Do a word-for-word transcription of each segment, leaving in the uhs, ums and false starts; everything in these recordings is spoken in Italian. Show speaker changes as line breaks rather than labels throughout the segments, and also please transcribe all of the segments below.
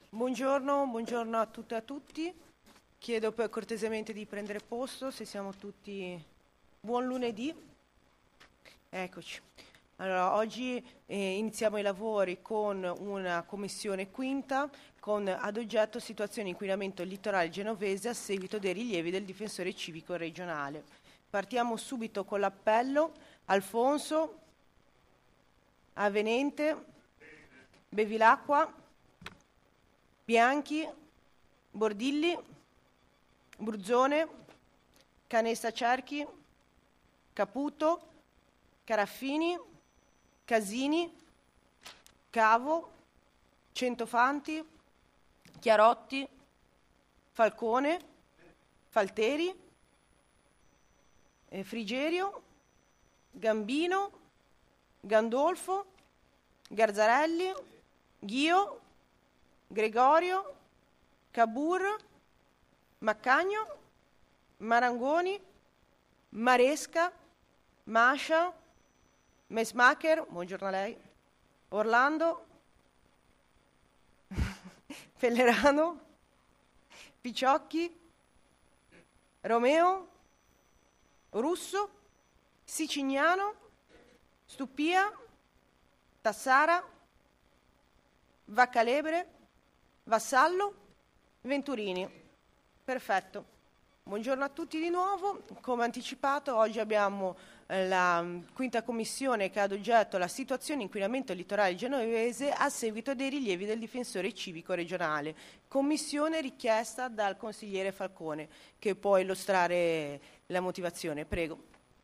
Buongiorno, buongiorno a tutte e a tutti. Chiedo per cortesemente di prendere posto, se siamo tutti... Buon lunedì. Eccoci. Allora, oggi eh, iniziamo i lavori con una commissione quinta con ad oggetto situazione inquinamento litorale genovese a seguito dei rilievi del difensore civico regionale. Partiamo subito con l'appello. Alfonso, Avenente, Bevilacqua, Bianchi, Bordilli, Bruzzone, Canessa Cerchi, Caputo, Caraffini, Casini, Cavo, Centofanti, Chiarotti, Falcone, Falteri, eh, Frigerio, Gambino, Gandolfo, Garzarelli, Ghio, Gregorio, Cabur, Maccagno, Marangoni, Maresca, Mascia, Mesmacher, buongiorno a lei, Orlando, Pellerano, Picciocchi, Romeo, Russo, Sicignano, Stupia, Tassara, Vaccalebre, Vassallo, Venturini. Perfetto. Buongiorno a tutti di nuovo. Come anticipato, oggi abbiamo eh, la mh, quinta commissione che ha ad oggetto la situazione inquinamento litorale genovese a seguito dei rilievi del difensore civico regionale. Commissione richiesta dal consigliere Falcone, che può illustrare la motivazione. Prego.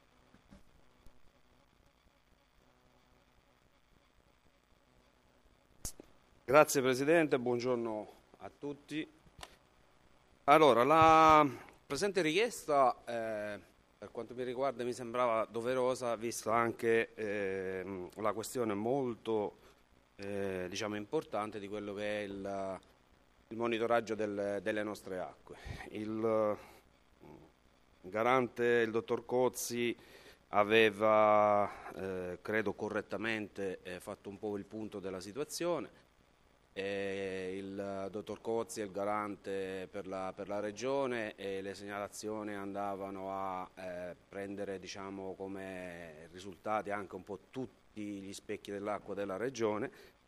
Grazie Presidente, buongiorno a tutti. Allora, la presente richiesta, eh, per quanto mi riguarda, mi sembrava doverosa, vista anche eh, la questione molto eh, diciamo importante di quello che è il, il monitoraggio del, delle nostre acque. Il garante, il dottor Cozzi, aveva, eh, credo correttamente, eh, fatto un po' il punto della situazione. Eh, il dottor Cozzi è il garante per la, per la regione e le segnalazioni andavano a eh, prendere, diciamo, come risultati anche un po' tutti gli specchi dell'acqua della regione,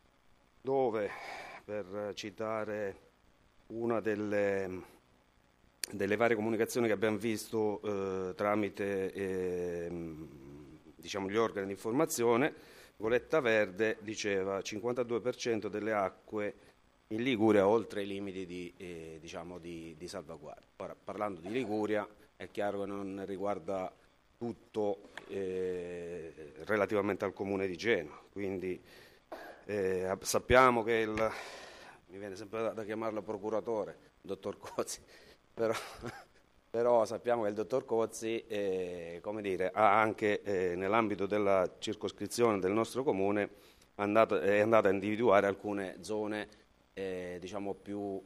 dove, per citare una delle, delle varie comunicazioni che abbiamo visto eh, tramite eh, diciamo, gli organi di informazione, Goletta Verde diceva cinquantadue per cento delle acque in Liguria oltre i limiti di, eh, diciamo di, di salvaguardia. Ora, parlando di Liguria, è chiaro che non riguarda tutto eh, relativamente al comune di Genova, quindi eh, sappiamo che il, mi viene sempre da, da chiamarlo procuratore, dottor Cozzi, però... Però sappiamo che il dottor Cozzi eh, come dire, ha anche eh, nell'ambito della circoscrizione del nostro comune andato, è andato a individuare alcune zone eh, diciamo più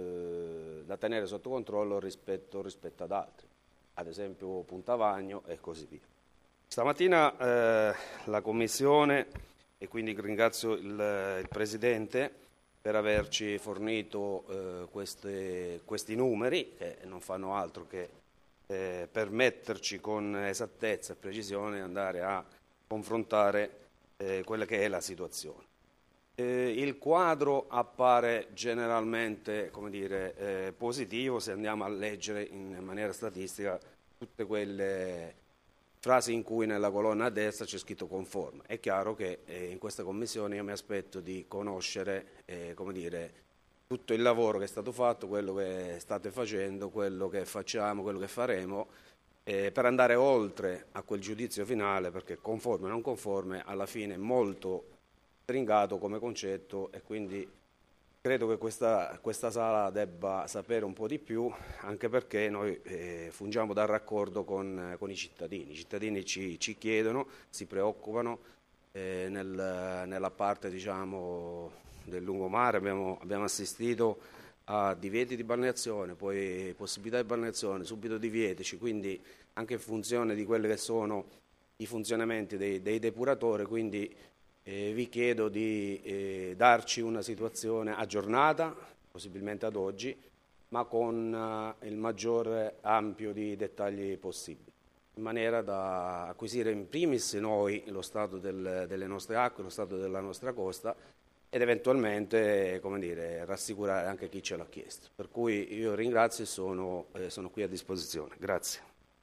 eh, da tenere sotto controllo rispetto, rispetto ad altre, ad esempio Puntavagno e così via. Stamattina eh, la Commissione, e quindi ringrazio il, il Presidente per averci fornito eh, queste, questi numeri, che non fanno altro che eh, permetterci con esattezza e precisione andare a confrontare eh, quella che è la situazione. Eh, il quadro appare generalmente, come dire, eh, positivo se andiamo a leggere in maniera statistica tutte quelle frasi in cui nella colonna a destra c'è scritto conforme. È chiaro che eh, in questa commissione io mi aspetto di conoscere eh, come dire, tutto il lavoro che è stato fatto, quello che state facendo, quello che facciamo, quello che faremo, eh, per andare oltre a quel giudizio finale, perché conforme o non conforme alla fine è molto stringato come concetto e quindi credo che questa, questa sala debba sapere un po' di più, anche perché noi eh, fungiamo da raccordo con, con i cittadini. I cittadini ci, ci chiedono, si preoccupano eh, nel, nella parte diciamo, del lungomare. Abbiamo, abbiamo assistito a divieti di balneazione, poi possibilità di balneazione, subito divietici, quindi anche in funzione di quelli che sono i funzionamenti dei, dei depuratori, quindi Eh, vi chiedo di eh, darci una situazione aggiornata possibilmente ad oggi, ma con uh, il maggior ampio di dettagli possibili, in maniera da acquisire in primis noi lo stato del, delle nostre acque, lo stato della nostra costa ed eventualmente, come dire, rassicurare anche chi ce l'ha chiesto. Per cui io ringrazio e sono, eh, sono qui a disposizione. Grazie.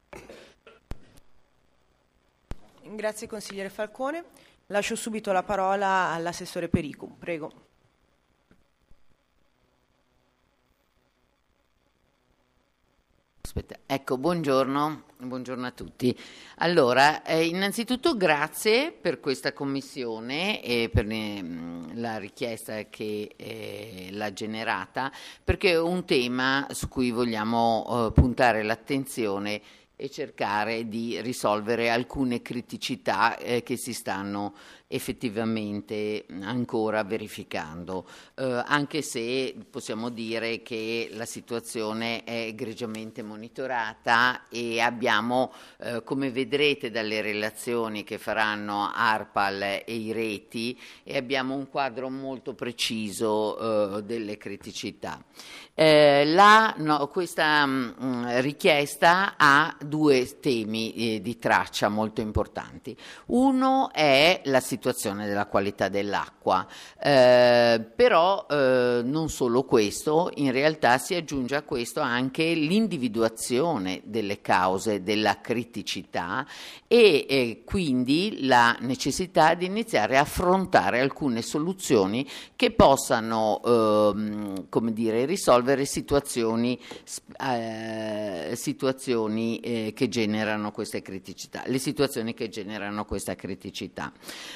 Grazie consigliere Falcone. Lascio subito la parola all'assessore Pericu. Prego.
Aspetta. Ecco, buongiorno, buongiorno a tutti. Allora, eh, innanzitutto grazie per questa commissione e per eh, la richiesta che eh, l'ha generata, perché è un tema su cui vogliamo eh, puntare l'attenzione e cercare di risolvere alcune criticità eh, che si stanno effettivamente ancora verificando, eh, anche se possiamo dire che la situazione è egregiamente monitorata e abbiamo, eh, come vedrete dalle relazioni che faranno ARPAL e i reti, e abbiamo un quadro molto preciso eh, delle criticità. Eh, la, no, questa mh, richiesta ha due temi eh, di traccia molto importanti. Uno è la situazione della qualità dell'acqua, eh, però eh, non solo questo, in realtà si aggiunge a questo anche l'individuazione delle cause della criticità e eh, quindi la necessità di iniziare a affrontare alcune soluzioni che possano eh, come dire, risolvere situazioni, eh, situazioni eh, che generano queste criticità, le situazioni che generano questa criticità.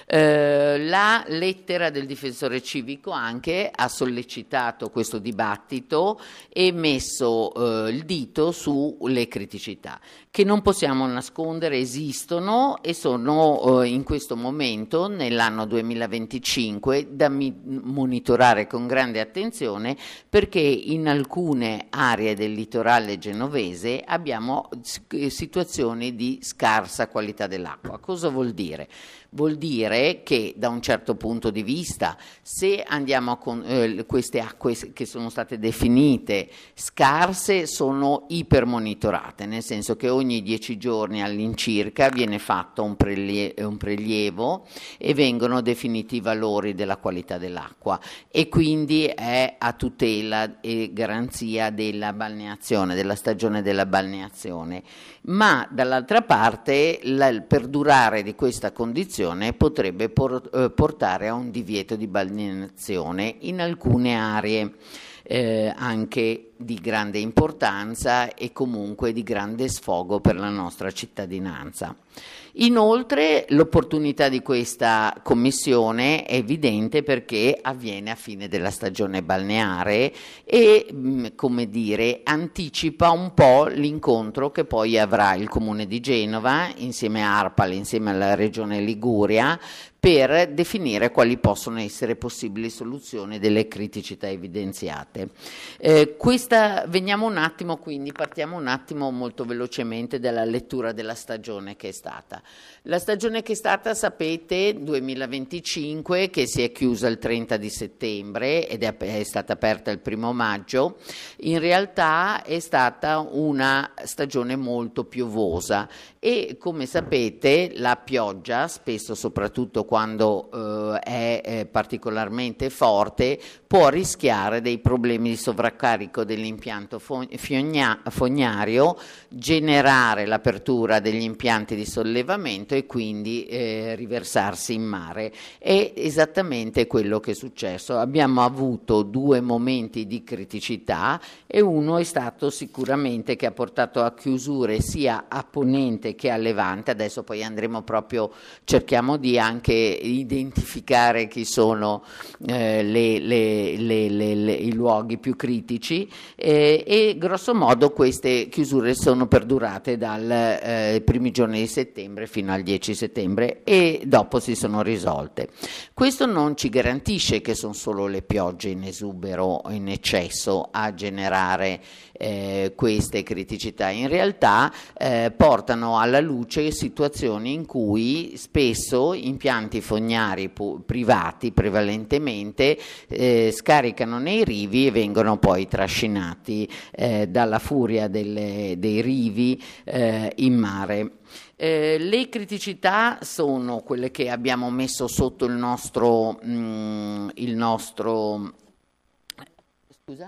Eh, la lettera del difensore civico anche ha sollecitato questo dibattito e messo eh, il dito sulle criticità che non possiamo nascondere, esistono e sono eh, in questo momento, nell'anno duemilaventicinque, da mi- monitorare con grande attenzione, perché in alcune aree del litorale genovese abbiamo situazioni di scarsa qualità dell'acqua. Cosa vuol dire? Vuol dire che da un certo punto di vista, se andiamo con eh, queste acque che sono state definite scarse, sono ipermonitorate, nel senso che ogni dieci giorni all'incirca viene fatto un, prelie- un prelievo e vengono definiti i valori della qualità dell'acqua e quindi è a tutela e garanzia della balneazione, della stagione della balneazione. Ma dall'altra parte la, il perdurare di questa condizione potrebbe por, eh, portare a un divieto di balneazione in alcune aree eh, anche di grande importanza e comunque di grande sfogo per la nostra cittadinanza. Inoltre l'opportunità di questa commissione è evidente perché avviene a fine della stagione balneare e, mh, come dire, anticipa un po' l'incontro che poi avrà il Comune di Genova insieme a ARPAL, insieme alla Regione Liguria, per definire quali possono essere possibili soluzioni delle criticità evidenziate. Eh, questa, veniamo un attimo, quindi partiamo un attimo molto velocemente dalla lettura della stagione che è stata. La stagione che è stata, sapete, duemilaventicinque, che si è chiusa il trenta di settembre ed è, è stata aperta il primo maggio, in realtà è stata una stagione molto piovosa e, come sapete, la pioggia, spesso soprattutto quando eh, è eh, particolarmente forte, può rischiare dei problemi di sovraccarico dell'impianto fogna- fognario, generare l'apertura degli impianti di sollevamento e quindi eh, riversarsi in mare. È esattamente quello che è successo. Abbiamo avuto due momenti di criticità e uno è stato sicuramente che ha portato a chiusure sia a ponente che a levante. Adesso poi andremo proprio, cerchiamo di anche identificare chi sono eh, le, le, le, le, le, i luoghi più critici, eh, e grosso modo queste chiusure sono perdurate dai eh, primi giorni di settembre fino al dieci settembre e dopo si sono risolte. Questo non ci garantisce che sono solo le piogge in esubero o in eccesso a generare eh, queste criticità. In realtà eh, portano alla luce situazioni in cui spesso impianti fognari pu- privati prevalentemente eh, scaricano nei rivi e vengono poi trascinati eh, dalla furia delle, dei rivi eh, in mare. Eh, le criticità sono quelle che abbiamo messo sotto il nostro, mm, il nostro scusa?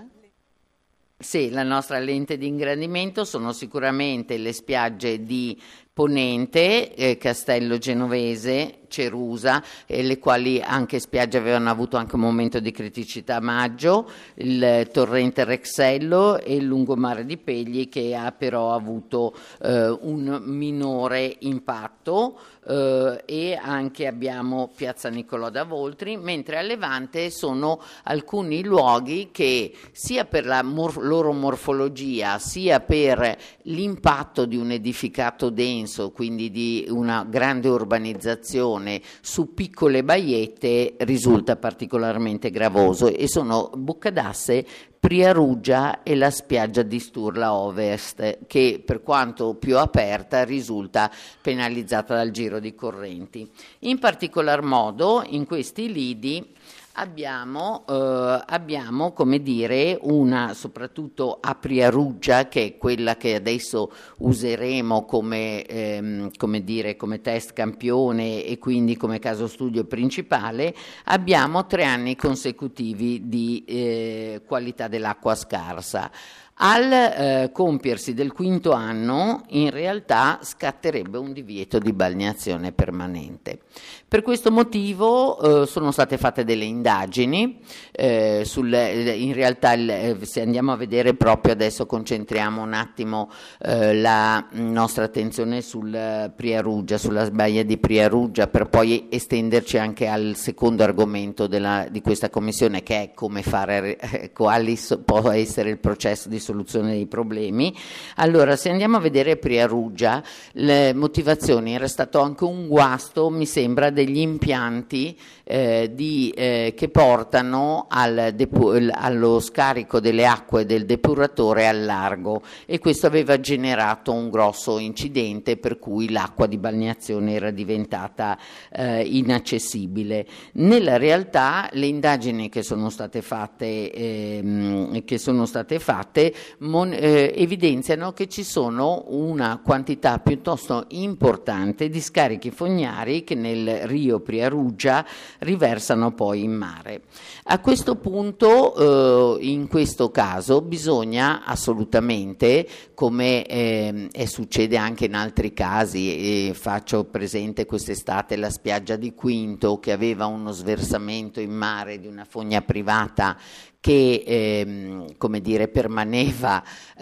Sì, la nostra lente di ingrandimento sono sicuramente le spiagge di Ponente, eh, Castello Genovese, Cerusa, eh, le quali anche spiagge avevano avuto anche un momento di criticità a maggio, il torrente Rexello e il lungomare di Pegli che ha però avuto eh, un minore impatto, eh, e anche abbiamo Piazza Niccolò da Voltri, mentre a Levante sono alcuni luoghi che sia per la mor- loro morfologia sia per l'impatto di un edificato denso, quindi di una grande urbanizzazione su piccole baiette, risulta particolarmente gravoso, e sono Buccadasse, Priaruggia e la spiaggia di Sturla Ovest, che per quanto più aperta risulta penalizzata dal giro di correnti. In particolar modo in questi lidi Abbiamo, eh, abbiamo, come dire, una, soprattutto a Priaruggia, che è quella che adesso useremo come, ehm, come dire, come test campione e quindi come caso studio principale, abbiamo tre anni consecutivi di eh, qualità dell'acqua scarsa. Al eh, compiersi del quinto anno, in realtà scatterebbe un divieto di balneazione permanente. Per questo motivo eh, sono state fatte delle indagini, eh, sul, in realtà il, se andiamo a vedere proprio adesso, concentriamo un attimo eh, la nostra attenzione sul Priaruggia, sulla sbaia di Priaruggia, per poi estenderci anche al secondo argomento della, di questa commissione, che è come fare, eh, quali so, può essere il processo di soluzione dei problemi. Allora, se andiamo a vedere Priaruggia, le motivazioni, era stato anche un guasto, mi sembra, degli impianti eh, di, eh, che portano al depu- allo scarico delle acque del depuratore al largo, e questo aveva generato un grosso incidente per cui l'acqua di balneazione era diventata eh, inaccessibile. Nella realtà le indagini che sono state fatte, ehm, che sono state fatte mon- eh, evidenziano che ci sono una quantità piuttosto importante di scarichi fognari che nel Rio Priaruggia riversano poi in mare. A questo punto, eh, in questo caso, bisogna assolutamente, come eh, e succede anche in altri casi, e faccio presente quest'estate la spiaggia di Quinto, che aveva uno sversamento in mare di una fogna privata che ehm, come dire, permaneva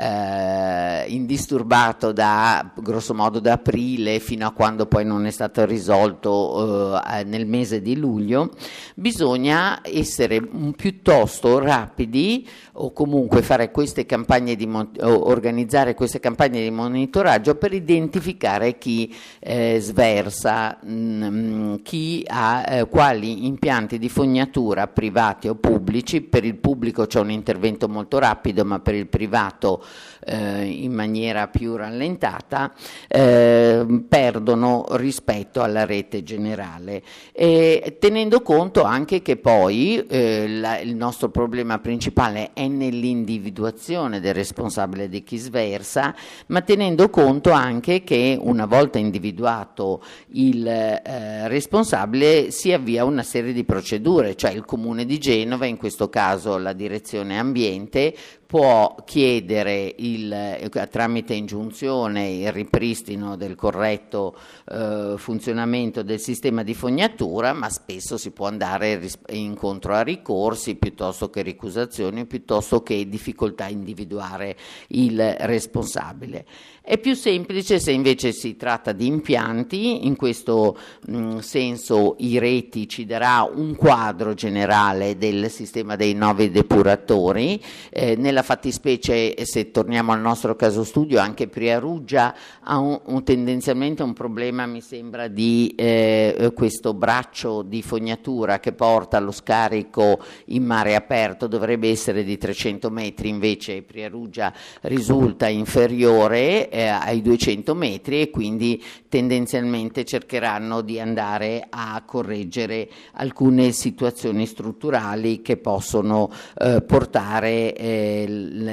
eh, indisturbato da grosso modo da aprile fino a quando poi non è stato risolto eh, nel mese di luglio. Bisogna essere piuttosto rapidi, o comunque fare queste campagne di mon- organizzare queste campagne di monitoraggio per identificare chi eh, sversa, mh, chi ha eh, quali impianti di fognatura privati o pubblici. Per il pubblico c'è un intervento molto rapido, ma per il privato eh, in maniera più rallentata eh, perdono rispetto alla rete generale, e tenendo conto anche che poi eh, la, il nostro problema principale è nell'individuazione del responsabile di chi sversa, ma tenendo conto anche che una volta individuato il eh, responsabile si avvia una serie di procedure, cioè il Comune di Genova, in questo caso la Direzione Ambiente, può chiedere il, tramite ingiunzione il ripristino del corretto eh, funzionamento del sistema di fognatura, ma spesso si può andare ris- incontro a ricorsi piuttosto che ricusazioni, piuttosto che difficoltà a individuare il responsabile. È più semplice se invece si tratta di impianti. In questo mh, senso i reti ci darà un quadro generale del sistema dei nuovi depuratori. Eh, nella fattispecie specie se torniamo al nostro caso studio, anche Priaruggia ha un, un, tendenzialmente un problema, mi sembra, di eh, questo braccio di fognatura che porta allo scarico in mare aperto, dovrebbe essere di trecento metri, invece Priaruggia risulta inferiore eh, ai duecento metri, e quindi tendenzialmente cercheranno di andare a correggere alcune situazioni strutturali che possono eh, portare eh,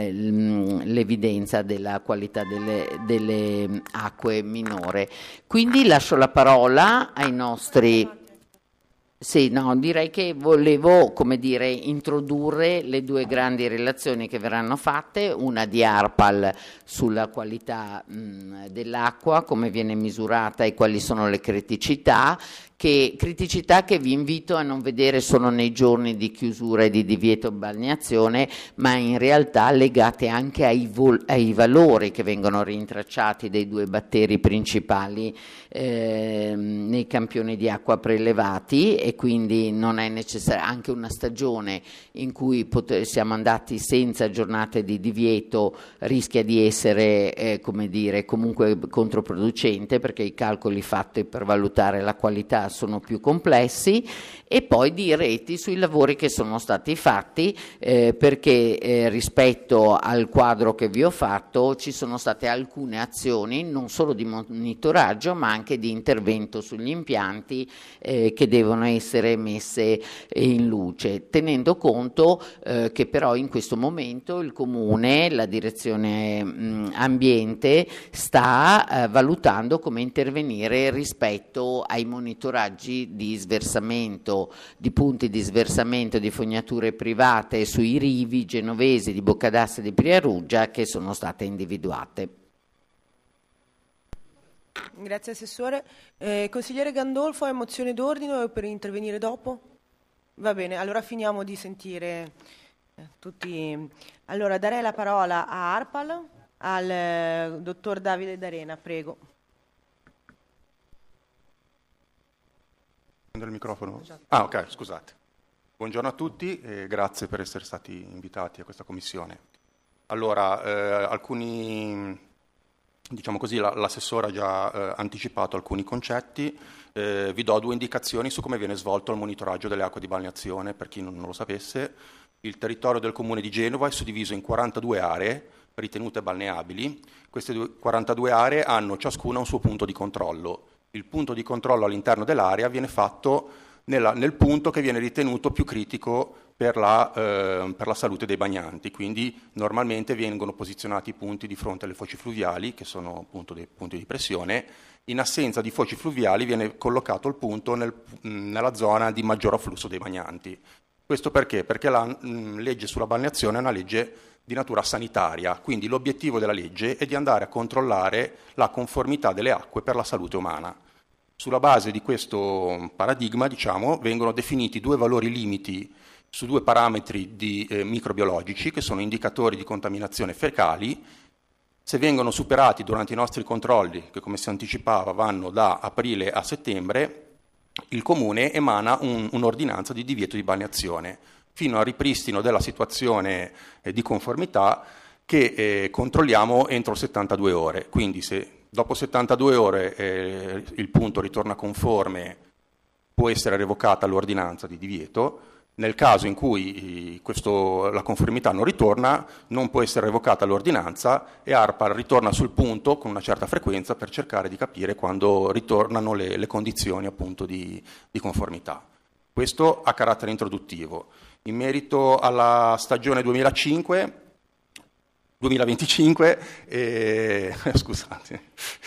l'evidenza della qualità delle, delle acque minore. Quindi lascio la parola ai nostri... Sì, no, direi che volevo, come dire, introdurre le due grandi relazioni che verranno fatte, una di ARPAL sulla qualità mh, dell'acqua, come viene misurata e quali sono le criticità, che, criticità che vi invito a non vedere solo nei giorni di chiusura e di divieto balneazione, ma in realtà legate anche ai, vol- ai valori che vengono rintracciati dei due batteri principali eh, nei campioni di acqua prelevati, e quindi non è necessaria anche una stagione in cui pot- siamo andati senza giornate di divieto, rischia di essere eh, come dire comunque controproducente, perché i calcoli fatti per valutare la qualità sono più complessi, e poi di reti sui lavori che sono stati fatti eh, perché eh, rispetto al quadro che vi ho fatto ci sono state alcune azioni non solo di monitoraggio ma anche di intervento sugli impianti eh, che devono essere messe in luce, tenendo conto eh, che però in questo momento il Comune, la direzione mh, ambiente sta eh, valutando come intervenire rispetto ai monitoraggi di sversamento, di punti di sversamento di fognature private sui rivi genovesi di Boccadassi e di Priaruggia che sono state individuate.
Grazie Assessore. Eh, consigliere Gandolfo, ha mozione d'ordine per intervenire dopo? Va bene, allora finiamo di sentire eh, tutti. Allora darei la parola a ARPAL, al eh, dottor Davide D'Arena, prego.
Il microfono? Ah, ok, scusate. Buongiorno a tutti e grazie per essere stati invitati a questa commissione. Allora, eh, alcuni, diciamo così, la, l'assessore ha già eh, anticipato alcuni concetti, eh, vi do due indicazioni su come viene svolto il monitoraggio delle acque di balneazione, per chi non, non lo sapesse. Il territorio del comune di Genova è suddiviso in quarantadue aree ritenute balneabili. Queste quarantadue aree hanno ciascuna un suo punto di controllo. Il punto di controllo all'interno dell'area viene fatto nella, nel punto che viene ritenuto più critico per la, eh, per la salute dei bagnanti, quindi normalmente vengono posizionati i punti di fronte alle foci fluviali, che sono appunto dei punti di pressione. In assenza di foci fluviali viene collocato il punto nel, nella zona di maggior afflusso dei bagnanti. Questo perché? Perché la mh, legge sulla balneazione è una legge di natura sanitaria, quindi l'obiettivo della legge è di andare a controllare la conformità delle acque per la salute umana. Sulla base di questo paradigma, diciamo, vengono definiti due valori limiti su due parametri di, eh, microbiologici che sono indicatori di contaminazione fecali. Se vengono superati durante i nostri controlli, che come si anticipava vanno da aprile a settembre, il Comune emana un, un'ordinanza di divieto di balneazione fino al ripristino della situazione eh, di conformità che eh, controlliamo entro settantadue ore. Quindi se dopo settantadue ore eh, il punto ritorna conforme, può essere revocata l'ordinanza di divieto. Nel caso in cui questo, la conformità non ritorna, non può essere revocata l'ordinanza e ARPAL ritorna sul punto con una certa frequenza per cercare di capire quando ritornano le, le condizioni appunto di, di conformità. Questo a carattere introduttivo. In merito alla stagione duemilacinque, duemilaventicinque, eh, scusate,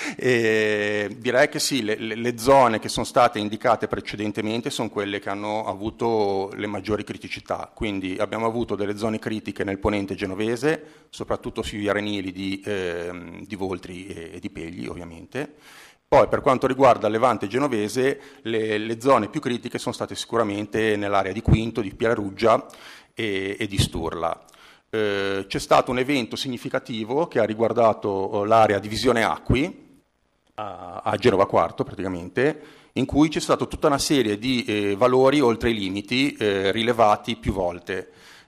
eh, direi che sì, le, le zone che sono state indicate precedentemente sono quelle che hanno avuto le maggiori criticità, quindi abbiamo avuto delle zone critiche nel ponente genovese, soprattutto sugli arenili di, eh, di Voltri e, e di Pegli ovviamente. Poi per quanto riguarda il Levante genovese, le, le zone più critiche sono state sicuramente nell'area di Quinto, di Priaruggia e, e di Sturla. Eh, c'è stato un evento significativo che ha riguardato l'area divisione acqui a, a Genova Quarto praticamente, in cui c'è stata tutta una serie di eh, valori oltre i limiti eh, rilevati più volte.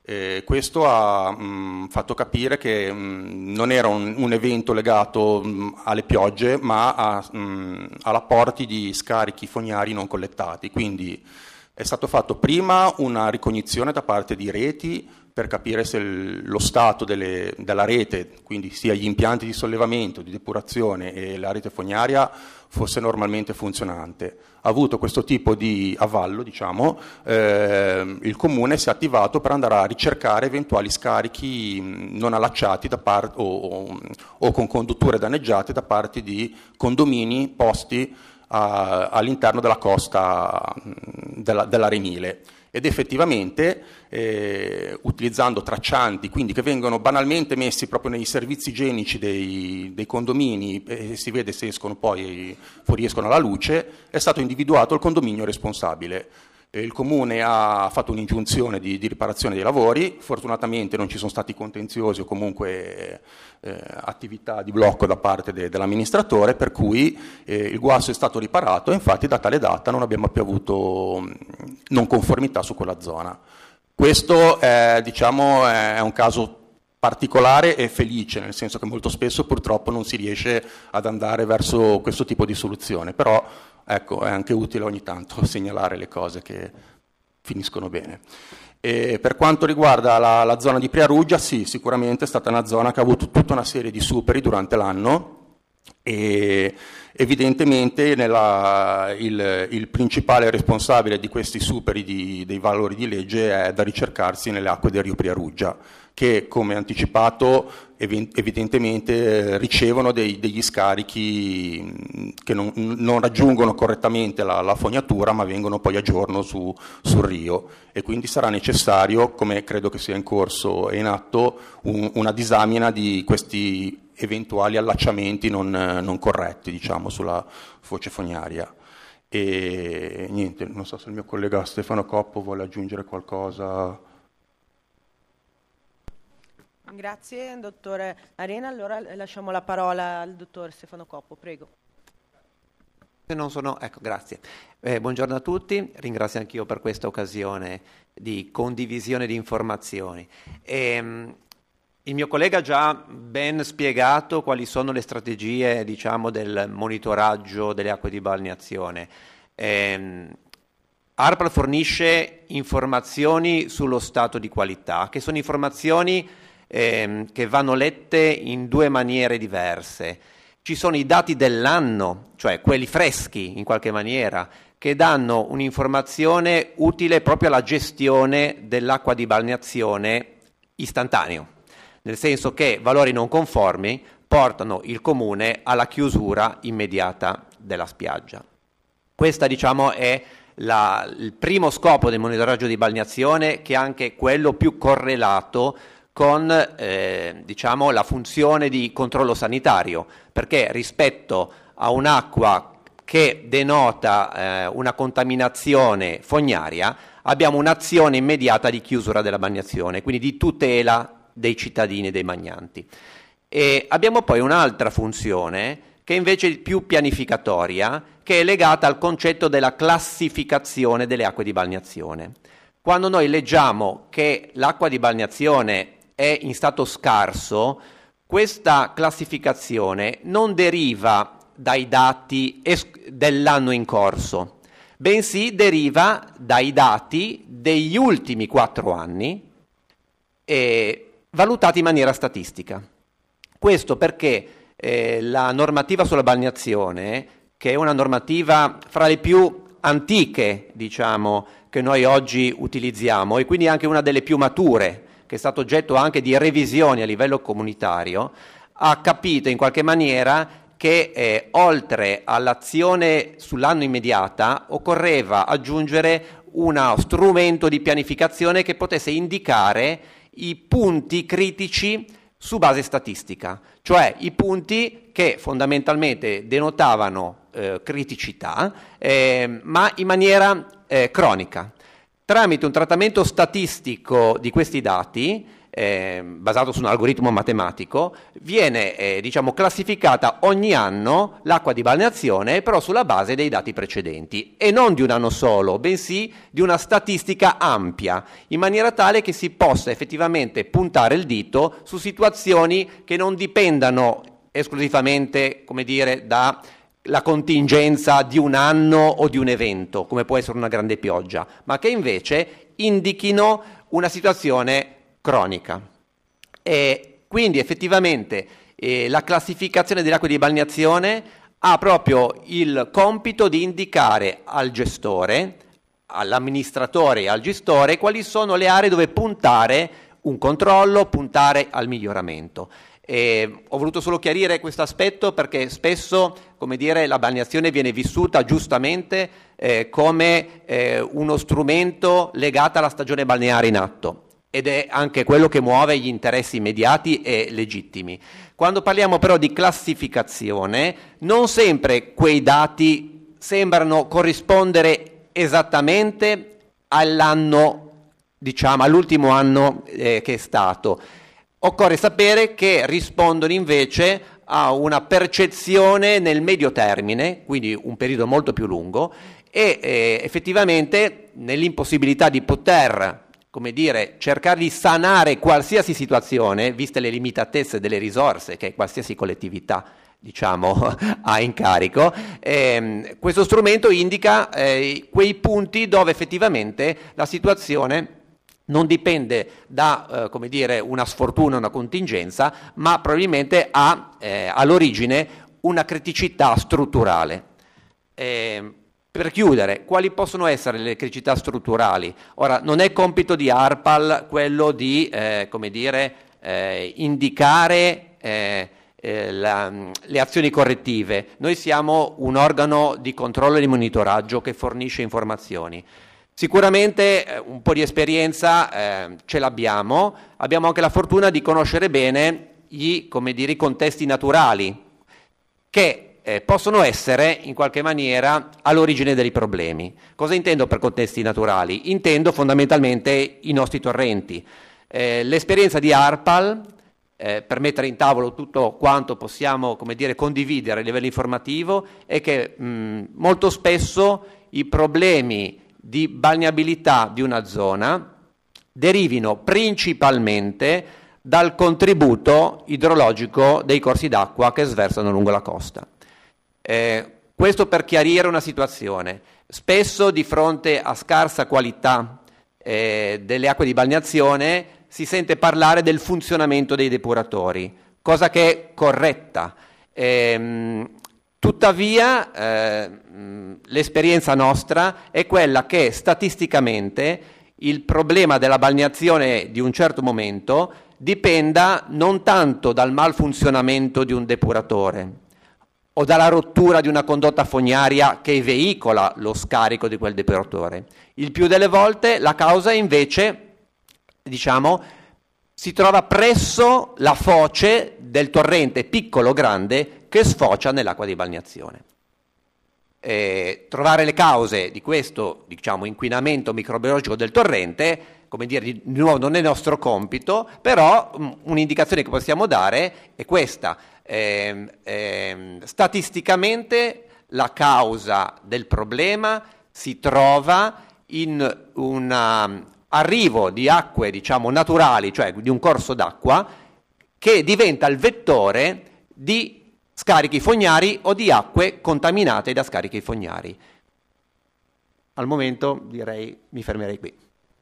Eh, questo ha mh, fatto capire che mh, non era un, un evento legato mh, alle piogge, ma a, mh, all'apporti di scarichi fognari non collettati. Quindi è stato fatto prima una ricognizione da parte di reti per capire se il, lo stato delle, della rete, quindi sia gli impianti di sollevamento, di depurazione e la rete fognaria, fosse normalmente funzionante. Ha avuto questo tipo di avallo, diciamo, eh, il Comune si è attivato per andare a ricercare eventuali scarichi non allacciati da par- o, o, o con condutture danneggiate da parte di condomini posti a, all'interno della costa della, dell'Arenile. Ed effettivamente, eh, utilizzando traccianti, quindi che vengono banalmente messi proprio nei servizi igienici dei, dei condomini, e si vede se escono poi, fuoriescono alla luce, è stato individuato il condominio responsabile. Eh, il Comune ha fatto un'ingiunzione di, di riparazione dei lavori, fortunatamente non ci sono stati contenziosi o comunque eh, attività di blocco da parte de, dell'amministratore, per cui eh, il guasto è stato riparato e infatti da tale data non abbiamo più avuto mh, non conformità su quella zona. Questo è, diciamo, è un caso particolare e felice, nel senso che molto spesso purtroppo non si riesce ad andare verso questo tipo di soluzione, però ecco, è anche utile ogni tanto segnalare le cose che finiscono bene. E per quanto riguarda la, la zona di Priaruggia, sì, sicuramente è stata una zona che ha avuto tutta una serie di superi durante l'anno e evidentemente nella, il, il principale responsabile di questi superi di, dei valori di legge è da ricercarsi nelle acque del Rio Priaruggia, che come anticipato evidentemente ricevono dei, degli scarichi che non, non raggiungono correttamente la, la fognatura, ma vengono poi a giorno su, sul Rio, e quindi sarà necessario, come credo che sia in corso e in atto, un, una disamina di questi eventuali allacciamenti non, non corretti, diciamo, sulla foce fognaria. E niente, non so se il mio collega Stefano Coppo vuole aggiungere qualcosa.
Grazie, dottore Arena. Allora lasciamo la parola al dottor Stefano Coppo, prego.
Non sono, ecco, grazie. Eh, buongiorno a tutti, ringrazio anch'io per questa occasione di condivisione di informazioni. E, il mio collega ha già ben spiegato quali sono le strategie, diciamo, del monitoraggio delle acque di balneazione. Eh, ARPAL fornisce informazioni sullo stato di qualità, che sono informazioni eh, che vanno lette in due maniere diverse. Ci sono i dati dell'anno, cioè quelli freschi in qualche maniera, che danno un'informazione utile proprio alla gestione dell'acqua di balneazione istantaneo, nel senso che valori non conformi portano il Comune alla chiusura immediata della spiaggia. Questa, diciamo, è la, il primo scopo del monitoraggio di balneazione, che è anche quello più correlato con eh, diciamo, la funzione di controllo sanitario, perché rispetto a un'acqua che denota eh, una contaminazione fognaria abbiamo un'azione immediata di chiusura della balneazione, quindi di tutela dei cittadini e dei bagnanti. E abbiamo poi un'altra funzione che è invece più pianificatoria, che è legata al concetto della classificazione delle acque di balneazione. Quando noi leggiamo che l'acqua di balneazione è in stato scarso, questa classificazione non deriva dai dati es- dell'anno in corso, bensì deriva dai dati degli ultimi quattro anni eh, valutati in maniera statistica. Questo perché eh, la normativa sulla balneazione, che è una normativa fra le più antiche, diciamo, che noi oggi utilizziamo, e quindi anche una delle più mature, che è stato oggetto anche di revisioni a livello comunitario, ha capito in qualche maniera che eh, oltre all'azione sull'anno immediata occorreva aggiungere uno strumento di pianificazione che potesse indicare i punti critici su base statistica, cioè i punti che fondamentalmente denotavano eh, criticità, eh, ma in maniera eh, cronica. Tramite un trattamento statistico di questi dati eh, basato su un algoritmo matematico, viene eh, diciamo, classificata ogni anno l'acqua di balneazione, però sulla base dei dati precedenti, e non di un anno solo, bensì di una statistica ampia, in maniera tale che si possa effettivamente puntare il dito su situazioni che non dipendano esclusivamente, come dire, dalla contingenza di un anno o di un evento, come può essere una grande pioggia, ma che invece indichino una situazione cronica. E quindi effettivamente eh, la classificazione delle acque di balneazione ha proprio il compito di indicare al gestore, all'amministratore e al gestore quali sono le aree dove puntare un controllo, puntare al miglioramento. E ho voluto solo chiarire questo aspetto perché spesso, come dire, la balneazione viene vissuta giustamente eh, come eh, uno strumento legato alla stagione balneare in atto, ed è anche quello che muove gli interessi immediati e legittimi. Quando parliamo però di classificazione, non sempre quei dati sembrano corrispondere esattamente all'anno, diciamo, all'ultimo anno eh, che è stato. Occorre sapere che rispondono invece a una percezione nel medio termine, quindi un periodo molto più lungo, e eh, effettivamente nell'impossibilità di poter, come dire, cercare di sanare qualsiasi situazione, viste le limitatezze delle risorse che qualsiasi collettività, diciamo, ha in carico, ehm, questo strumento indica eh, quei punti dove effettivamente la situazione non dipende da, eh, come dire, una sfortuna, una contingenza, ma probabilmente ha eh, all'origine una criticità strutturale. Eh, per chiudere, quali possono essere le criticità strutturali? Ora, non è compito di ARPAL quello di, eh, come dire, eh, indicare eh, eh, la, le azioni correttive. Noi siamo un organo di controllo e di monitoraggio che fornisce informazioni. Sicuramente eh, un po' di esperienza eh, ce l'abbiamo, abbiamo anche la fortuna di conoscere bene i, come dire, i contesti naturali che eh, possono essere in qualche maniera all'origine dei problemi. Cosa intendo per contesti naturali? Intendo fondamentalmente i nostri torrenti. Eh, l'esperienza di ARPAL, eh, per mettere in tavolo tutto quanto possiamo, come dire, condividere a livello informativo, è che mh, molto spesso i problemi di balneabilità di una zona derivino principalmente dal contributo idrologico dei corsi d'acqua che sversano lungo la costa. Eh, questo per chiarire una situazione. Spesso di fronte a scarsa qualità eh, delle acque di balneazione si sente parlare del funzionamento dei depuratori, cosa che è corretta. Ehm, Tuttavia, eh, l'esperienza nostra è quella che statisticamente il problema della balneazione di un certo momento dipenda non tanto dal malfunzionamento di un depuratore o dalla rottura di una condotta fognaria che veicola lo scarico di quel depuratore. Il più delle volte la causa invece, diciamo, si trova presso la foce del torrente piccolo o grande che sfocia nell'acqua di balneazione. Eh, trovare le cause di questo, diciamo, inquinamento microbiologico del torrente, come dire, di nuovo non è nostro compito, però um, un'indicazione che possiamo dare è questa. Eh, eh, statisticamente la causa del problema si trova in un arrivo di acque, diciamo, naturali, cioè di un corso d'acqua, che diventa il vettore di scarichi fognari o di acque contaminate da scarichi fognari. Al momento direi mi fermerei qui.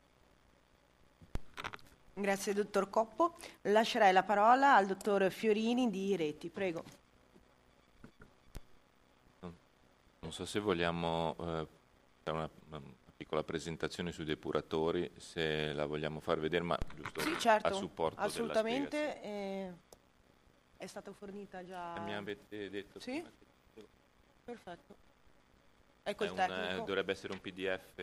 Grazie dottor Coppo. Lascerei la parola al dottor Fiorini di Reti, prego.
Non so se vogliamo eh, fare una, una piccola presentazione sui depuratori, se la vogliamo far vedere, ma giusto
sì, certo,
a supporto
assolutamente.
Della
eh, è stata fornita già.
Mi avete detto?
Sì?
Che...
Perfetto. Ecco il
un,
tecnico.
dovrebbe essere un P D F.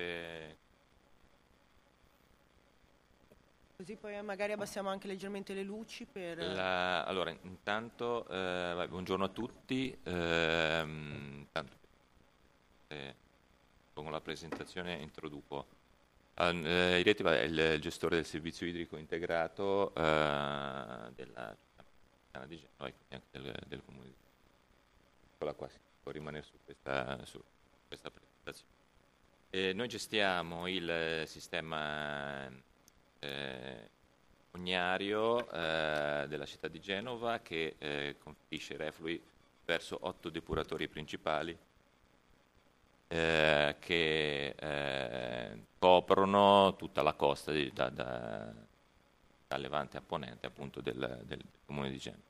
Così poi magari abbassiamo anche leggermente le luci per...
La, allora, intanto, eh, buongiorno a tutti. Eh, intanto, eh, pongo la presentazione e introduco Uh, I reti, vabbè, il, il gestore del servizio idrico integrato uh, della città di Genova e anche del, del comune di Genova. Qua si può rimanere su questa, su questa presentazione. Eh, noi gestiamo il sistema eh, fognario eh, della città di Genova che eh, conferisce reflui verso otto depuratori principali eh, che eh, coprono tutta la costa di, da, da, da Levante a Ponente appunto del, del comune di Genova.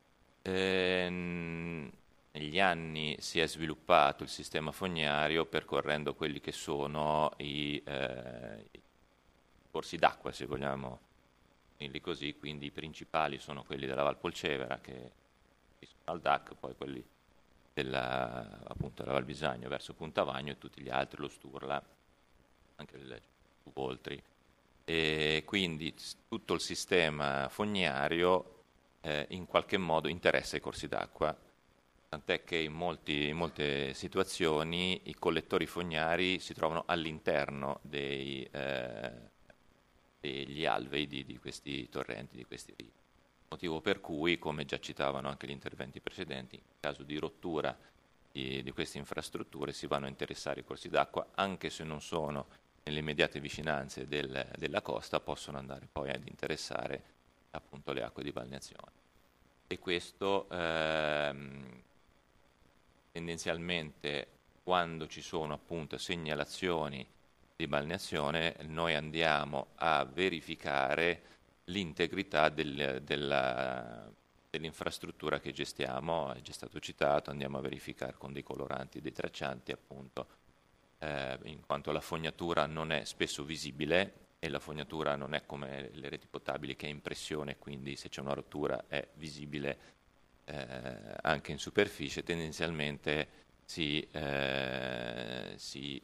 Eh, negli anni si è sviluppato il sistema fognario percorrendo quelli che sono i, eh, i corsi d'acqua, se vogliamo dirli così, quindi i principali sono quelli della Val Polcevera che sono al D A C, poi quelli della, appunto, della Val Bisagno verso Puntavagno e tutti gli altri, lo Sturla, anche il Voltri. E quindi tutto il sistema fognario eh, in qualche modo interessa i corsi d'acqua, tant'è che in, molti, in molte situazioni i collettori fognari si trovano all'interno dei, eh, degli alvei di, di questi torrenti, di questi rivi. Motivo per cui, come già citavano anche gli interventi precedenti, in caso di rottura di, di queste infrastrutture si vanno a interessare i corsi d'acqua, anche se non sono nelle immediate vicinanze del, della costa, possono andare poi ad interessare appunto le acque di balneazione. E questo ehm, tendenzialmente quando ci sono appunto segnalazioni di balneazione noi andiamo a verificare l'integrità del, della, dell'infrastruttura che gestiamo, è già stato citato, andiamo a verificare con dei coloranti, dei traccianti appunto, eh, in quanto la fognatura non è spesso visibile e la fognatura non è come le reti potabili che è in pressione, quindi se c'è una rottura è visibile eh, anche in superficie, tendenzialmente si, eh, si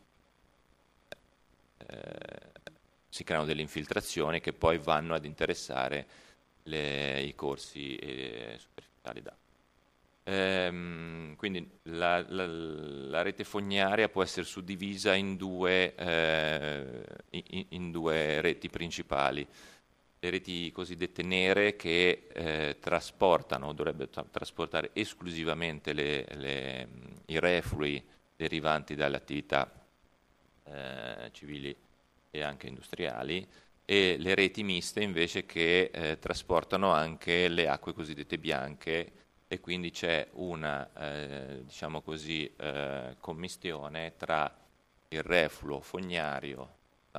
eh, si creano delle infiltrazioni che poi vanno ad interessare le, i corsi eh, superficiali d'acqua. Ehm, quindi la, la, la rete fognaria può essere suddivisa in due, eh, in, in due reti principali. Le reti cosiddette nere che eh, trasportano, o dovrebbero tra- trasportare esclusivamente le, le, i reflui derivanti dalle attività eh, civili e anche industriali, e le reti miste invece che eh, trasportano anche le acque cosiddette bianche, e quindi c'è una eh, diciamo così eh, commistione tra il refluo fognario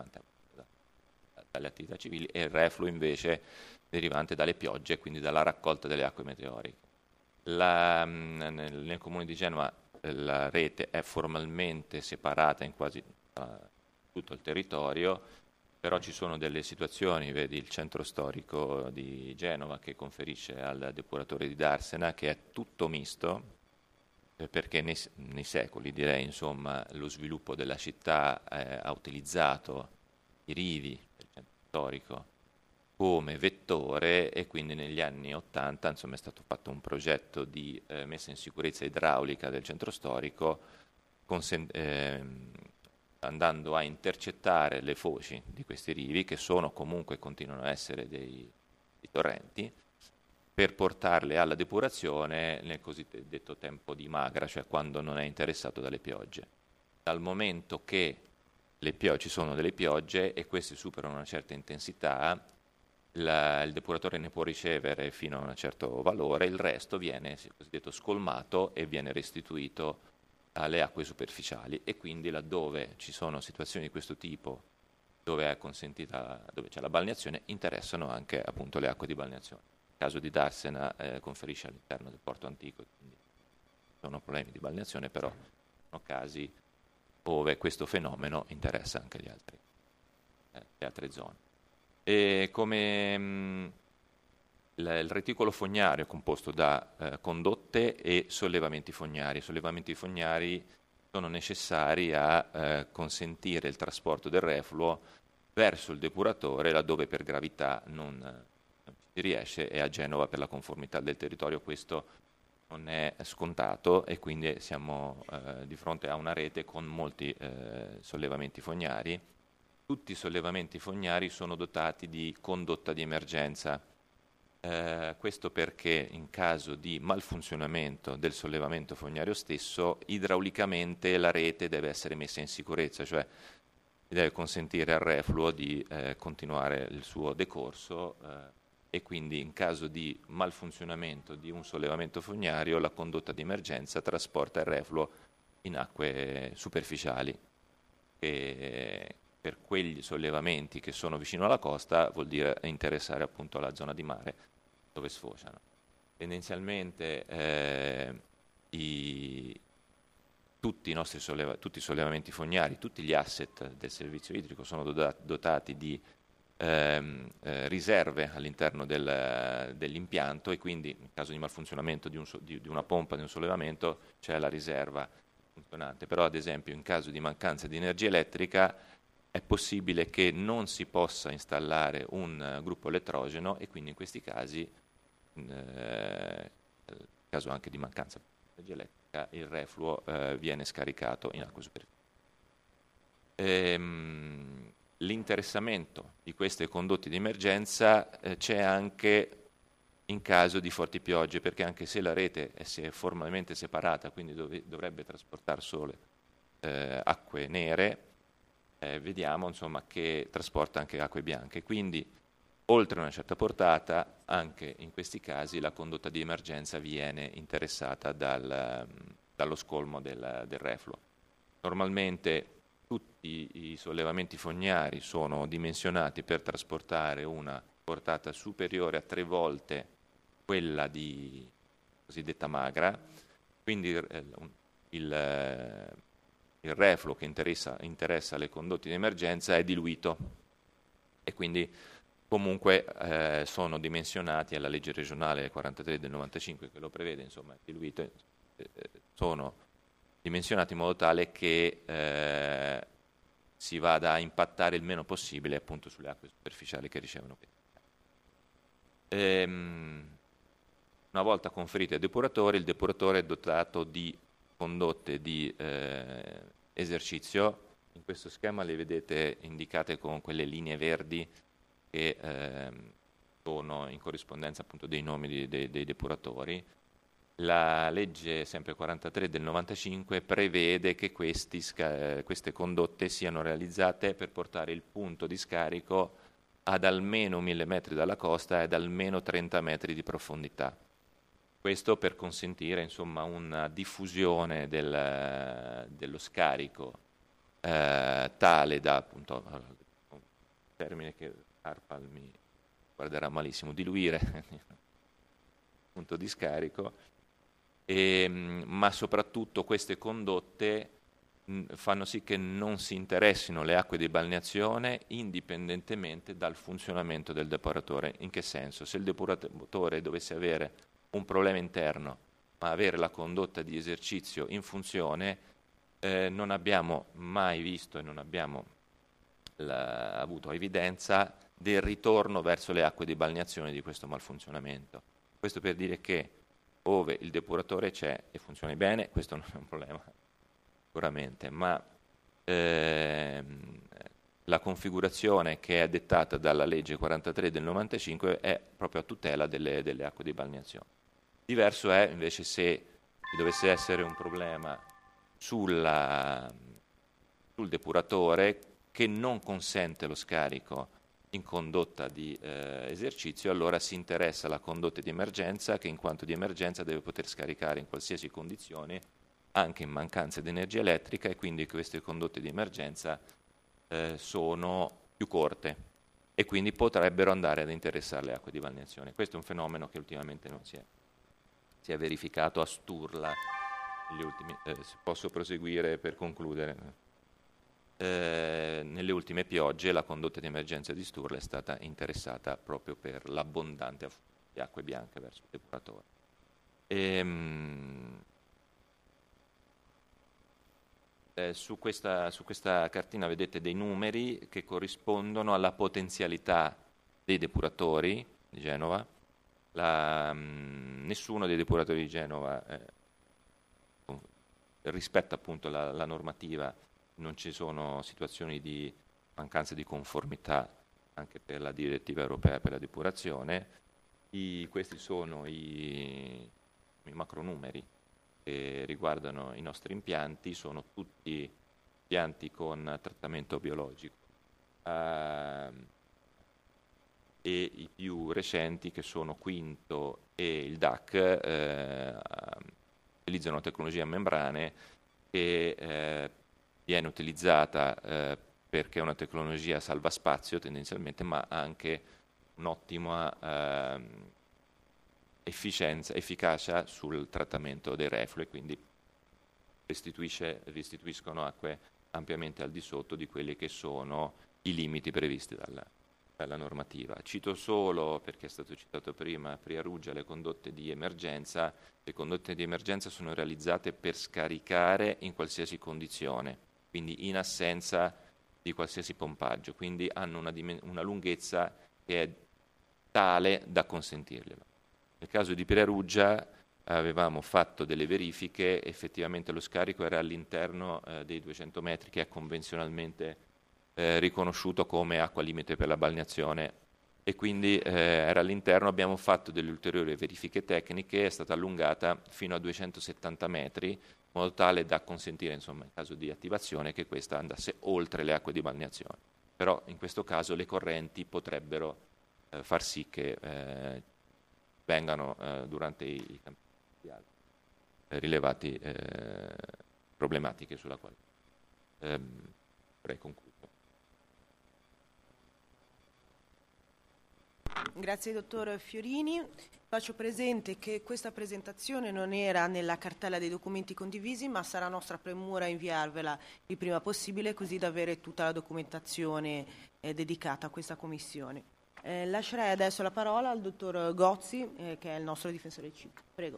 dalle attività civili e il refluo invece derivante dalle piogge, quindi dalla raccolta delle acque meteoriche. La, nel, nel comune di Genova la rete è formalmente separata in quasi uh, tutto il territorio, però ci sono delle situazioni, vedi il centro storico di Genova che conferisce al depuratore di Darsena, che è tutto misto, eh, perché nei, nei secoli direi insomma lo sviluppo della città eh, ha utilizzato i rivi del centro storico come vettore, e quindi negli anni ottanta insomma è stato fatto un progetto di eh, messa in sicurezza idraulica del centro storico consen- ehm, andando a intercettare le foci di questi rivi, che sono comunque continuano a essere dei, dei torrenti, per portarle alla depurazione nel cosiddetto tempo di magra, cioè quando non è interessato dalle piogge. Dal momento che le pio- ci sono delle piogge e queste superano una certa intensità, la, il depuratore ne può ricevere fino a un certo valore, il resto viene il cosiddetto scolmato e viene restituito alle acque superficiali, e quindi laddove ci sono situazioni di questo tipo dove è consentita, dove c'è la balneazione, interessano anche appunto le acque di balneazione. Il caso di Darsena eh, conferisce all'interno del porto antico, quindi sono problemi di balneazione, però sono casi dove questo fenomeno interessa anche gli altri, eh, le altre zone. E come mh, il reticolo fognario è composto da eh, condotte e sollevamenti fognari. I sollevamenti fognari sono necessari a eh, consentire il trasporto del refluo verso il depuratore laddove per gravità non, non ci si riesce, e a Genova per la conformità del territorio questo non è scontato, e quindi siamo eh, di fronte a una rete con molti eh, sollevamenti fognari tutti i sollevamenti fognari sono dotati di condotta di emergenza. Eh, questo perché in caso di malfunzionamento del sollevamento fognario stesso, idraulicamente la rete deve essere messa in sicurezza, cioè deve consentire al refluo di eh, continuare il suo decorso eh, e quindi in caso di malfunzionamento di un sollevamento fognario la condotta di emergenza trasporta il refluo in acque superficiali, che per quegli sollevamenti che sono vicino alla costa vuol dire interessare appunto la zona di mare dove sfociano. Tendenzialmente eh, i, tutti, i nostri solleva, tutti i sollevamenti fognari, tutti gli asset del servizio idrico sono dotati di ehm, eh, riserve all'interno del, dell'impianto e quindi in caso di malfunzionamento di, un, di, di una pompa, di un sollevamento, c'è la riserva funzionante. Però ad esempio in caso di mancanza di energia elettrica è possibile che non si possa installare un uh, gruppo elettrogeno e quindi in questi casi, in eh, caso anche di mancanza di energia elettrica, il refluo eh, viene scaricato in acque superficiali. Ehm, l'interessamento di queste condotte di emergenza eh, c'è anche in caso di forti piogge, perché anche se la rete è se formalmente separata, quindi dov- dovrebbe trasportare solo eh, acque nere, Eh, vediamo insomma che trasporta anche acque bianche, quindi oltre una certa portata anche in questi casi la condotta di emergenza viene interessata dal, dallo scolmo del, del refluo. Normalmente tutti i sollevamenti fognari sono dimensionati per trasportare una portata superiore a tre volte quella di cosiddetta magra, quindi eh, il il refluo che interessa, interessa le condotte di emergenza è diluito e quindi comunque eh, sono dimensionati alla legge regionale quarantatré del novantacinque che lo prevede, insomma, è diluito, eh, sono dimensionati in modo tale che eh, si vada a impattare il meno possibile appunto sulle acque superficiali che ricevono. Ehm, una volta conferiti ai depuratori, il depuratore è dotato di condotte di eh, esercizio. In questo schema le vedete indicate con quelle linee verdi che eh, sono in corrispondenza appunto dei nomi di, dei, dei depuratori. La legge sempre quarantatré del novantacinque prevede che questi, sca- queste condotte siano realizzate per portare il punto di scarico ad almeno mille metri dalla costa e ad almeno trenta metri di profondità. Questo per consentire insomma una diffusione del, dello scarico eh, tale da, appunto, un termine che Arpal mi guarderà malissimo, diluire il punto di scarico, e, ma soprattutto queste condotte mh, fanno sì che non si interessino le acque di balneazione indipendentemente dal funzionamento del depuratore. In che senso? Se il depuratore dovesse avere un problema interno, ma avere la condotta di esercizio in funzione, eh, non abbiamo mai visto e non abbiamo la, avuto evidenza del ritorno verso le acque di balneazione di questo malfunzionamento. Questo per dire che ove il depuratore c'è e funzioni bene, questo non è un problema sicuramente, ma ehm, la configurazione che è dettata dalla legge quarantatré del novantacinque è proprio a tutela delle, delle acque di balneazione. Diverso è invece se ci dovesse essere un problema sulla, sul depuratore che non consente lo scarico in condotta di eh, esercizio, allora si interessa la condotta di emergenza che in quanto di emergenza deve poter scaricare in qualsiasi condizione anche in mancanza di energia elettrica e quindi queste condotte di emergenza eh, sono più corte e quindi potrebbero andare ad interessare le acque di balneazione. Questo è un fenomeno che ultimamente non si è si è verificato a Sturla negli ultimi, eh, posso proseguire per concludere. Eh, nelle ultime piogge la condotta di emergenza di Sturla è stata interessata proprio per l'abbondante afflusso di acque bianche verso il depuratore. Ehm, eh, su, questa, su questa cartina vedete dei numeri che corrispondono alla potenzialità dei depuratori di Genova. La, mh, nessuno dei depuratori di Genova eh, rispetta appunto la, la normativa, non ci sono situazioni di mancanza di conformità anche per la direttiva europea per la depurazione. I, questi sono i, i macronumeri che riguardano i nostri impianti, sono tutti impianti con trattamento biologico. Uh, e i più recenti, che sono Quinto e il D A C, eh, utilizzano tecnologia a membrane che eh, viene utilizzata eh, perché è una tecnologia salvaspazio tendenzialmente, ma anche un'ottima eh, efficienza, efficacia sul trattamento dei reflui, quindi restituisce, restituiscono acque ampiamente al di sotto di quelli che sono i limiti previsti dalla la normativa. Cito solo, perché è stato citato prima, Priaruggia, le condotte di emergenza. Le condotte di emergenza sono realizzate per scaricare in qualsiasi condizione, quindi in assenza di qualsiasi pompaggio, quindi hanno una, dimen- una lunghezza che è tale da consentirglielo. Nel caso di Priaruggia avevamo fatto delle verifiche, effettivamente lo scarico era all'interno eh, dei duecento metri, che è convenzionalmente Eh, riconosciuto come acqua limite per la balneazione, e quindi eh, era all'interno. Abbiamo fatto delle ulteriori verifiche tecniche, è stata allungata fino a duecentosettanta metri, in modo tale da consentire, insomma, in caso di attivazione, che questa andasse oltre le acque di balneazione. Però in questo caso le correnti potrebbero eh, far sì che eh, vengano eh, durante i, i campi eh, rilevati eh, problematiche sulla quale eh, vorrei concludere.
Grazie dottor Fiorini. Faccio presente che questa presentazione non era nella cartella dei documenti condivisi, ma sarà nostra premura inviarvela il prima possibile, così da avere tutta la documentazione eh, dedicata a questa commissione. Eh, lascerei adesso la parola al dottor Gozzi, eh, che è il nostro difensore civico. Prego.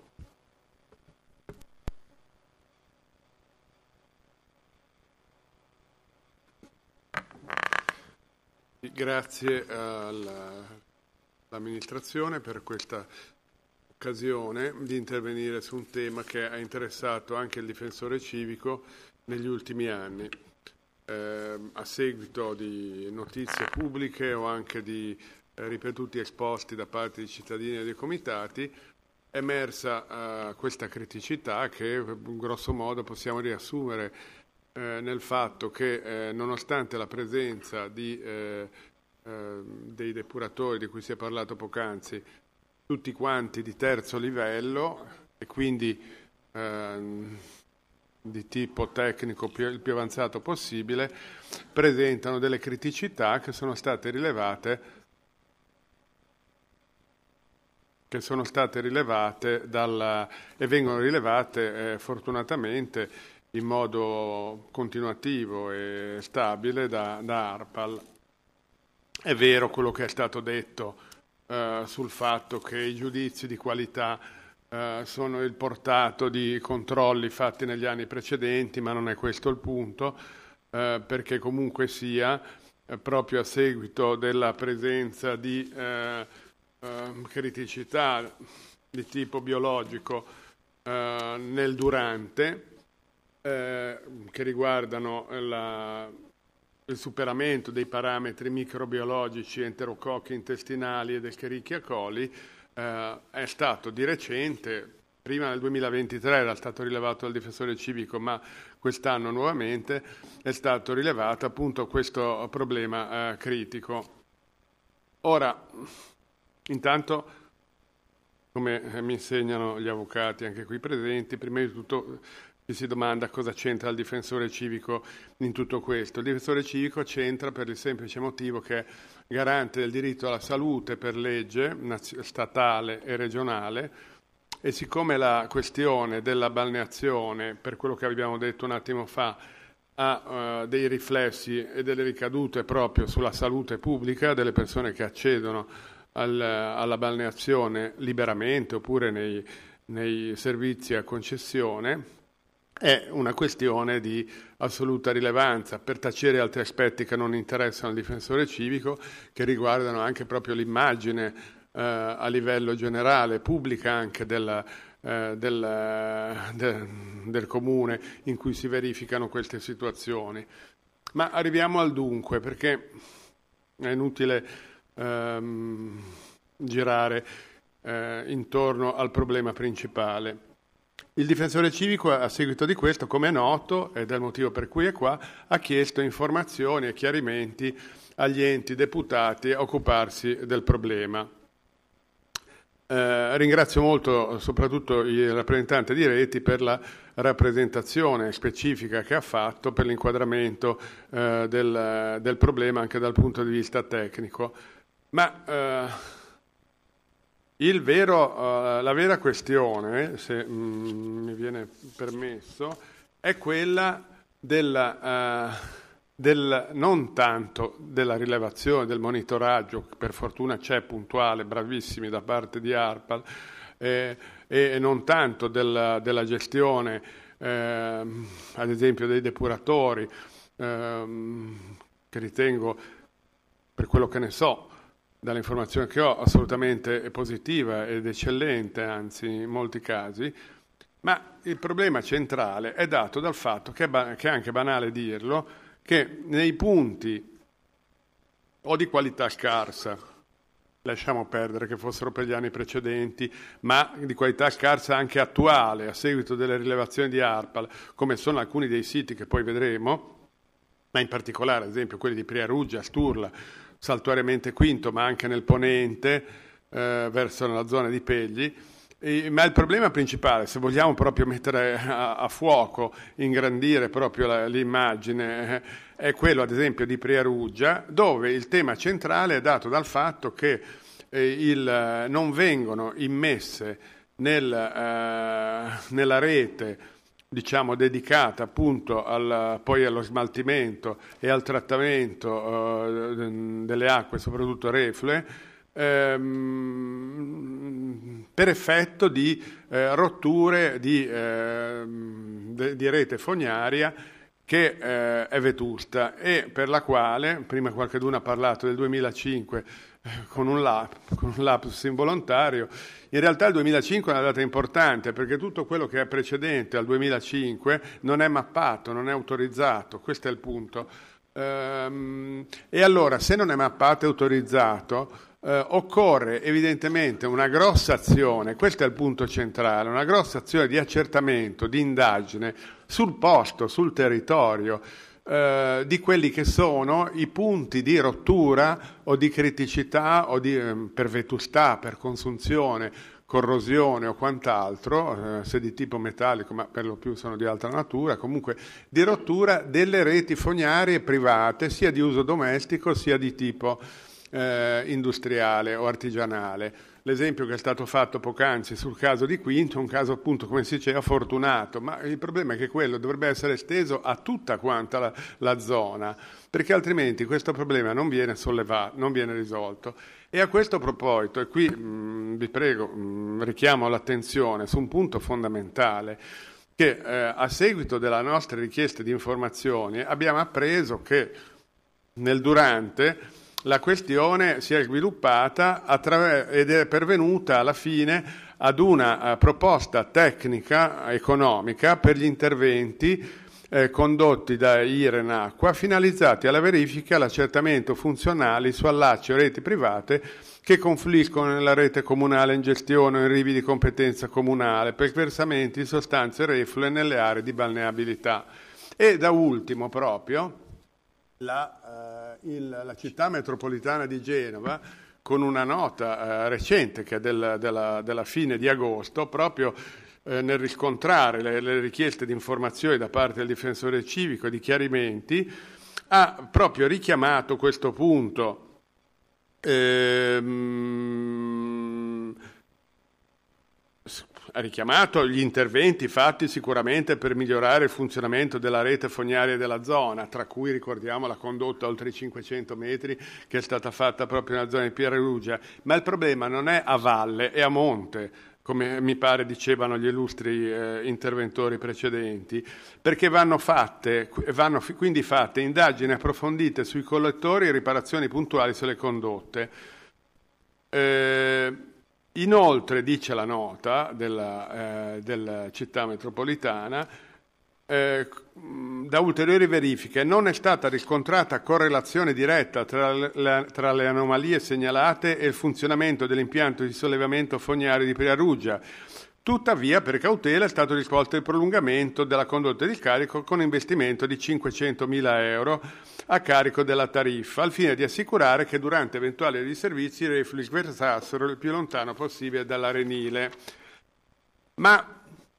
Grazie alla l'amministrazione per questa occasione di intervenire su un tema che ha interessato anche il difensore civico negli ultimi anni. Eh, a seguito di notizie pubbliche o anche di eh, ripetuti esposti da parte di cittadini e dei comitati, è emersa eh, questa criticità che grosso modo possiamo riassumere eh, nel fatto che eh, nonostante la presenza di eh, dei depuratori di cui si è parlato poc'anzi, tutti quanti di terzo livello e quindi ehm, di tipo tecnico più, il più avanzato possibile, presentano delle criticità che sono state rilevate che sono state rilevate dalla, e vengono rilevate eh, fortunatamente in modo continuativo e stabile da, da ARPAL. È vero quello che è stato detto eh, sul fatto che i giudizi di qualità eh, sono il portato di controlli fatti negli anni precedenti, ma non è questo il punto, eh, perché comunque sia, eh, proprio a seguito della presenza di eh, eh, criticità di tipo biologico eh, nel durante, eh, che riguardano la il superamento dei parametri microbiologici, enterococchi intestinali e del Escherichia coli, eh, è stato di recente, prima nel duemilaventitré era stato rilevato dal difensore civico, ma quest'anno nuovamente è stato rilevato appunto questo problema eh, critico. Ora, intanto, come mi insegnano gli avvocati anche qui presenti, prima di tutto ci si domanda cosa c'entra il difensore civico in tutto questo. Il difensore civico c'entra per il semplice motivo che è garante del diritto alla salute per legge statale e regionale, e siccome la questione della balneazione, per quello che abbiamo detto un attimo fa, ha uh, dei riflessi e delle ricadute proprio sulla salute pubblica delle persone che accedono al, alla balneazione liberamente oppure nei, nei servizi a concessione, è una questione di assoluta rilevanza per tacere altri aspetti che non interessano al difensore civico, che riguardano anche proprio l'immagine eh, a livello generale, pubblica anche del, eh, del, de, del comune in cui si verificano queste situazioni. Ma arriviamo al dunque, perché è inutile ehm, girare eh, intorno al problema principale. Il difensore civico, a seguito di questo, come è noto, ed è il motivo per cui è qua, ha chiesto informazioni e chiarimenti agli enti deputati a occuparsi del problema. Eh, ringrazio molto soprattutto il rappresentante di Reti per la rappresentazione specifica che ha fatto per l'inquadramento eh, del, del problema anche dal punto di vista tecnico. Ma eh, il vero, uh, la vera questione, se mm, mi viene permesso, è quella della, uh, del, non tanto della rilevazione, del monitoraggio, che per fortuna c'è puntuale, bravissimi da parte di ARPAL, eh, e non tanto della, della gestione, eh, ad esempio, dei depuratori, eh, che ritengo, per quello che ne so, dalle informazioni che ho, assolutamente positiva ed eccellente, anzi in molti casi, ma il problema centrale è dato dal fatto, che è, ba- che è anche banale dirlo, che nei punti o di qualità scarsa, lasciamo perdere che fossero per gli anni precedenti, ma di qualità scarsa anche attuale, a seguito delle rilevazioni di ARPAL, come sono alcuni dei siti che poi vedremo, ma in particolare ad esempio quelli di Priaruggia, Sturla, saltuariamente Quinto, ma anche nel ponente, eh, verso la zona di Pegli. E, ma il problema principale, se vogliamo proprio mettere a, a fuoco, ingrandire proprio la, l'immagine, eh, è quello ad esempio di Priaruggia, dove il tema centrale è dato dal fatto che eh, il, non vengono immesse nel, eh, nella rete, diciamo, dedicata appunto al, poi allo smaltimento e al trattamento eh, delle acque, soprattutto reflue, ehm, per effetto di eh, rotture di, eh, de, di rete fognaria che eh, è vetusta e per la quale, prima qualcuno ha parlato del duemilacinque eh, con un, lap, con un lapsus involontario, in realtà il duemilacinque è una data importante perché tutto quello che è precedente al duemilacinque non è mappato, non è autorizzato, questo è il punto. Ehm, e allora se non è mappato e autorizzato eh, occorre evidentemente una grossa azione, questo è il punto centrale, una grossa azione di accertamento, di indagine sul posto, sul territorio, eh, di quelli che sono i punti di rottura o di criticità o di, eh, per vetustà, per consunzione, corrosione o quant'altro, eh, se di tipo metallico, ma per lo più sono di altra natura, comunque di rottura delle reti fognarie private, sia di uso domestico sia di tipo eh, industriale o artigianale. L'esempio che è stato fatto poc'anzi sul caso di Quinto è un caso appunto, come si diceva, fortunato, ma il problema è che quello dovrebbe essere esteso a tutta quanta la, la zona, perché altrimenti questo problema non viene sollevato, non viene risolto. E a questo proposito, e qui mh, vi prego, mh, richiamo l'attenzione su un punto fondamentale, che eh, a seguito della nostra richiesta di informazioni abbiamo appreso che nel durante la questione si è sviluppata attraver- ed è pervenuta alla fine ad una uh, proposta tecnica economica per gli interventi eh, condotti da Iren Acqua finalizzati alla verifica e all'accertamento funzionali su allacci o reti private che confluiscono nella rete comunale in gestione o in rivi di competenza comunale per versamenti di sostanze reflue nelle aree di balneabilità. E da ultimo proprio La, uh, il, la città metropolitana di Genova, con una nota uh, recente che è del, della, della fine di agosto, proprio uh, nel riscontrare le, le richieste di informazioni da parte del difensore civico e di chiarimenti, ha proprio richiamato questo punto. Ehm, ha richiamato gli interventi fatti sicuramente per migliorare il funzionamento della rete fognaria della zona, tra cui ricordiamo la condotta oltre i cinquecento metri che è stata fatta proprio nella zona di Priaruggia, ma il problema non è a valle, è a monte, come mi pare dicevano gli illustri eh, interventori precedenti, perché vanno fatte, vanno f- quindi fatte indagini approfondite sui collettori e riparazioni puntuali sulle condotte. Eh, Inoltre, dice la nota della, eh, della città metropolitana, eh, da ulteriori verifiche non è stata riscontrata correlazione diretta tra le, tra le anomalie segnalate e il funzionamento dell'impianto di sollevamento fognario di Priaruggia. Tuttavia, per cautela, è stato disposto il prolungamento della condotta di carico con investimento di cinquecentomila euro a carico della tariffa, al fine di assicurare che durante eventuali disservizi i reflui versassero il più lontano possibile dall'arenile. Ma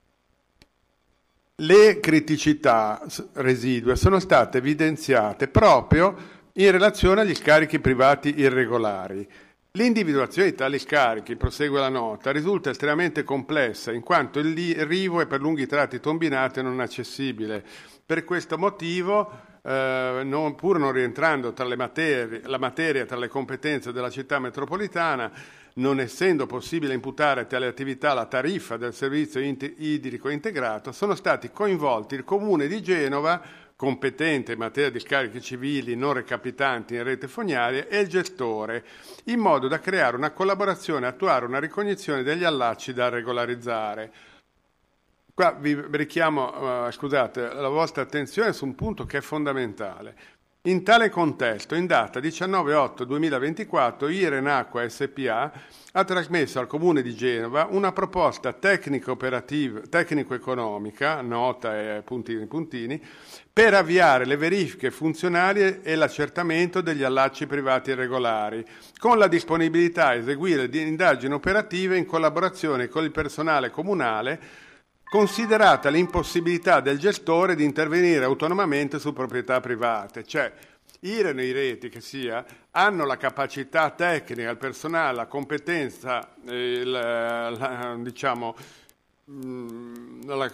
le criticità residue sono state evidenziate proprio in relazione agli scarichi privati irregolari. L'individuazione di tali scarichi, prosegue la nota, risulta estremamente complessa in quanto il rivo è per lunghi tratti tombinati e non accessibile. Per questo motivo, eh, non, pur non rientrando tra le materie, la materia tra le competenze della città metropolitana, non essendo possibile imputare a tale attività la tariffa del servizio idrico integrato, sono stati coinvolti il Comune di Genova, competente in materia di scarichi civili non recapitanti in rete fognaria, e il gestore, in modo da creare una collaborazione e attuare una ricognizione degli allacci da regolarizzare. Qua vi richiamo, uh, scusate, la vostra attenzione su un punto che è fondamentale. In tale contesto, in data diciannove otto duemilaventiquattro, Iren Acqua S P A ha trasmesso al Comune di Genova una proposta tecnico-operativa, tecnico-economica, nota e puntini puntini, per avviare le verifiche funzionali e l'accertamento degli allacci privati irregolari, con la disponibilità a eseguire indagini operative in collaborazione con il personale comunale, considerata l'impossibilità del gestore di intervenire autonomamente su proprietà private. Cioè, Iren e i reti che sia hanno la capacità tecnica, il personale, la competenza, il, la, diciamo, la,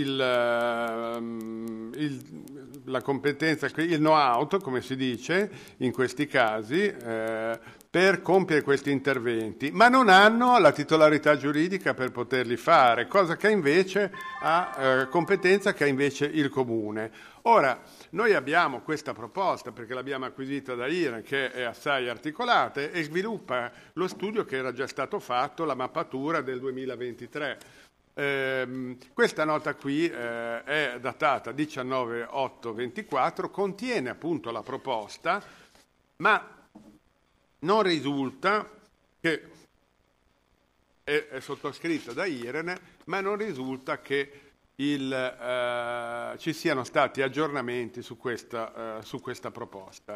il, il, la competenza, il know-how, come si dice in questi casi, eh, per compiere questi interventi, ma non hanno la titolarità giuridica per poterli fare, cosa che invece ha eh, competenza che ha invece il Comune. Ora, noi abbiamo questa proposta, perché l'abbiamo acquisita da Iren, che è assai articolata e sviluppa lo studio che era già stato fatto, la mappatura del duemilaventitré. Eh, questa nota qui eh, è datata diciannove otto ventiquattro, contiene appunto la proposta, ma non risulta che è, è sottoscritta da Iren, ma non risulta che il, eh, ci siano stati aggiornamenti su questa, eh, su questa proposta.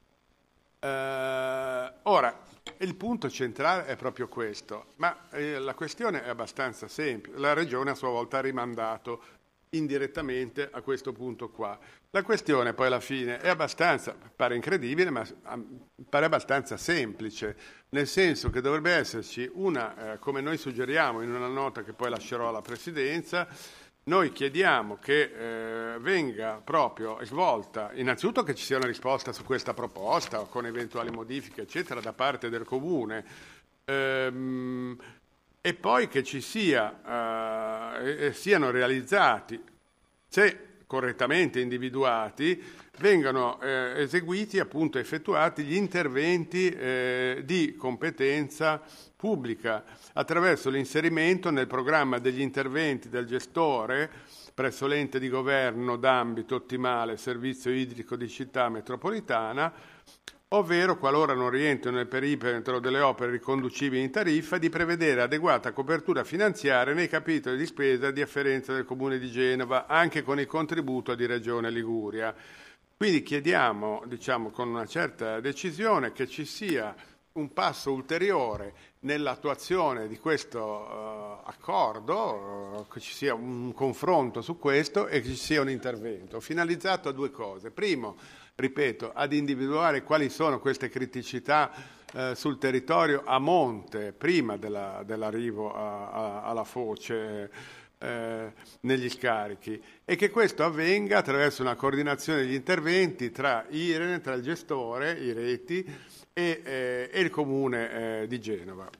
Eh, ora, il punto centrale è proprio questo, ma eh, la questione è abbastanza semplice. La Regione a sua volta ha rimandato indirettamente a questo punto qua. La questione poi alla fine è abbastanza, pare incredibile, ma pare abbastanza semplice, nel senso che dovrebbe esserci una, eh, come noi suggeriamo in una nota che poi lascerò alla Presidenza, noi chiediamo che eh, venga proprio svolta, innanzitutto che ci sia una risposta su questa proposta, con eventuali modifiche, eccetera, da parte del Comune, ehm, e poi che ci sia, eh, siano realizzati, se correttamente individuati, vengano eh, eseguiti, appunto effettuati gli interventi eh, di competenza pubblica attraverso l'inserimento nel programma degli interventi del gestore presso l'ente di governo d'ambito ottimale servizio idrico di città metropolitana, ovvero, qualora non rientrino nel perimetro delle opere riconducibili in tariffa, di prevedere adeguata copertura finanziaria nei capitoli di spesa di afferenza del Comune di Genova, anche con il contributo di Regione Liguria. Quindi chiediamo, diciamo, con una certa decisione, che ci sia un passo ulteriore nell'attuazione di questo uh, accordo, uh, che ci sia un confronto su questo e che ci sia un intervento finalizzato a due cose. Primo, ripeto, ad individuare quali sono queste criticità eh, sul territorio a monte, prima della, dell'arrivo a, a, alla foce eh, negli scarichi, e che questo avvenga attraverso una coordinazione degli interventi tra Iren, tra il gestore, i reti, e, eh, e il Comune eh, di Genova.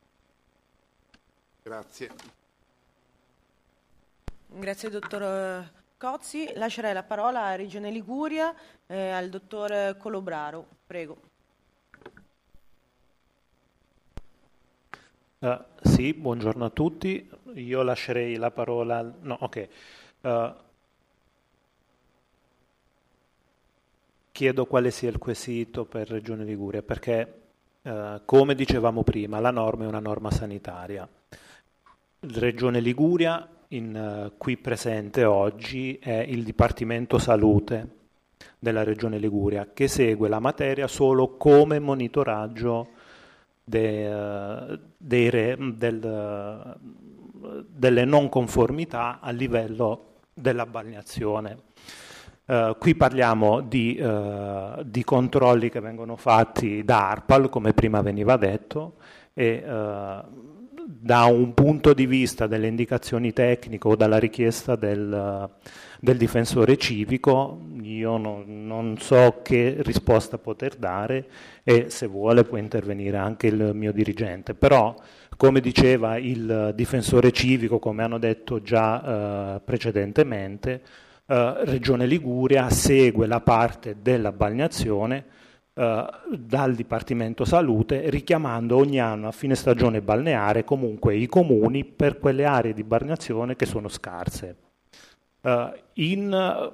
Grazie.
Grazie, dottor Cozzi. Lascerei la parola a Regione Liguria, eh, al dottor Colobraro. Prego.
Uh, sì, buongiorno a tutti. Io lascerei la parola... No, ok. Uh, chiedo quale sia il quesito per Regione Liguria, perché eh, come dicevamo prima, la norma è una norma sanitaria. Regione Liguria, in, uh, qui presente oggi, è il Dipartimento Salute della Regione Liguria, che segue la materia solo come monitoraggio de, uh, dei re, del, uh, delle non conformità a livello della balneazione. Uh, qui parliamo di, uh, di controlli che vengono fatti da ARPAL, come prima veniva detto, e uh, da un punto di vista delle indicazioni tecniche o dalla richiesta del, del difensore civico, io non, non so che risposta poter dare, e se vuole può intervenire anche il mio dirigente. Però, come diceva il difensore civico, come hanno detto già eh, precedentemente, eh, Regione Liguria segue la parte della balneazione Uh, dal Dipartimento Salute, richiamando ogni anno a fine stagione balneare comunque i comuni per quelle aree di balneazione che sono scarse. Uh, in,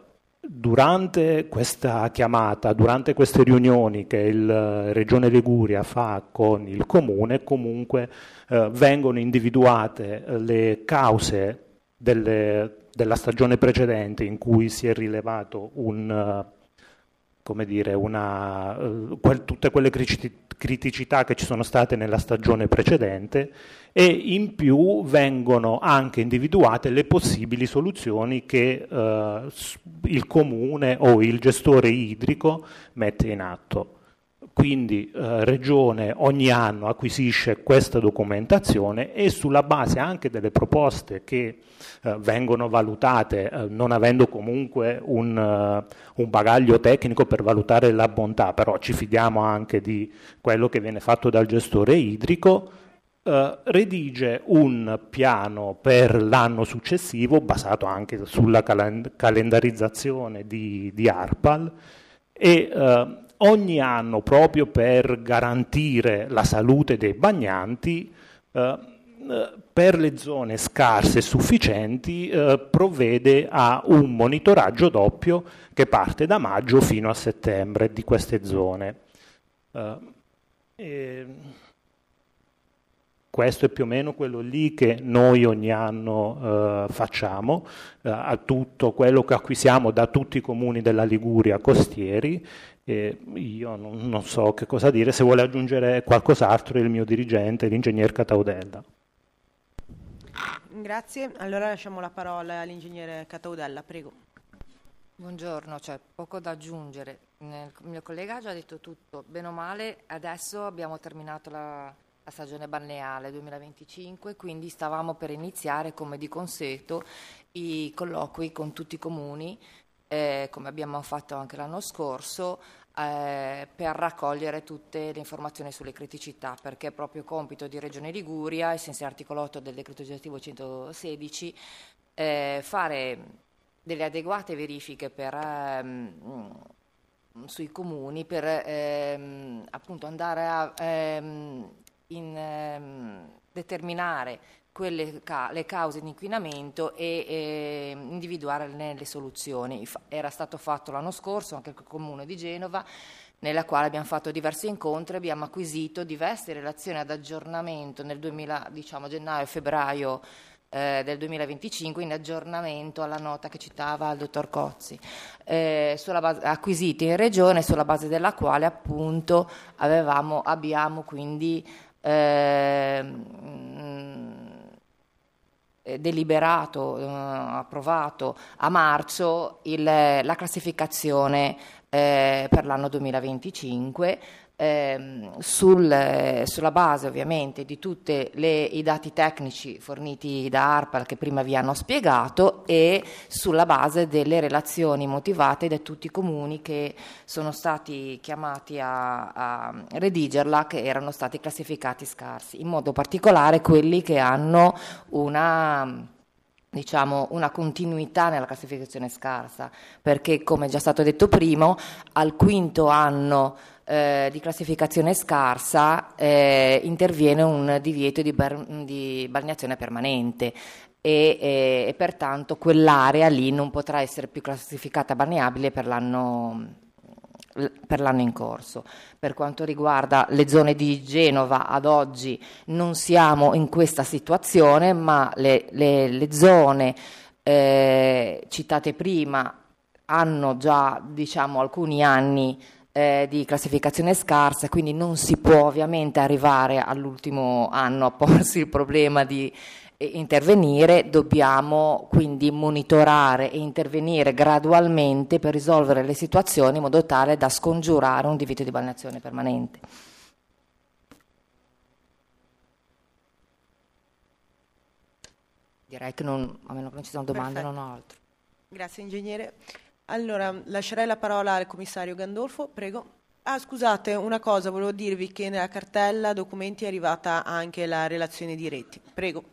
durante questa chiamata, durante queste riunioni che il uh, Regione Liguria fa con il comune, comunque uh, vengono individuate uh, le cause delle, della stagione precedente in cui si è rilevato un uh, come dire, una, uh, quel, tutte quelle criticità che ci sono state nella stagione precedente, e in più vengono anche individuate le possibili soluzioni che uh, il comune o il gestore idrico mette in atto. Quindi uh, Regione ogni anno acquisisce questa documentazione, e sulla base anche delle proposte che uh, vengono valutate, uh, non avendo comunque un, uh, un bagaglio tecnico per valutare la bontà, però ci fidiamo anche di quello che viene fatto dal gestore idrico, uh, redige un piano per l'anno successivo, basato anche sulla cal- calendarizzazione di, di ARPAL, e uh, ogni anno, proprio per garantire la salute dei bagnanti, eh, per le zone scarse e sufficienti eh, provvede a un monitoraggio doppio che parte da maggio fino a settembre di queste zone. Eh, e questo è più o meno quello lì che noi ogni anno eh, facciamo, eh, a tutto quello che acquisiamo da tutti i comuni della Liguria costieri. E io non, non so che cosa dire, se vuole aggiungere qualcos'altro il mio dirigente, l'ingegner Cataudella.
Grazie, allora lasciamo la parola all'ingegnere Cataudella, prego.
Buongiorno, c'è poco da aggiungere, il mio collega ha già detto tutto, bene o male adesso abbiamo terminato la, la stagione balneare duemilaventicinque, quindi stavamo per iniziare come di consueto i colloqui con tutti i comuni, Eh, come abbiamo fatto anche l'anno scorso, eh, per raccogliere tutte le informazioni sulle criticità, perché è proprio compito di Regione Liguria, ai sensi dell'articolo otto del decreto legislativo centosedici, eh, fare delle adeguate verifiche per, ehm, sui comuni per ehm, appunto andare a ehm, in, ehm, determinare quelle ca- le cause di inquinamento e eh, individuare le, le soluzioni. Era stato fatto l'anno scorso anche col Comune di Genova, nella quale abbiamo fatto diversi incontri, abbiamo acquisito diverse relazioni ad aggiornamento nel duemila, diciamo gennaio e febbraio eh, del duemilaventicinque, in aggiornamento alla nota che citava il dottor Cozzi, eh, sulla base, acquisiti in regione, sulla base della quale appunto avevamo, abbiamo quindi eh, deliberato, eh, approvato a marzo il, la classificazione eh, per l'anno duemilaventicinque, eh, sul, sulla base ovviamente di tutti i dati tecnici forniti da ARPAL che prima vi hanno spiegato, e sulla base delle relazioni motivate da tutti i comuni che sono stati chiamati a, a redigerla, che erano stati classificati scarsi, in modo particolare quelli che hanno una diciamo una continuità nella classificazione scarsa, perché come già stato detto prima, al quinto anno eh, di classificazione scarsa eh, interviene un divieto di, bar- di balneazione permanente e, e, e pertanto quell'area lì non potrà essere più classificata balneabile per l'anno per l'anno in corso. Per quanto riguarda le zone di Genova, ad oggi non siamo in questa situazione, ma le, le, le zone eh, citate prima hanno già, diciamo, alcuni anni eh, di classificazione scarsa, quindi non si può ovviamente arrivare all'ultimo anno a porsi il problema di eh, intervenire. Dobbiamo quindi monitorare e intervenire gradualmente per risolvere le situazioni in modo tale da scongiurare un divieto di balneazione permanente. Direi che non, a meno che non ci siano domande,
Perfetto.
non ho altro.
Grazie ingegnere. Allora, lascerei la parola al commissario Gandolfo, prego. Ah, scusate, una cosa, volevo dirvi che nella cartella documenti è arrivata anche la relazione di reti. Prego.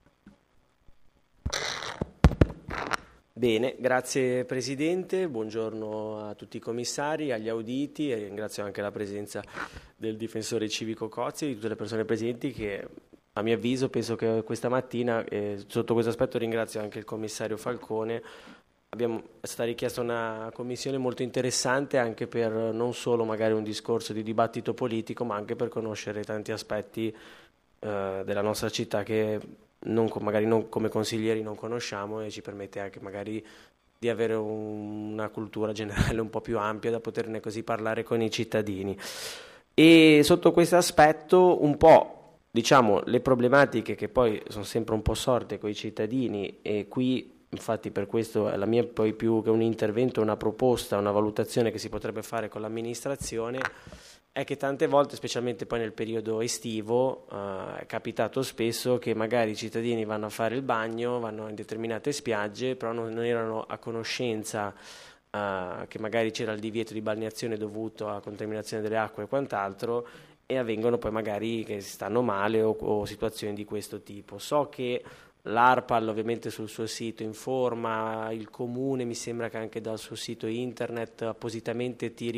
Bene, grazie Presidente, buongiorno a tutti i commissari, agli auditi, e ringrazio anche la presenza del difensore civico Cozzi e di tutte le persone presenti che, a mio avviso, penso che questa mattina, eh, sotto questo aspetto ringrazio anche il commissario Falcone. Abbiamo, è stata richiesta una commissione molto interessante anche per non solo magari un discorso di dibattito politico, ma anche per conoscere tanti aspetti eh, della nostra città che non, magari non, come consiglieri non conosciamo, e ci permette anche magari di avere un, una cultura generale un po' più ampia da poterne così parlare con i cittadini. E sotto questo aspetto un po', diciamo, le problematiche che poi sono sempre un po' sorte con i cittadini, e qui infatti per questo la mia poi più che un intervento, una proposta, una valutazione che si potrebbe fare con l'amministrazione, è che tante volte, specialmente poi nel periodo estivo, eh, è capitato spesso che magari i cittadini vanno a fare il bagno, vanno in determinate spiagge, però non, non erano a conoscenza eh, che magari c'era il divieto di balneazione dovuto a contaminazione delle acque e quant'altro, e avvengono poi magari che si stanno male o, o situazioni di questo tipo. So che l'ARPAL ovviamente sul suo sito informa, il Comune mi sembra che anche dal suo sito internet appositamente ti,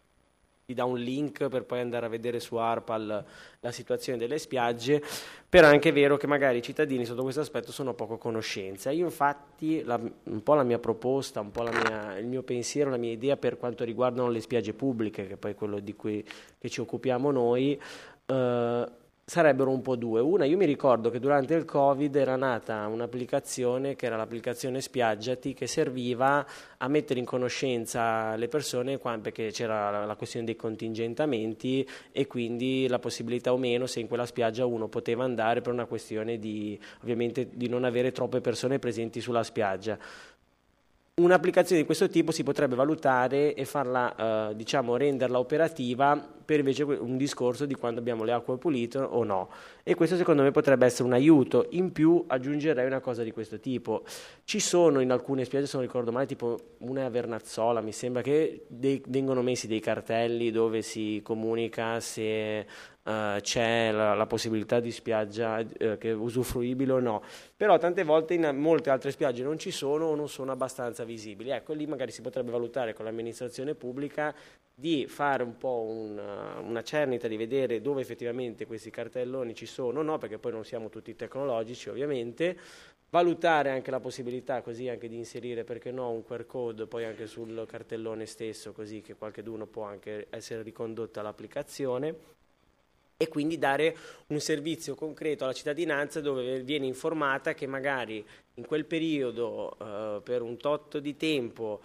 ti dà un link per poi andare a vedere su ARPAL la situazione delle spiagge, però è anche vero che magari i cittadini sotto questo aspetto sono poco a conoscenza. Io infatti la, un po' la mia proposta, un po' la mia, il mio pensiero, la mia idea per quanto riguardano le spiagge pubbliche, che poi è quello di cui che ci occupiamo noi, eh, sarebbero un po' due. Una, io mi ricordo che durante il Covid era nata un'applicazione che era l'applicazione Spiaggiati, che serviva a mettere in conoscenza le persone, perché c'era la questione dei contingentamenti e quindi la possibilità o meno se in quella spiaggia uno poteva andare, per una questione di ovviamente di non avere troppe persone presenti sulla spiaggia. Un'applicazione di questo tipo si potrebbe valutare e farla, eh, diciamo, renderla operativa per invece un discorso di quando abbiamo le acque pulite o no. E questo secondo me potrebbe essere un aiuto. In più aggiungerei una cosa di questo tipo. Ci sono in alcune spiagge, se non ricordo male, tipo una a Vernazzola, mi sembra che dei, vengono messi dei cartelli dove si comunica se Uh, c'è la, la possibilità di spiaggia uh, che è usufruibile o no, però tante volte in molte altre spiagge non ci sono o non sono abbastanza visibili. Ecco, lì magari si potrebbe valutare con l'amministrazione pubblica di fare un po' una, una cernita, di vedere dove effettivamente questi cartelloni ci sono o no, perché poi non siamo tutti tecnologici ovviamente, valutare anche la possibilità così anche di inserire, perché no, un Q R code poi anche sul cartellone stesso, così che qualcheduno può anche essere ricondotta all'applicazione, e quindi dare un servizio concreto alla cittadinanza dove viene informata che magari in quel periodo eh, per un tot di tempo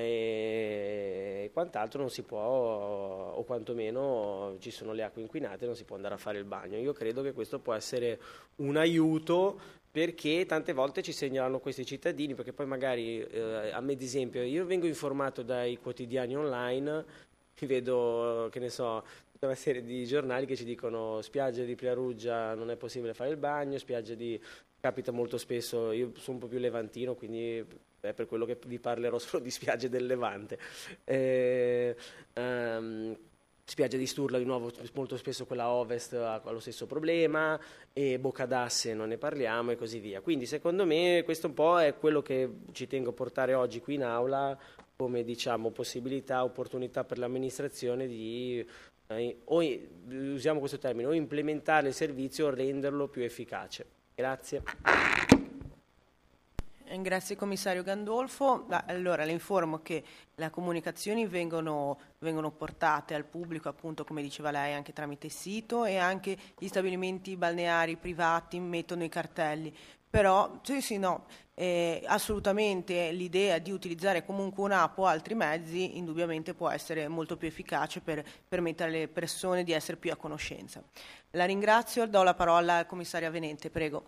e quant'altro non si può, o quantomeno ci sono le acque inquinate e non si può andare a fare il bagno. Io credo che questo può essere un aiuto, perché tante volte ci segnalano questi cittadini, perché poi magari eh, a me ad esempio io vengo informato dai quotidiani online, mi vedo, che ne so, una serie di giornali che ci dicono spiaggia di Priaruggia non è possibile fare il bagno, spiaggia di... capita molto spesso, io sono un po' più levantino, quindi è per quello che vi parlerò solo di spiagge del Levante. Eh, um, spiaggia di Sturla di nuovo, molto spesso quella ovest ha lo stesso problema, e Boccadasse non ne parliamo e così via. Quindi secondo me questo un po' è quello che ci tengo a portare oggi qui in aula come, diciamo, possibilità, opportunità per l'amministrazione di eh, o usiamo questo termine, o implementare il servizio o renderlo più efficace. Grazie.
Grazie commissario Gandolfo. Allora le informo che le comunicazioni vengono, vengono portate al pubblico, appunto come diceva lei, anche tramite sito, e anche gli stabilimenti balneari privati mettono i cartelli. Però sì, sì, no, eh, assolutamente l'idea di utilizzare comunque un'app o altri mezzi indubbiamente può essere molto più efficace per permettere alle persone di essere più a conoscenza. La ringrazio, do la parola al commissario Avenente, prego.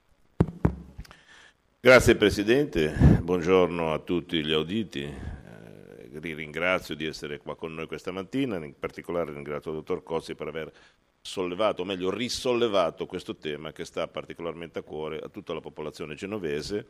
Grazie Presidente, buongiorno a tutti gli auditi, eh, vi ringrazio di essere qua con noi questa mattina, in particolare ringrazio il dottor Cozzi per aver sollevato, o meglio risollevato questo tema che sta particolarmente a cuore a tutta la popolazione genovese,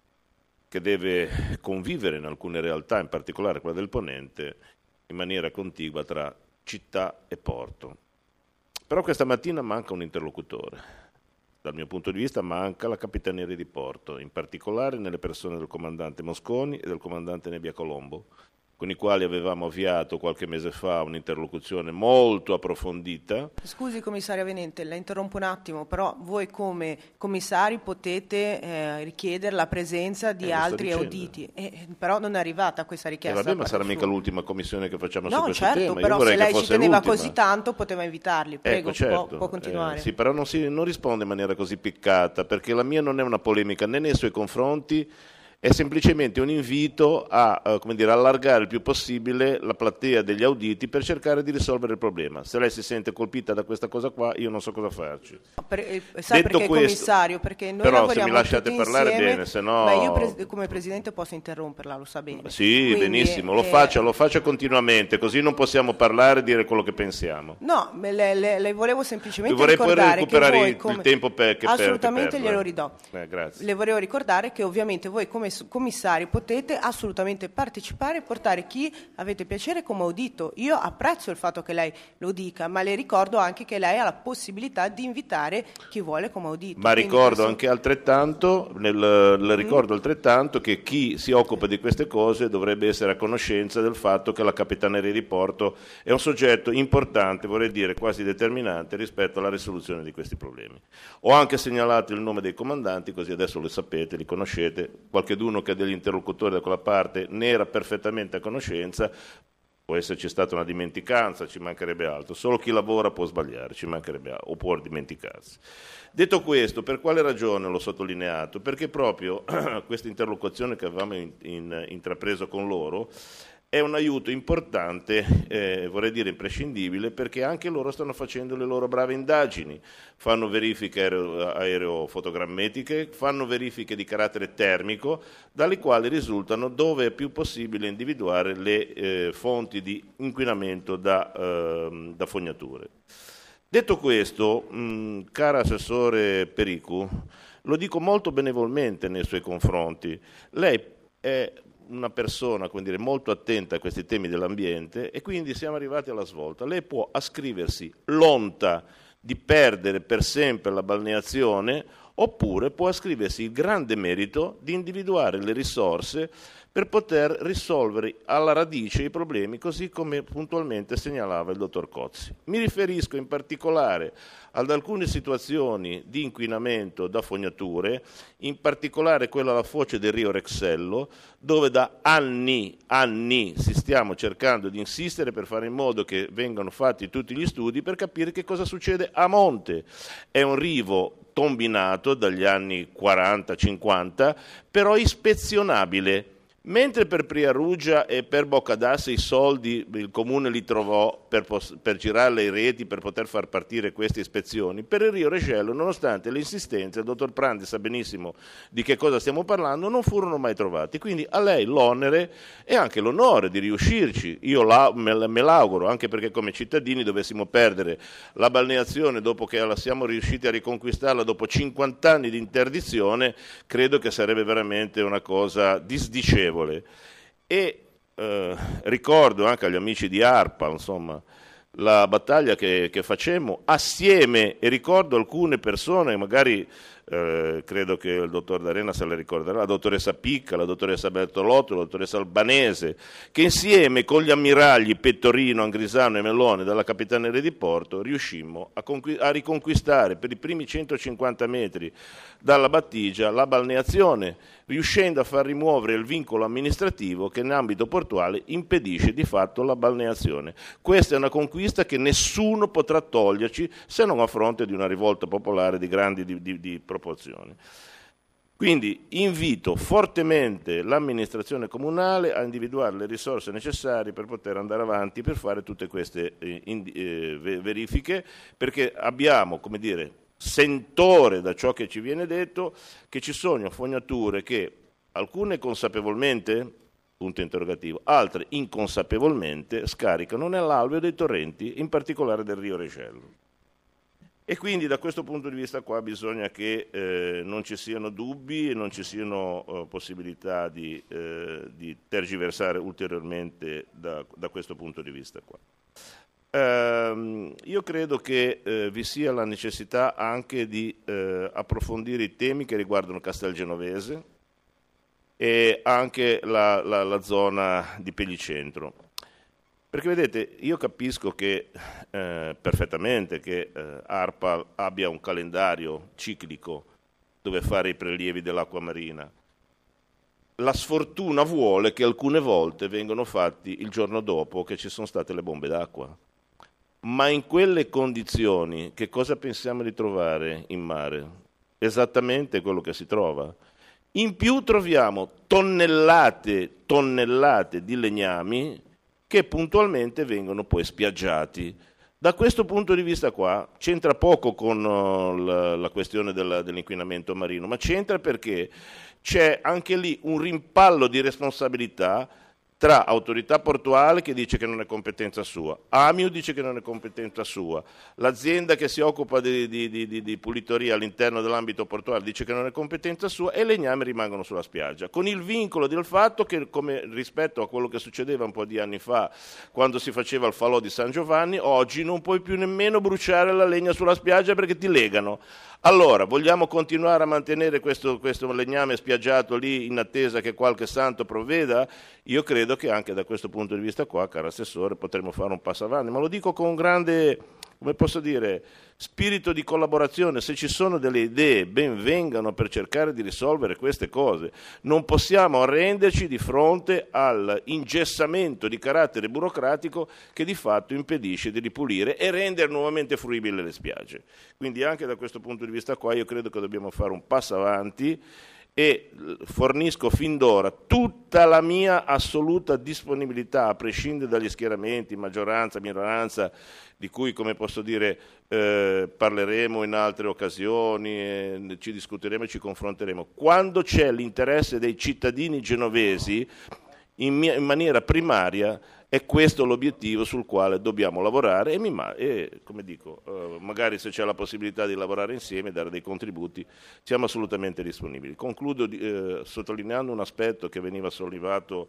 che deve convivere in alcune realtà, in particolare quella del Ponente, in maniera contigua tra città e porto. Però questa mattina manca un interlocutore. Dal mio punto di vista manca la Capitaneria di Porto, in particolare nelle persone del comandante Mosconi e del comandante Nebbia Colombo, con i quali avevamo avviato qualche mese fa un'interlocuzione molto approfondita.
Scusi commissario Avenente, la interrompo un attimo, però voi come commissari potete eh, richiedere la presenza di
eh,
altri auditi, eh, però non è arrivata questa richiesta.
Eh vabbè, ma sarà mica l'ultima commissione che facciamo
no,
su questo
certo,
tema. Io
però
vorrei
se lei
che
ci
fosse
teneva
l'ultima.
così tanto poteva invitarli, prego,
ecco, certo.
può, può continuare.
Eh, sì, però non, si, non risponde in maniera così piccata, perché la mia non è una polemica né nei suoi confronti, è semplicemente un invito a eh, come dire, allargare il più possibile la platea degli auditi per cercare di risolvere il problema. Se lei si sente colpita da questa cosa qua, io non so cosa farci.
Per, eh, sai
Detto
perché
questo,
commissario? Perché noi
però
lavoriamo
se mi lasciate
tutti
parlare
insieme,
bene, se no...
Beh, io pres- come Presidente posso interromperla, lo sa bene.
Sì,
Quindi,
benissimo, lo
eh,
faccia, lo faccia continuamente, così non possiamo parlare e dire quello che pensiamo.
No, le, le, le volevo semplicemente
vorrei poi
ricordare
recuperare
che voi
il,
come...
il tempo per, che
assolutamente
per, che
glielo
perdo,
ridò.
eh. Eh, grazie.
Le volevo ricordare che ovviamente voi come commissari potete assolutamente partecipare e portare chi avete piacere come audito. Io apprezzo il fatto che lei lo dica, ma le ricordo anche che lei ha la possibilità di invitare chi vuole come audito.
Ma
Quindi
ricordo
questo...
anche altrettanto, nel, le ricordo mm. altrettanto che chi si occupa di queste cose dovrebbe essere a conoscenza del fatto che la Capitaneria di Porto è un soggetto importante, vorrei dire quasi determinante rispetto alla risoluzione di questi problemi. Ho anche segnalato il nome dei comandanti, così adesso lo sapete, li conoscete, qualcheduno che ha degli interlocutori da quella parte ne era perfettamente a conoscenza, può esserci stata una dimenticanza, ci mancherebbe altro, solo chi lavora può sbagliare, ci mancherebbe altro, o può dimenticarsi. Detto questo, per quale ragione l'ho sottolineato? Perché proprio questa interlocuzione che avevamo in, in, intrapreso con loro è un aiuto importante, eh, vorrei dire imprescindibile, perché anche loro stanno facendo le loro brave indagini, fanno verifiche aereo, aerofotogrammetiche, fanno verifiche di carattere termico, dalle quali risultano dove è più possibile individuare le eh, fonti di inquinamento da, eh, da fognature. Detto questo, mh, cara Assessore Pericu, lo dico molto benevolmente nei suoi confronti, lei è una persona, come dire, molto attenta a questi temi dell'ambiente e quindi siamo arrivati alla svolta. Lei può ascriversi l'onta di perdere per sempre la balneazione oppure può ascriversi il grande merito di individuare le risorse per poter risolvere alla radice i problemi, così come puntualmente segnalava il dottor Cozzi. Mi riferisco in particolare ad alcune situazioni di inquinamento da fognature, in particolare quella alla foce del Rio Rexello, dove da anni, anni si stiamo cercando di insistere per fare in modo che vengano fatti tutti gli studi per capire che cosa succede a monte. È un rivo tombinato dagli anni quaranta cinquanta, però ispezionabile. Mentre per Priaruggia e per Boccadasse i soldi il Comune li trovò per, per girare le reti per poter far partire queste ispezioni, per il Rio Regello, nonostante le insistenze, il dottor Prandi sa benissimo di che cosa stiamo parlando, non furono mai trovati. Quindi a lei l'onere e anche l'onore di riuscirci. Io la, me, me l'auguro, anche perché come cittadini dovessimo perdere la balneazione dopo che la siamo riusciti a riconquistarla dopo cinquanta anni di interdizione, credo che sarebbe veramente una cosa disdicevole. E eh, ricordo anche agli amici di ARPA, insomma, la battaglia che, che facemmo assieme, e ricordo alcune persone, magari eh, credo che il dottor D'Arena se la ricorderà, la dottoressa Picca, la dottoressa Bertolotto, la dottoressa Albanese, che insieme con gli ammiragli Pettorino, Angrisano e Melone della Capitaneria di Porto riuscimmo a, conqui- a riconquistare per i primi centocinquanta metri dalla battigia la balneazione, riuscendo a far rimuovere il vincolo amministrativo che in ambito portuale impedisce di fatto la balneazione. Questa è una conquista che nessuno potrà toglierci se non a fronte di una rivolta popolare di grandi di, di, di proporzioni. Quindi invito fortemente l'amministrazione comunale a individuare le risorse necessarie per poter andare avanti, per fare tutte queste eh, in, eh, verifiche, perché abbiamo, come dire, sentore da ciò che ci viene detto, che ci sono fognature che alcune consapevolmente, punto interrogativo, altre inconsapevolmente scaricano nell'alveo dei torrenti, in particolare del Rio Recello. E quindi da questo punto di vista qua bisogna che eh, non ci siano dubbi e non ci siano eh, possibilità di, eh, di tergiversare ulteriormente da, da questo punto di vista qua. Uh, io credo che uh, vi sia la necessità anche di uh, approfondire i temi che riguardano Castelgenovese e anche la, la, la zona di Pellicentro, perché vedete, io capisco che uh, perfettamente che uh, ARPA abbia un calendario ciclico dove fare i prelievi dell'acqua marina. La sfortuna vuole che alcune volte vengano fatti il giorno dopo che ci sono state le bombe d'acqua. Ma in quelle condizioni che cosa pensiamo di trovare in mare? Esattamente quello che si trova. In più troviamo tonnellate, tonnellate di legnami che puntualmente vengono poi spiaggiati. Da questo punto di vista qua c'entra poco con uh, la, la questione della, dell'inquinamento marino, ma c'entra perché c'è anche lì un rimpallo di responsabilità tra autorità portuale che dice che non è competenza sua, Amio dice che non è competenza sua, l'azienda che si occupa di, di, di, di pulitoria all'interno dell'ambito portuale dice che non è competenza sua e le legname rimangono sulla spiaggia, con il vincolo del fatto che, come rispetto a quello che succedeva un po' di anni fa quando si faceva il falò di San Giovanni, oggi non puoi più nemmeno bruciare la legna sulla spiaggia perché ti legano. Allora, vogliamo continuare a mantenere questo, questo legname spiaggiato lì in attesa che qualche santo provveda? Io credo che anche da questo punto di vista qua, caro Assessore, potremo fare un passo avanti, ma lo dico con grande, come posso dire, spirito di collaborazione. Se ci sono delle idee, ben vengano per cercare di risolvere queste cose. Non possiamo arrenderci di fronte all'ingessamento di carattere burocratico che di fatto impedisce di ripulire e rendere nuovamente fruibili le spiagge. Quindi anche da questo punto di vista qua io credo che dobbiamo fare un passo avanti e fornisco fin d'ora tutta la mia assoluta disponibilità, a prescindere dagli schieramenti, maggioranza, minoranza, di cui, come posso dire, eh, parleremo in altre occasioni, eh, ci discuteremo e ci confronteremo. Quando c'è l'interesse dei cittadini genovesi, in, mia, in maniera primaria, è questo l'obiettivo sul quale dobbiamo lavorare e, mi, e come dico, eh, magari se c'è la possibilità di lavorare insieme, dare dei contributi, siamo assolutamente disponibili. Concludo eh, sottolineando un aspetto che veniva sollevato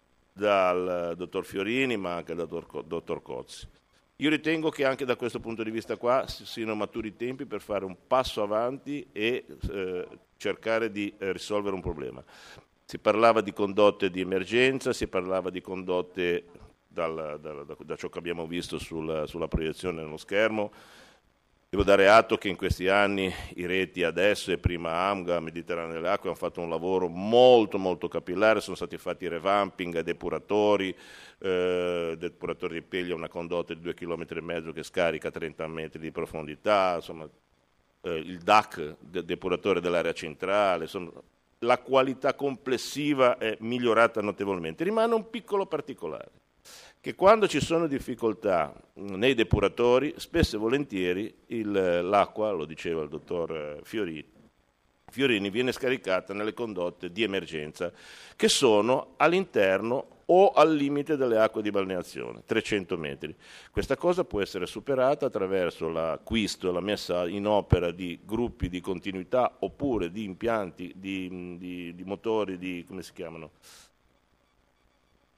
dal dottor Fiorini ma anche dal dottor, dottor Cozzi. Io ritengo che anche da questo punto di vista qua siano maturi i tempi per fare un passo avanti e eh, cercare di eh, risolvere un problema. Si parlava di condotte di emergenza, si parlava di condotte dal, da, da, da ciò che abbiamo visto sul, sulla proiezione nello schermo. Devo dare atto che in questi anni i reti adesso e prima AMGA, Mediterraneo delle Acque, hanno fatto un lavoro molto molto capillare, sono stati fatti revamping a depuratori, eh, depuratori di Peglia, una condotta di due chilometri e mezzo che scarica trenta metri di profondità, insomma, eh, il D A C, de, depuratore dell'area centrale, insomma, la qualità complessiva è migliorata notevolmente. Rimane un piccolo particolare, che quando ci sono difficoltà nei depuratori, spesso e volentieri il, l'acqua, lo diceva il dottor Fiorini, Fiorini, viene scaricata nelle condotte di emergenza, che sono all'interno o al limite delle acque di balneazione, trecento metri. Questa cosa può essere superata attraverso l'acquisto e la messa in opera di gruppi di continuità oppure di impianti, di, di, di motori, di, come si chiamano?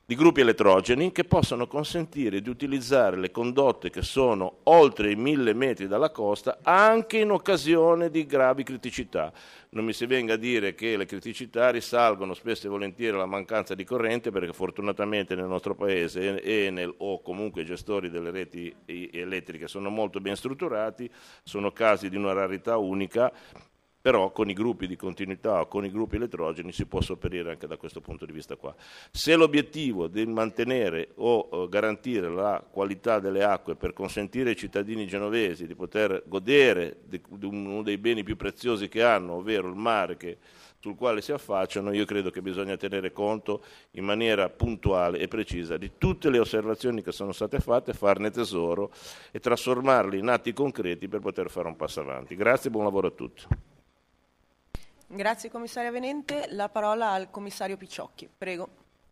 di gruppi elettrogeni che possono consentire di utilizzare le condotte che sono oltre i mille metri dalla costa anche in occasione di gravi criticità. Non mi si venga a dire che le criticità risalgono spesso e volentieri alla mancanza di corrente, perché fortunatamente nel nostro paese Enel o comunque i gestori delle reti elettriche sono molto ben strutturati, sono casi di una rarità unica, però con i gruppi di continuità o con i gruppi elettrogeni si può sopperire anche da questo punto di vista qua. Se l'obiettivo di mantenere o garantire la qualità delle acque per consentire ai cittadini genovesi di poter godere di uno dei beni più preziosi che hanno, ovvero il mare che, sul quale si affacciano, io credo che bisogna tenere conto in maniera puntuale e precisa di tutte le osservazioni che sono state fatte, farne tesoro e trasformarli in atti concreti per poter fare un passo avanti. Grazie e buon lavoro a tutti.
Grazie commissario Avenente, la parola al commissario Picciocchi, prego.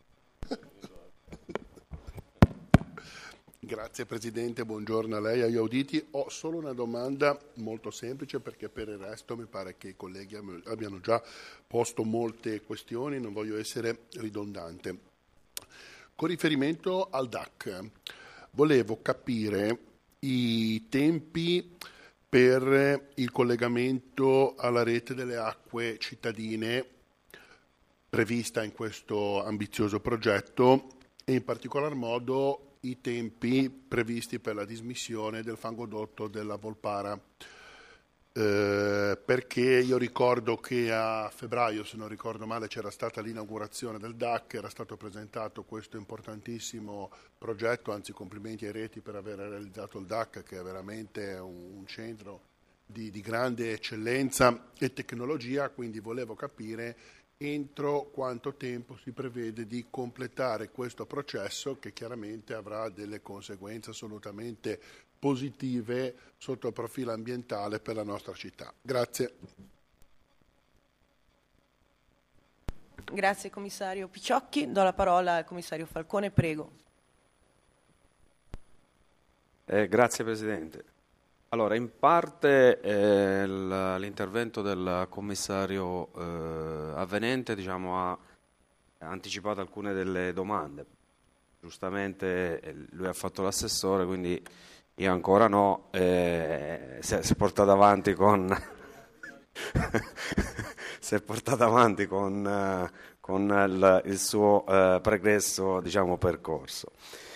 Grazie Presidente, buongiorno a lei e agli auditi. Ho solo una domanda molto semplice, perché per il resto mi pare che i colleghi abbiano già posto molte questioni, non voglio essere ridondante. Con riferimento al D A C, volevo capire i tempi per il collegamento alla rete delle acque cittadine prevista in questo ambizioso progetto e in particolar modo i tempi previsti per la dismissione del fangodotto della Volpara. Eh, perché io ricordo che a febbraio, se non ricordo male, c'era stata l'inaugurazione del D A C, era stato presentato questo importantissimo progetto, anzi complimenti ai Reti per aver realizzato il D A C, che è veramente un, un centro di, di grande eccellenza e tecnologia, quindi volevo capire entro quanto tempo si prevede di completare questo processo, che chiaramente avrà delle conseguenze assolutamente positive sotto il profilo ambientale per la nostra città. Grazie.
Grazie commissario Picciocchi, do la parola al commissario Falcone, prego.
Eh, grazie Presidente. Allora, in parte eh, l'intervento del commissario eh, Avvenente, diciamo, ha anticipato alcune delle domande. Giustamente eh, lui ha fatto l'assessore, quindi io ancora no, eh, si, è, si è portato avanti con si è portato avanti con, uh, con il, il suo uh, pregresso, diciamo, percorso.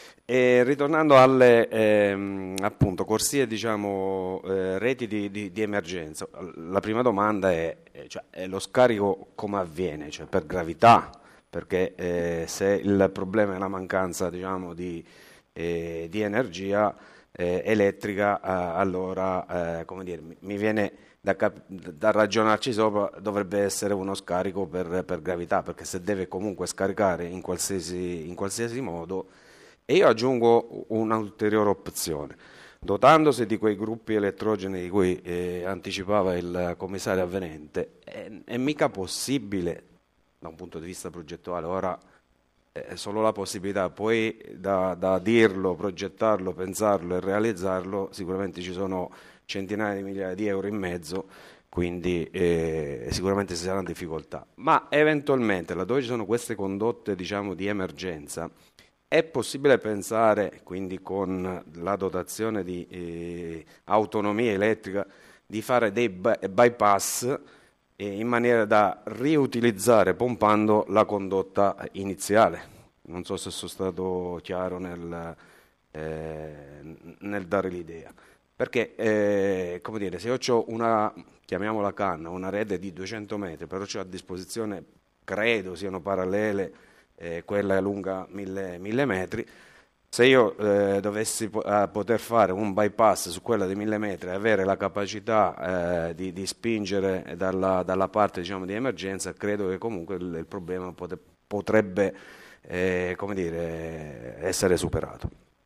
E ritornando alle ehm, appunto corsie, diciamo, eh, reti di, di, di emergenza, la prima domanda è, cioè, è lo scarico come avviene, cioè per gravità, perché eh, se il problema è la mancanza, diciamo, di, eh, di energia eh, elettrica, eh, allora eh, come dire, mi viene da, cap- da ragionarci sopra, dovrebbe essere uno scarico per, per gravità, perché se deve comunque scaricare in qualsiasi, in qualsiasi modo. E io aggiungo un'ulteriore opzione, dotandosi di quei gruppi elettrogeni di cui eh, anticipava il commissario Avvenente, è, è mica possibile da un punto di vista progettuale, ora è solo la possibilità, poi da, da dirlo, progettarlo, pensarlo e realizzarlo sicuramente ci sono centinaia di migliaia di euro in mezzo, quindi eh, sicuramente ci saranno difficoltà, ma eventualmente laddove ci sono queste condotte, diciamo, di emergenza, è possibile pensare, quindi con la dotazione di eh, autonomia elettrica, di fare dei by- bypass eh, in maniera da riutilizzare pompando la condotta iniziale. Non so se sono stato chiaro nel, eh, nel dare l'idea. Perché, eh, come dire, se io ho una, chiamiamola canna, una rete di duecento metri, però ho a disposizione, credo siano parallele, Eh, quella è lunga mille, mille metri, se io eh, dovessi po- poter fare un bypass su quella di mille metri e avere la capacità eh, di, di spingere dalla, dalla parte, diciamo, di emergenza, credo che comunque il, il problema pot- potrebbe eh, come dire, essere superato.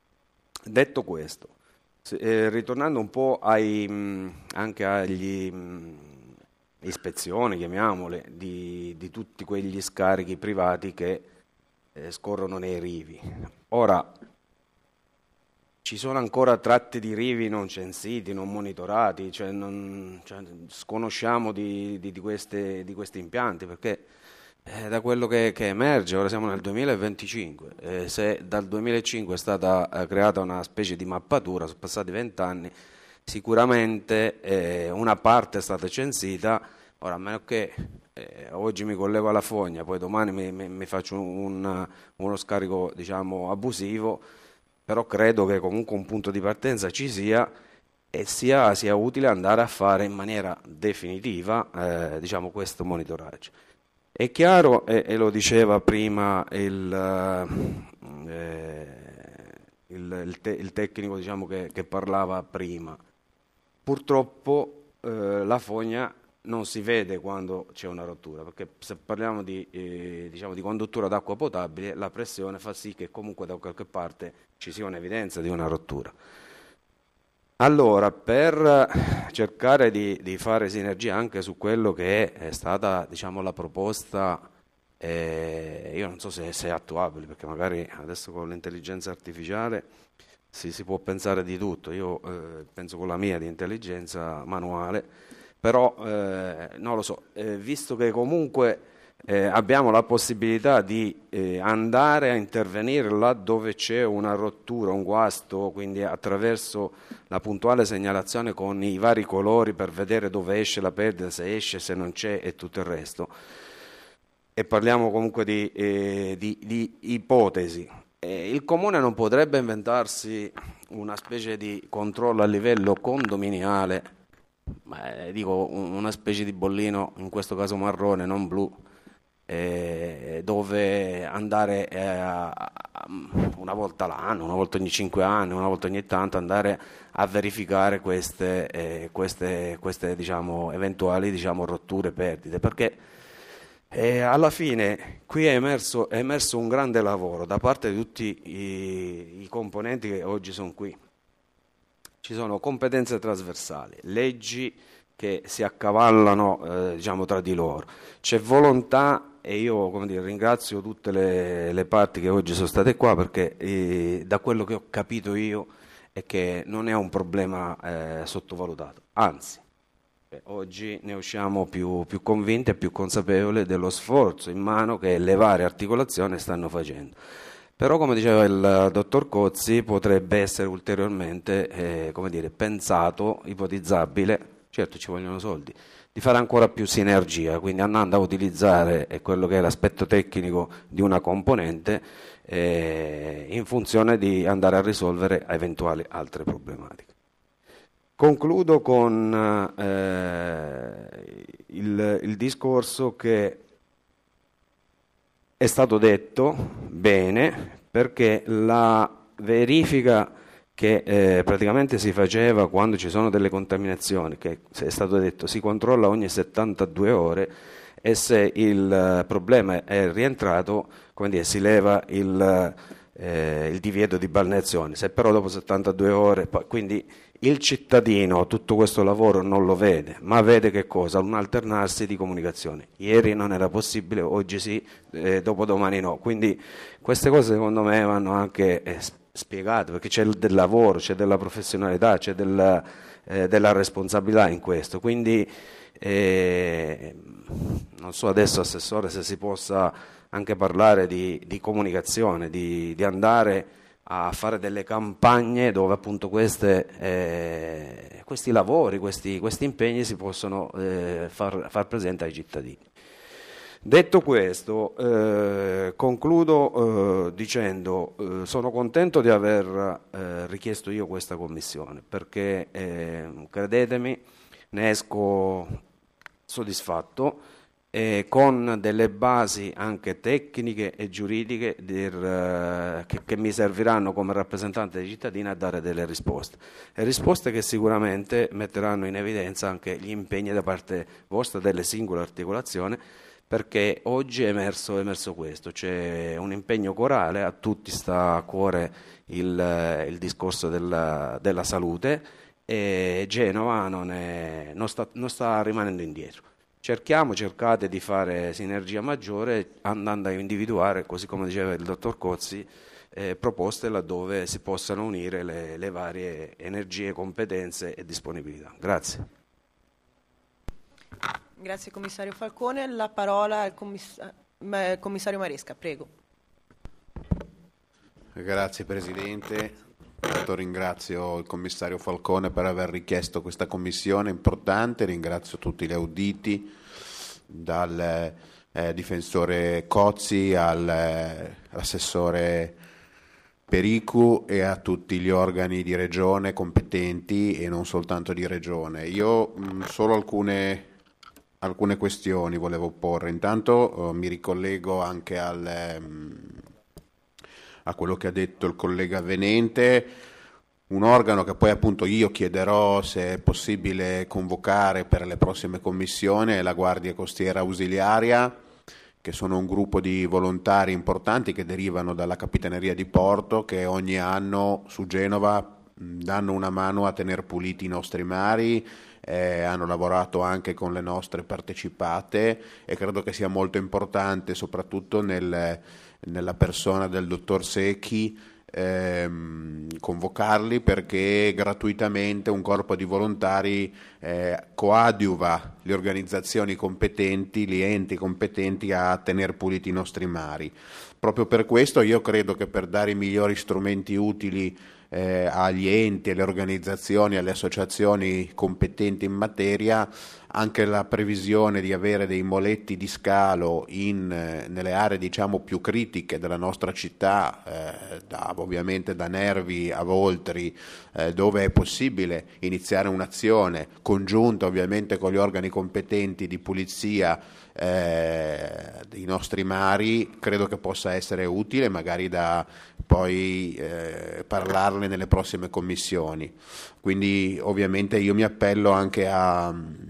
Detto questo, se, eh, ritornando un po' ai, mh, anche agli mh, ispezioni, chiamiamole, di, di tutti quegli scarichi privati che eh, scorrono nei rivi. Ora, ci sono ancora tratti di rivi non censiti, non monitorati, cioè non, cioè, sconosciamo di, di, di, queste, di questi impianti, perché Eh, da quello che, che emerge, ora siamo nel duemilaventicinque, eh, se dal duemilacinque è stata eh, creata una specie di mappatura, sono passati vent'anni, sicuramente eh, una parte è stata censita, ora a meno che eh, oggi mi collego alla fogna, poi domani mi, mi, mi faccio un, uno scarico diciamo abusivo, però credo che comunque un punto di partenza ci sia e sia, sia utile andare a fare in maniera definitiva eh, diciamo questo monitoraggio. È chiaro, e, e lo diceva prima il, eh, il, il, te, il tecnico diciamo, che, che parlava prima, purtroppo eh, la fogna non si vede quando c'è una rottura, perché se parliamo di, eh, diciamo, di conduttura d'acqua potabile, la pressione fa sì che comunque da qualche parte ci sia un'evidenza di una rottura. Allora, per cercare di, di fare sinergia anche su quello che è, è stata diciamo, la proposta, eh, io non so se, se è attuabile, perché magari adesso con l'intelligenza artificiale si, si può pensare di tutto, io eh, penso con la mia di intelligenza manuale, però eh, non lo so, eh, visto che comunque eh, abbiamo la possibilità di eh, andare a intervenire là dove c'è una rottura, un guasto, quindi attraverso la puntuale segnalazione con i vari colori per vedere dove esce la perdita, se esce, se non c'è e tutto il resto. E parliamo comunque di, eh, di, di ipotesi. Eh, il Comune non potrebbe inventarsi una specie di controllo a livello condominiale, ma, eh, dico una specie di bollino, in questo caso marrone, non blu, Eh, dove andare eh, a, a, una volta l'anno, una volta ogni cinque anni, una volta ogni tanto andare a verificare queste, eh, queste, queste diciamo, eventuali diciamo, rotture, perdite, perché eh, alla fine qui è emerso, è emerso un grande lavoro da parte di tutti i, i componenti che oggi sono qui. Ci sono competenze trasversali, leggi che si accavallano eh, diciamo, tra di loro, c'è volontà. E io come dire, ringrazio tutte le, le parti che oggi sono state qua, perché eh, da quello che ho capito io è che non è un problema eh, sottovalutato, anzi eh, oggi ne usciamo più, più convinti e più consapevoli dello sforzo in mano che le varie articolazioni stanno facendo. Però come diceva il dottor Cozzi potrebbe essere ulteriormente eh, come dire, pensato, ipotizzabile, certo ci vogliono soldi, di fare ancora più sinergia, quindi andando a utilizzare eh, quello che è l'aspetto tecnico di una componente eh, in funzione di andare a risolvere eventuali altre problematiche. Concludo con eh, il, il discorso che è stato detto bene, perché la verifica che eh, praticamente si faceva quando ci sono delle contaminazioni, che è stato detto si controlla ogni settantadue ore, e se il eh, problema è rientrato, come dire, si leva il, eh, il divieto di balneazione. Se però dopo settantadue ore, poi, quindi il cittadino tutto questo lavoro non lo vede, ma vede che cosa? Un alternarsi di comunicazione. Ieri non era possibile, oggi sì, eh, dopodomani no. Quindi queste cose secondo me vanno anche eh, spiegate, perché c'è del lavoro, c'è della professionalità, c'è della, eh, della responsabilità in questo. Quindi eh, non so adesso, Assessore, se si possa anche parlare di, di comunicazione, di, di andare a fare delle campagne dove appunto queste, eh, questi lavori, questi, questi impegni si possono eh, far, far presente ai cittadini. Detto questo, eh, concludo eh, dicendo eh, sono contento di aver eh, richiesto io questa commissione, perché eh, credetemi ne esco soddisfatto, e con delle basi anche tecniche e giuridiche dir, che, che mi serviranno come rappresentante dei cittadini a dare delle risposte, e risposte che sicuramente metteranno in evidenza anche gli impegni da parte vostra delle singole articolazioni, perché oggi è emerso, è emerso questo, c'è un impegno corale, a tutti sta a cuore il, il discorso della, della salute, e Genova non, è, non, sta, non sta rimanendo indietro. Cerchiamo, cercate di fare sinergia maggiore andando a individuare, così come diceva il dottor Cozzi, eh, proposte laddove si possano unire le, le varie energie, competenze e disponibilità. Grazie.
Grazie commissario Falcone. La parola al commissario. Ma, commissario Maresca, prego.
Grazie Presidente. Intanto ringrazio il commissario Falcone per aver richiesto questa commissione importante, ringrazio tutti gli auditi, dal eh, difensore Cozzi all'assessore eh, Pericu e a tutti gli organi di regione competenti e non soltanto di regione. Io mh, solo alcune, alcune questioni volevo porre. Intanto eh, mi ricollego anche al... Mh, a quello che ha detto il collega Venente, un organo che poi appunto io chiederò se è possibile convocare per le prossime commissioni è la Guardia Costiera Ausiliaria, che sono un gruppo di volontari importanti che derivano dalla Capitaneria di Porto, che ogni anno su Genova danno una mano a tenere puliti i nostri mari, eh, hanno lavorato anche con le nostre partecipate e credo che sia molto importante soprattutto nel nella persona del dottor Secchi ehm, convocarli, perché gratuitamente un corpo di volontari eh, coadiuva le organizzazioni competenti, gli enti competenti a tenere puliti i nostri mari. Proprio per questo io credo che per dare i migliori strumenti utili eh, agli enti, alle organizzazioni, alle associazioni competenti in materia, anche la previsione di avere dei moletti di scalo in, eh, nelle aree diciamo più critiche della nostra città, eh, da, ovviamente da Nervi a Voltri, eh, dove è possibile iniziare un'azione congiunta ovviamente con gli organi competenti di pulizia eh, dei nostri mari, credo che possa essere utile, magari da poi eh, parlarne nelle prossime commissioni. Quindi ovviamente io mi appello anche a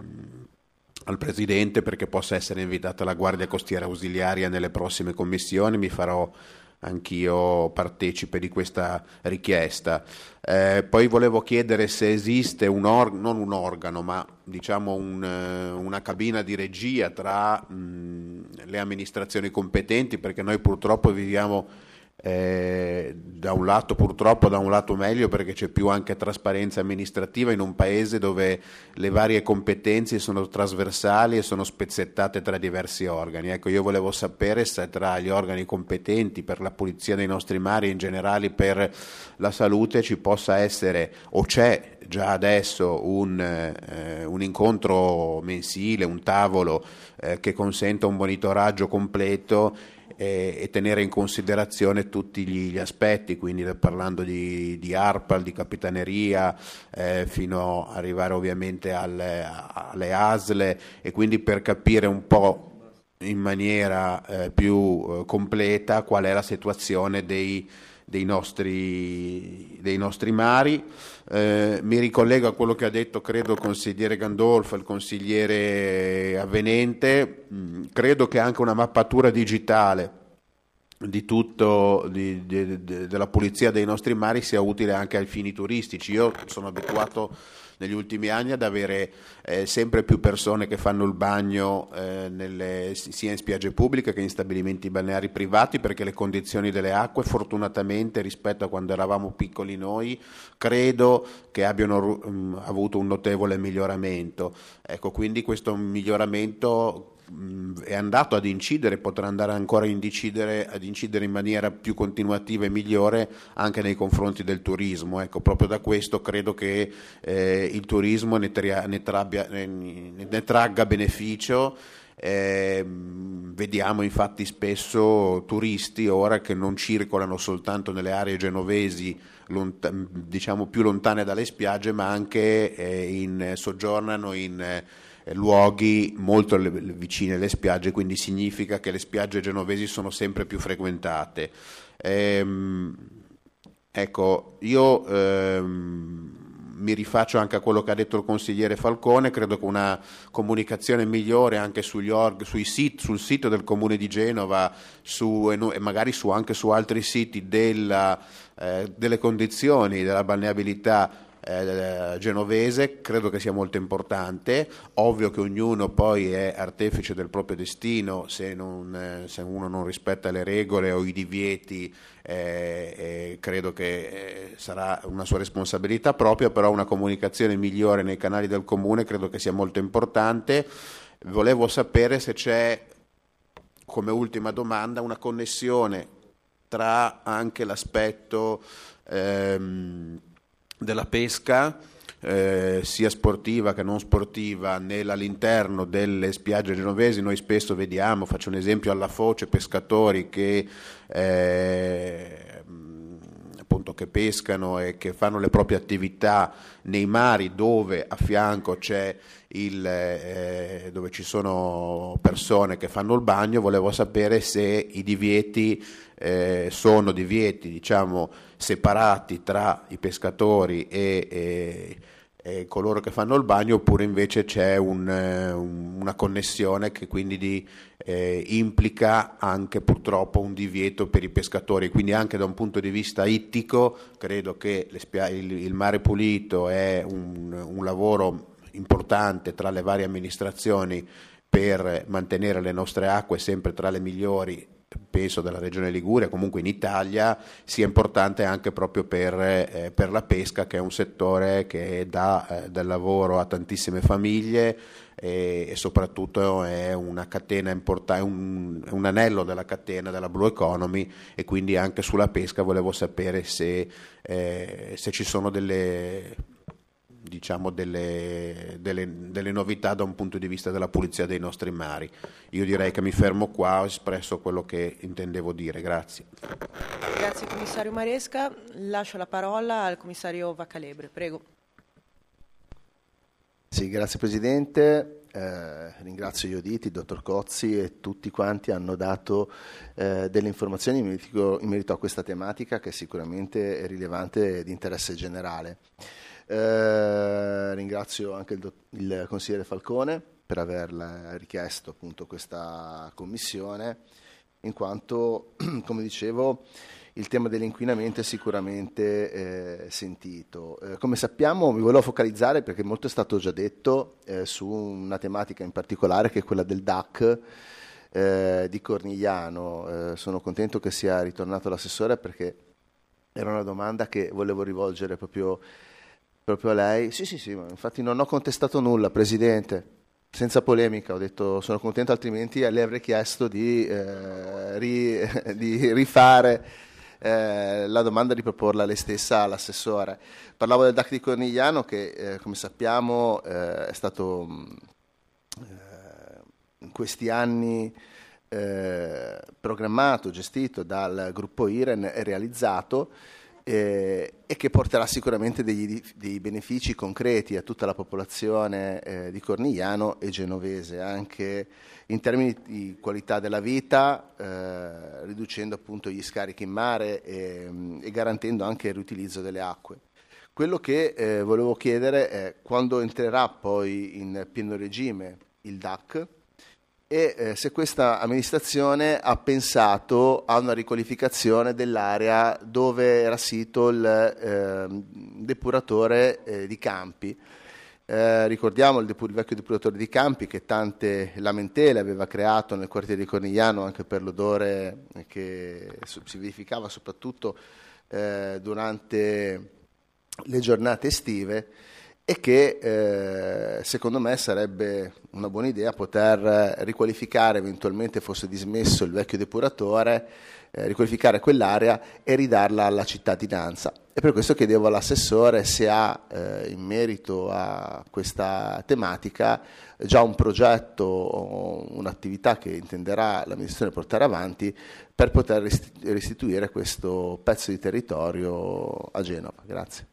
al Presidente perché possa essere invitata la Guardia Costiera Ausiliaria nelle prossime commissioni, mi farò anch'io partecipe di questa richiesta. Eh, poi volevo chiedere se esiste un organo, non un organo, ma diciamo un, una cabina di regia tra mh, le amministrazioni competenti, perché noi purtroppo viviamo Eh, da un lato purtroppo, da un lato meglio perché c'è più anche trasparenza amministrativa in un paese dove le varie competenze sono trasversali e sono spezzettate tra diversi organi. Ecco, io volevo sapere se tra gli organi competenti per la pulizia dei nostri mari e in generale per la salute ci possa essere o c'è già adesso un, eh, un incontro mensile, un tavolo eh, che consenta un monitoraggio completo e tenere in considerazione tutti gli, gli aspetti, quindi parlando di, di ARPAL, di Capitaneria, eh, fino ad arrivare ovviamente alle, alle A S L E, e quindi per capire un po' in maniera eh, più eh, completa qual è la situazione dei, dei, nostri, dei nostri mari. Eh, mi ricollego a quello che ha detto credo il consigliere Gandolfo, il consigliere Avvenente. Mm, credo che anche una mappatura digitale di tutto di, di, di, della pulizia dei nostri mari sia utile anche ai fini turistici. Io sono abituato negli ultimi anni ad avere eh, sempre più persone che fanno il bagno eh, nelle, sia in spiagge pubbliche che in stabilimenti balneari privati, perché le condizioni delle acque fortunatamente rispetto a quando eravamo piccoli noi credo che abbiano um, avuto un notevole miglioramento. Ecco, quindi questo miglioramento è andato ad incidere, potrà andare ancora ad incidere, ad incidere in maniera più continuativa e migliore anche nei confronti del turismo. Ecco, proprio da questo credo che eh, il turismo ne, tra, ne, trabbia, ne, ne tragga beneficio. Eh, vediamo infatti spesso turisti ora che non circolano soltanto nelle aree genovesi lonta, diciamo più lontane dalle spiagge, ma anche eh, in, soggiornano in eh, luoghi molto le, vicini alle spiagge, quindi significa che le spiagge genovesi sono sempre più frequentate. Ehm, ecco, io ehm, mi rifaccio anche a quello che ha detto il consigliere Falcone, credo che una comunicazione migliore anche sugli org, sui sit, sul sito del Comune di Genova su, e magari su, anche su altri siti della, eh, delle condizioni della balneabilità Eh, genovese, credo che sia molto importante. Ovvio che ognuno poi è artefice del proprio destino, se, non, eh, se uno non rispetta le regole o i divieti eh, eh, credo che eh, sarà una sua responsabilità propria, però una comunicazione migliore nei canali del comune credo che sia molto importante. Volevo sapere se c'è come ultima domanda, una connessione tra anche l'aspetto ehm, della pesca, eh, sia sportiva che non sportiva, nel, all'interno delle spiagge genovesi. Noi spesso vediamo, faccio un esempio alla foce, pescatori che eh, appunto che pescano e che fanno le proprie attività nei mari dove a fianco c'è il, eh, dove ci sono persone che fanno il bagno. Volevo sapere se i divieti eh, sono divieti, diciamo, separati tra i pescatori e, e, e coloro che fanno il bagno, oppure invece c'è un, un, una connessione che quindi di, eh, implica anche purtroppo un divieto per i pescatori. Quindi anche da un punto di vista ittico credo che le spia- il, il mare pulito è un, un lavoro importante tra le varie amministrazioni per mantenere le nostre acque sempre tra le migliori, penso della Regione Liguria, comunque in Italia, sia importante anche proprio per, eh, per la pesca, che è un settore che dà eh, del lavoro a tantissime famiglie e, e soprattutto è una catena importante, un, un anello della catena della Blue Economy, e quindi anche sulla pesca volevo sapere se, eh, se ci sono delle diciamo delle, delle, delle novità da un punto di vista della pulizia dei nostri mari. Io direi che mi fermo qua, ho espresso quello che intendevo dire. Grazie.
Grazie commissario Maresca. Lascio la parola al commissario Vaccalebre. Prego.
Sì, grazie Presidente. Eh, ringrazio gli auditi, il dottor Cozzi e tutti quanti hanno dato eh, delle informazioni in merito, in merito a questa tematica, che sicuramente è rilevante e di interesse generale. Eh, ringrazio anche il, il consigliere Falcone per aver richiesto appunto questa commissione, in quanto, come dicevo, il tema dell'inquinamento è sicuramente eh, sentito. Eh, come sappiamo, mi volevo focalizzare, perché molto è stato già detto, eh, su una tematica in particolare, che è quella del D A C eh, di Cornigliano. Eh, sono contento che sia ritornato l'assessore, perché era una domanda che volevo rivolgere proprio Proprio a lei. Sì, sì, sì, ma infatti non ho contestato nulla, Presidente, senza polemica, ho detto sono contento, altrimenti le avrei chiesto di, eh, ri, di rifare eh, la domanda, di proporla lei stessa all'assessore. Parlavo del D A C di Cornigliano, che eh, come sappiamo eh, è stato eh, in questi anni eh, programmato, gestito dal gruppo IREN e realizzato, Eh, e che porterà sicuramente degli, dei benefici concreti a tutta la popolazione eh, di Cornigliano e genovese, anche in termini di qualità della vita, eh, riducendo appunto gli scarichi in mare e, e garantendo anche il riutilizzo delle acque. Quello che eh, volevo chiedere è quando entrerà poi in pieno regime il D A C, e eh, se questa amministrazione ha pensato a una riqualificazione dell'area dove era sito il eh, depuratore eh, di Campi. Eh, ricordiamo il, depur- il vecchio depuratore di Campi, che tante lamentele aveva creato nel quartiere di Cornigliano, anche per l'odore che si verificava soprattutto eh, durante le giornate estive, e che eh, secondo me sarebbe una buona idea poter riqualificare, eventualmente fosse dismesso il vecchio depuratore, eh, riqualificare quell'area e ridarla alla cittadinanza. E per questo chiedevo all'assessore se ha eh, in merito a questa tematica già un progetto o un'attività che intenderà l'amministrazione portare avanti per poter restituire questo pezzo di territorio a Genova. Grazie.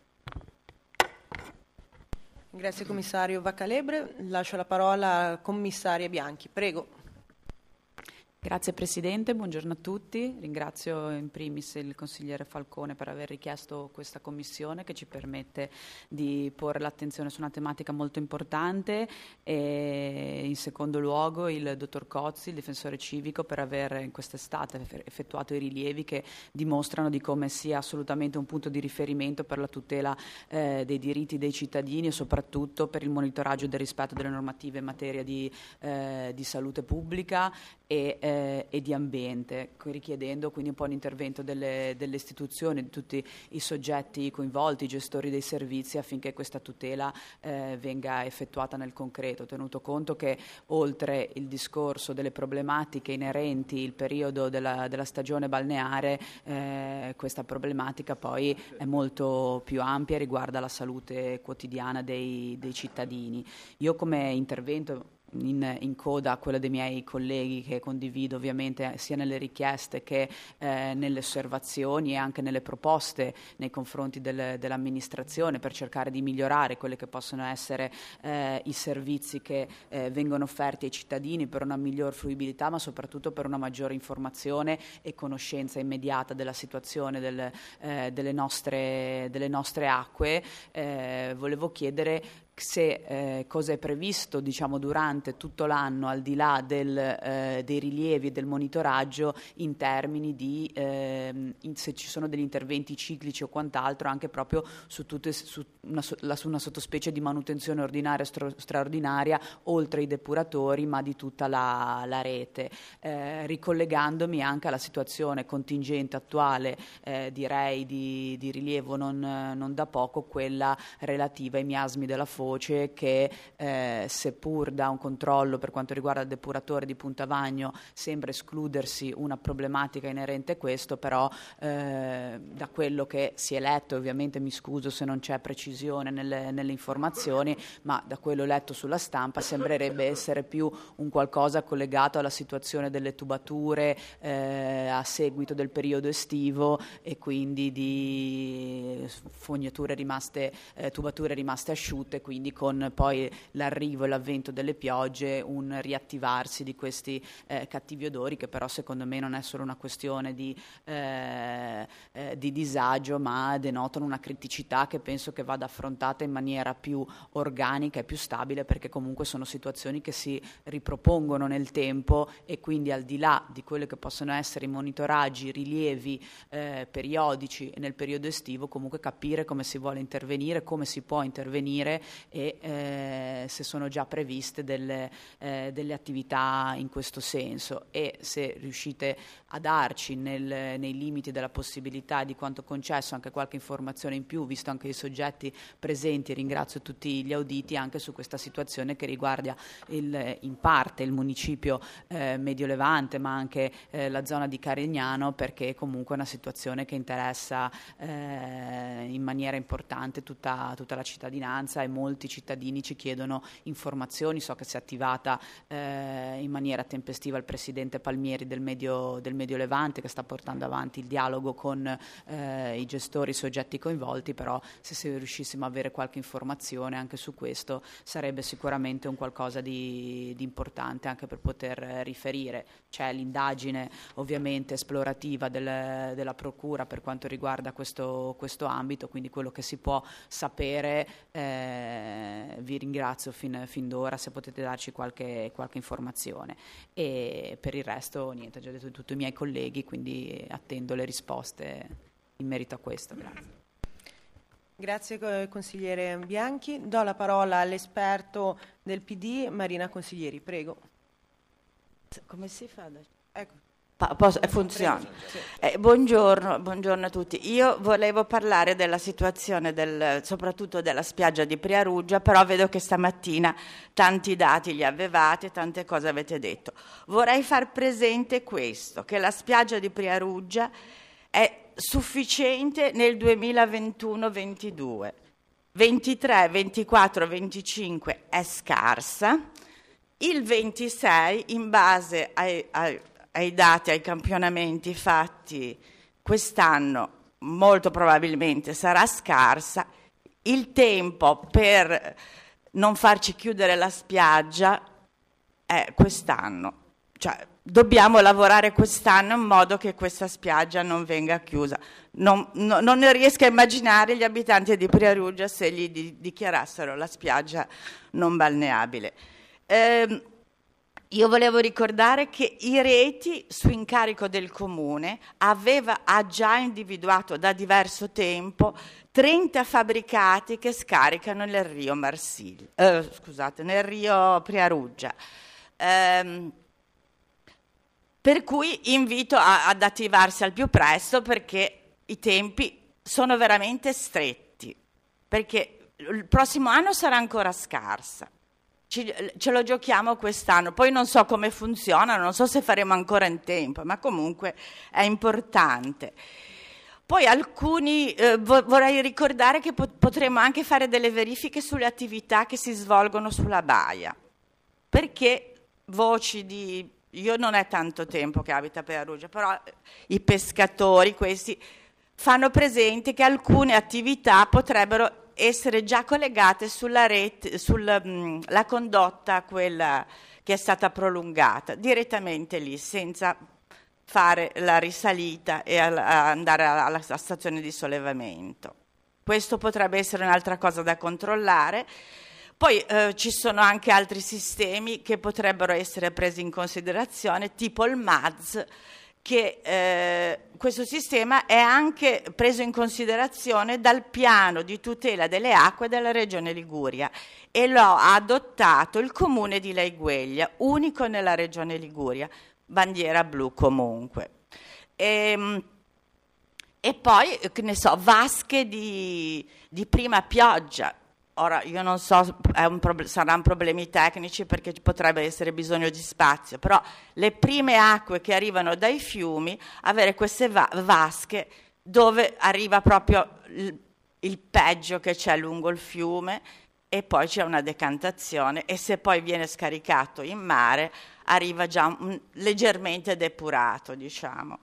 Grazie commissario Vaccalebre. Lascio la parola al commissaria Bianchi. Prego.
Grazie Presidente, buongiorno a tutti. Ringrazio in primis il consigliere Falcone per aver richiesto questa commissione, che ci permette di porre l'attenzione su una tematica molto importante, e in secondo luogo il dottor Cozzi, il difensore civico, per aver in quest'estate effettuato i rilievi che dimostrano di come sia assolutamente un punto di riferimento per la tutela eh, dei diritti dei cittadini e soprattutto per il monitoraggio del rispetto delle normative in materia di, eh, di salute pubblica e eh, eh, e di ambiente, richiedendo quindi un po' un intervento delle, delle istituzioni, di tutti i soggetti coinvolti, i gestori dei servizi, affinché questa tutela eh, venga effettuata nel concreto, tenuto conto che oltre il discorso delle problematiche inerenti il periodo della, della stagione balneare, eh, questa problematica poi è molto più ampia e riguarda la salute quotidiana dei, dei cittadini. Io come intervento In, in coda a quella dei miei colleghi, che condivido ovviamente sia nelle richieste che eh, nelle osservazioni e anche nelle proposte nei confronti del, dell'amministrazione per cercare di migliorare quelli che possono essere eh, i servizi che eh, vengono offerti ai cittadini per una miglior fruibilità, ma soprattutto per una maggiore informazione e conoscenza immediata della situazione del, eh, delle, nostre, delle nostre acque. Eh, volevo chiedere se eh, cosa è previsto, diciamo, durante tutto l'anno, al di là del, eh, dei rilievi e del monitoraggio, in termini di eh, in, se ci sono degli interventi ciclici o quant'altro, anche proprio su, tutte, su, una, la, su una sottospecie di manutenzione ordinaria e stro, straordinaria, oltre ai depuratori, ma di tutta la, la rete, eh, ricollegandomi anche alla situazione contingente attuale, eh, direi di, di rilievo non, non da poco, quella relativa ai miasmi della foce, che eh, seppur da un controllo per quanto riguarda il depuratore di Punta Vagno sembra escludersi una problematica inerente a questo, però eh, da quello che si è letto, ovviamente mi scuso se non c'è precisione nelle, nelle informazioni, ma da quello letto sulla stampa sembrerebbe essere più un qualcosa collegato alla situazione delle tubature eh, a seguito del periodo estivo, e quindi di fognature rimaste, eh, tubature rimaste asciutte, quindi con poi l'arrivo e l'avvento delle piogge un riattivarsi di questi eh, cattivi odori, che però secondo me non è solo una questione di, eh, eh, di disagio, ma denotano una criticità che penso che vada affrontata in maniera più organica e più stabile, perché comunque sono situazioni che si ripropongono nel tempo, e quindi al di là di quelli che possono essere i monitoraggi, rilievi eh, periodici nel periodo estivo, comunque capire come si vuole intervenire, come si può intervenire, e eh, se sono già previste delle, eh, delle attività in questo senso, e se riuscite a darci nel, nei limiti della possibilità di quanto concesso anche qualche informazione in più, visto anche i soggetti presenti. Ringrazio tutti gli auditi anche su questa situazione che riguarda il, in parte il municipio eh, Mediolevante, ma anche eh, la zona di Carignano, perché comunque è una situazione che interessa eh, in maniera importante tutta, tutta la cittadinanza, e molti cittadini ci chiedono informazioni. So che si è attivata eh, in maniera tempestiva il presidente Palmieri del Medio, del Mediolevante, che sta portando avanti il dialogo con eh, i gestori, i soggetti coinvolti, però se, se riuscissimo a avere qualche informazione anche su questo sarebbe sicuramente un qualcosa di, di importante anche per poter riferire. C'è l'indagine ovviamente esplorativa del, della Procura per quanto riguarda questo, questo ambito, quindi quello che si può sapere eh, vi ringrazio fin, fin d'ora se potete darci qualche, qualche informazione, e per il resto niente, ho già detto di tutti i miei colleghi, quindi attendo le risposte in merito a questo. Grazie.
Grazie consigliere Bianchi. Do la parola all'esperto del P D, Marina Consiglieri, prego.
Come si fa?
Ecco.
Pa- posso, eh, funziona. Eh, buongiorno, buongiorno a tutti. Io volevo parlare della situazione del, soprattutto della spiaggia di Priaruggia, però vedo che stamattina tanti dati li avevate, tante cose avete detto. Vorrei far presente questo, che la spiaggia di Priaruggia è sufficiente nel duemilaventuno ventidue, ventitré, ventiquattro, venticinque è scarsa, il ventisei in base ai, ai, ai dati, ai campionamenti fatti quest'anno molto probabilmente sarà scarsa, il tempo per non farci chiudere la spiaggia è quest'anno, cioè dobbiamo lavorare quest'anno in modo che questa spiaggia non venga chiusa. Non, no, non ne riesco a immaginare gli abitanti di Priaruggia se gli di, dichiarassero la spiaggia non balneabile. Eh, io volevo ricordare che i Reti, su incarico del Comune, aveva, ha già individuato da diverso tempo trenta fabbricati che scaricano nel Rio Marsiglio, eh, scusate, nel Rio Priaruggia. Eh, per cui invito a, ad attivarsi al più presto, perché i tempi sono veramente stretti, perché il prossimo anno sarà ancora scarsa. Ci, ce lo giochiamo quest'anno, poi non so come funziona, non so se faremo ancora in tempo, ma comunque è importante. Poi alcuni, eh, vo- vorrei ricordare che po- potremo anche fare delle verifiche sulle attività che si svolgono sulla baia, perché voci di, io non è tanto tempo che abito a Perugia, però i pescatori questi fanno presente che alcune attività potrebbero essere già collegate sulla rete, sulla mh, la condotta, quella che è stata prolungata, direttamente lì, senza fare la risalita e al, andare alla, alla stazione di sollevamento. Questo potrebbe essere un'altra cosa da controllare. Poi eh, ci sono anche altri sistemi che potrebbero essere presi in considerazione, tipo il M A Z, che eh, questo sistema è anche preso in considerazione dal piano di tutela delle acque della Regione Liguria e lo ha adottato il comune di Laigueglia, unico nella Regione Liguria, bandiera blu comunque. E, e poi, che ne so, vasche di, di prima pioggia. Ora, io non so, è un prob- saranno problemi tecnici perché potrebbe essere bisogno di spazio, però le prime acque che arrivano dai fiumi, avere queste va- vasche dove arriva proprio il, il peggio che c'è lungo il fiume e poi c'è una decantazione e se poi viene scaricato in mare arriva già un, leggermente depurato, diciamo.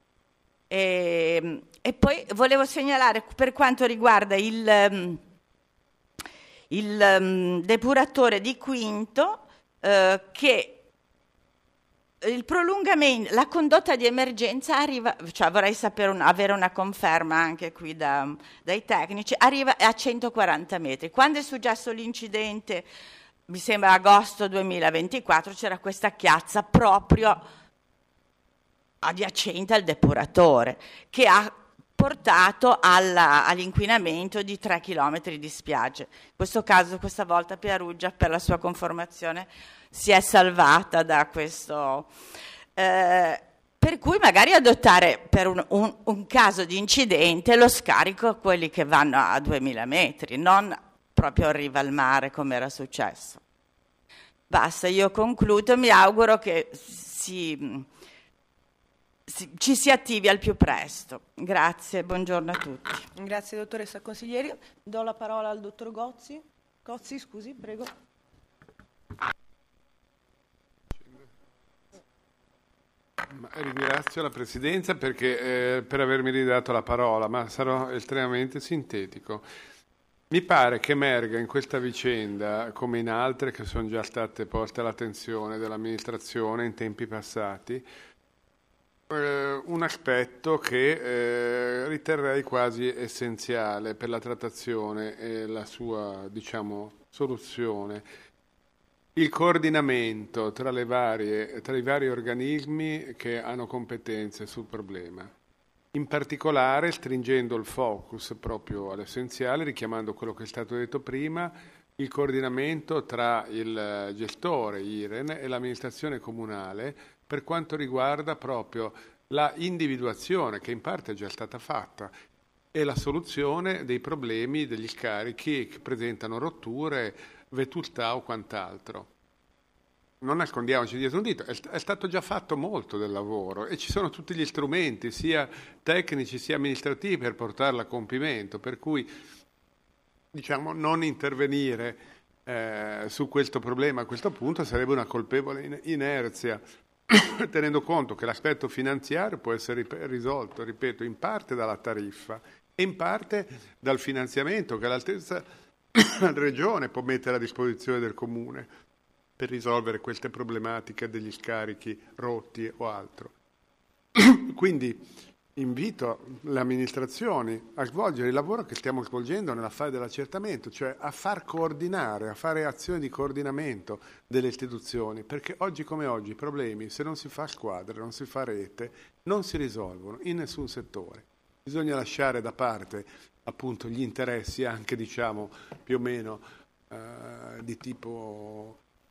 E, e poi volevo segnalare per quanto riguarda il... il um, depuratore di Quinto eh, che il prolungamento, la condotta di emergenza arriva, cioè vorrei sapere un, avere una conferma anche qui da, dai tecnici, arriva a centoquaranta metri. Quando è successo l'incidente, mi sembra agosto duemilaventiquattro, c'era questa chiazza proprio adiacente al depuratore che ha portato alla, all'inquinamento di tre chilometri di spiagge. In questo caso, questa volta Perugia, per la sua conformazione, si è salvata da questo. Eh, per cui magari adottare per un, un, un caso di incidente lo scarico a quelli che vanno a duemila metri, non proprio a riva al mare come era successo. Basta, io concludo, mi auguro che si... ci si attivi al più presto. Grazie, buongiorno a tutti.
Grazie dottoressa consiglieri. Do la parola al dottor Gozzi. Gozzi, scusi, prego.
Ma ringrazio la Presidenza perché, eh, per avermi ridato la parola, ma sarò estremamente sintetico. Mi pare che emerga in questa vicenda, come in altre che sono già state poste all'attenzione dell'amministrazione in tempi passati, un aspetto che eh, riterrei quasi essenziale per la trattazione e la sua, diciamo, soluzione. Il coordinamento tra, le varie, tra i vari organismi che hanno competenze sul problema. In particolare stringendo il focus proprio all'essenziale, richiamando quello che è stato detto prima, il coordinamento tra il gestore I R E N e l'amministrazione comunale per quanto riguarda proprio la individuazione, che in parte è già stata fatta, e la soluzione dei problemi degli scarichi che presentano rotture, vetustà o quant'altro. Non nascondiamoci dietro un dito, è stato già fatto molto del lavoro e ci sono tutti gli strumenti, sia tecnici sia amministrativi, per portarlo a compimento, per cui diciamo non intervenire eh, su questo problema a questo punto sarebbe una colpevole inerzia, tenendo conto che l'aspetto finanziario può essere risolto, ripeto, in parte dalla tariffa e in parte dal finanziamento che la stessa Regione può mettere a disposizione del Comune per risolvere queste problematiche degli scarichi rotti o altro. Quindi invito le amministrazioni a svolgere il lavoro che stiamo svolgendo nella fase dell'accertamento, cioè a far coordinare, a fare azioni di coordinamento delle istituzioni, perché oggi come oggi i problemi, se non si fa squadra, non si fa rete, non si risolvono in nessun settore. Bisogna lasciare da parte appunto gli interessi anche, diciamo, più o meno eh, di tipo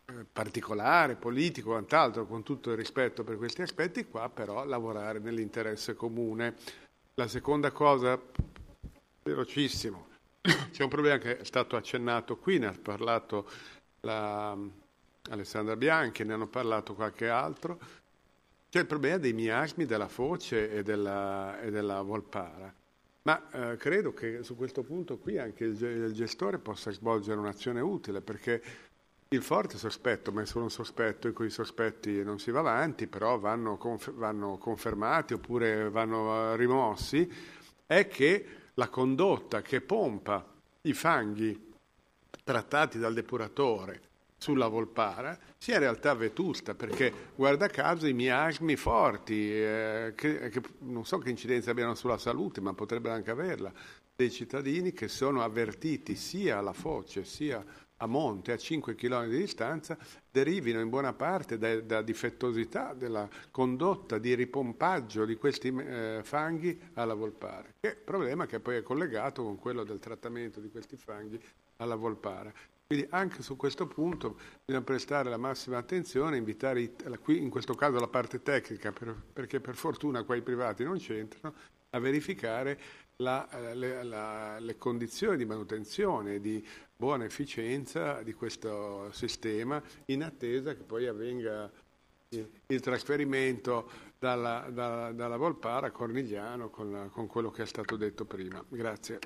particolare, politico, quant'altro, con tutto il rispetto per questi aspetti qua, però lavorare nell'interesse comune. La seconda cosa, velocissimo, c'è un problema che è stato accennato qui, ne ha parlato la Alessandra Bianchi, ne hanno parlato qualche altro, c'è il problema dei miasmi della foce e della, e della Volpara. Ma eh, credo che su questo punto qui anche il, il gestore possa svolgere un'azione utile, perché il forte sospetto, ma è solo un sospetto in cui i sospetti non si va avanti, però vanno, conf- vanno confermati oppure vanno uh, rimossi, è che la condotta che pompa i fanghi trattati dal depuratore sulla Volpara sia in realtà vetusta, perché guarda caso i miasmi forti, eh, che, che non so che incidenza abbiano sulla salute, ma potrebbero anche averla, dei cittadini che sono avvertiti sia alla foce sia a monte, a cinque chilometri di distanza, derivino in buona parte da, da difettosità della condotta di ripompaggio di questi eh, fanghi alla Volpara, che è un problema che poi è collegato con quello del trattamento di questi fanghi alla Volpara. Quindi anche su questo punto bisogna prestare la massima attenzione, invitare i, qui in questo caso la parte tecnica, per, perché per fortuna qua i privati non c'entrano, a verificare la, le, la, le condizioni di manutenzione e di buona efficienza di questo sistema, in attesa che poi avvenga il, il trasferimento dalla, dalla, dalla Volpara a Cornigliano con, la, con quello che è stato detto prima. Grazie.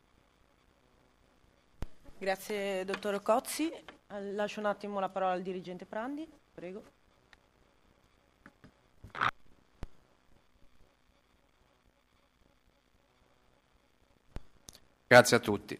Grazie dottor Cozzi. Lascio un attimo la parola al dirigente Prandi, prego.
Grazie a tutti.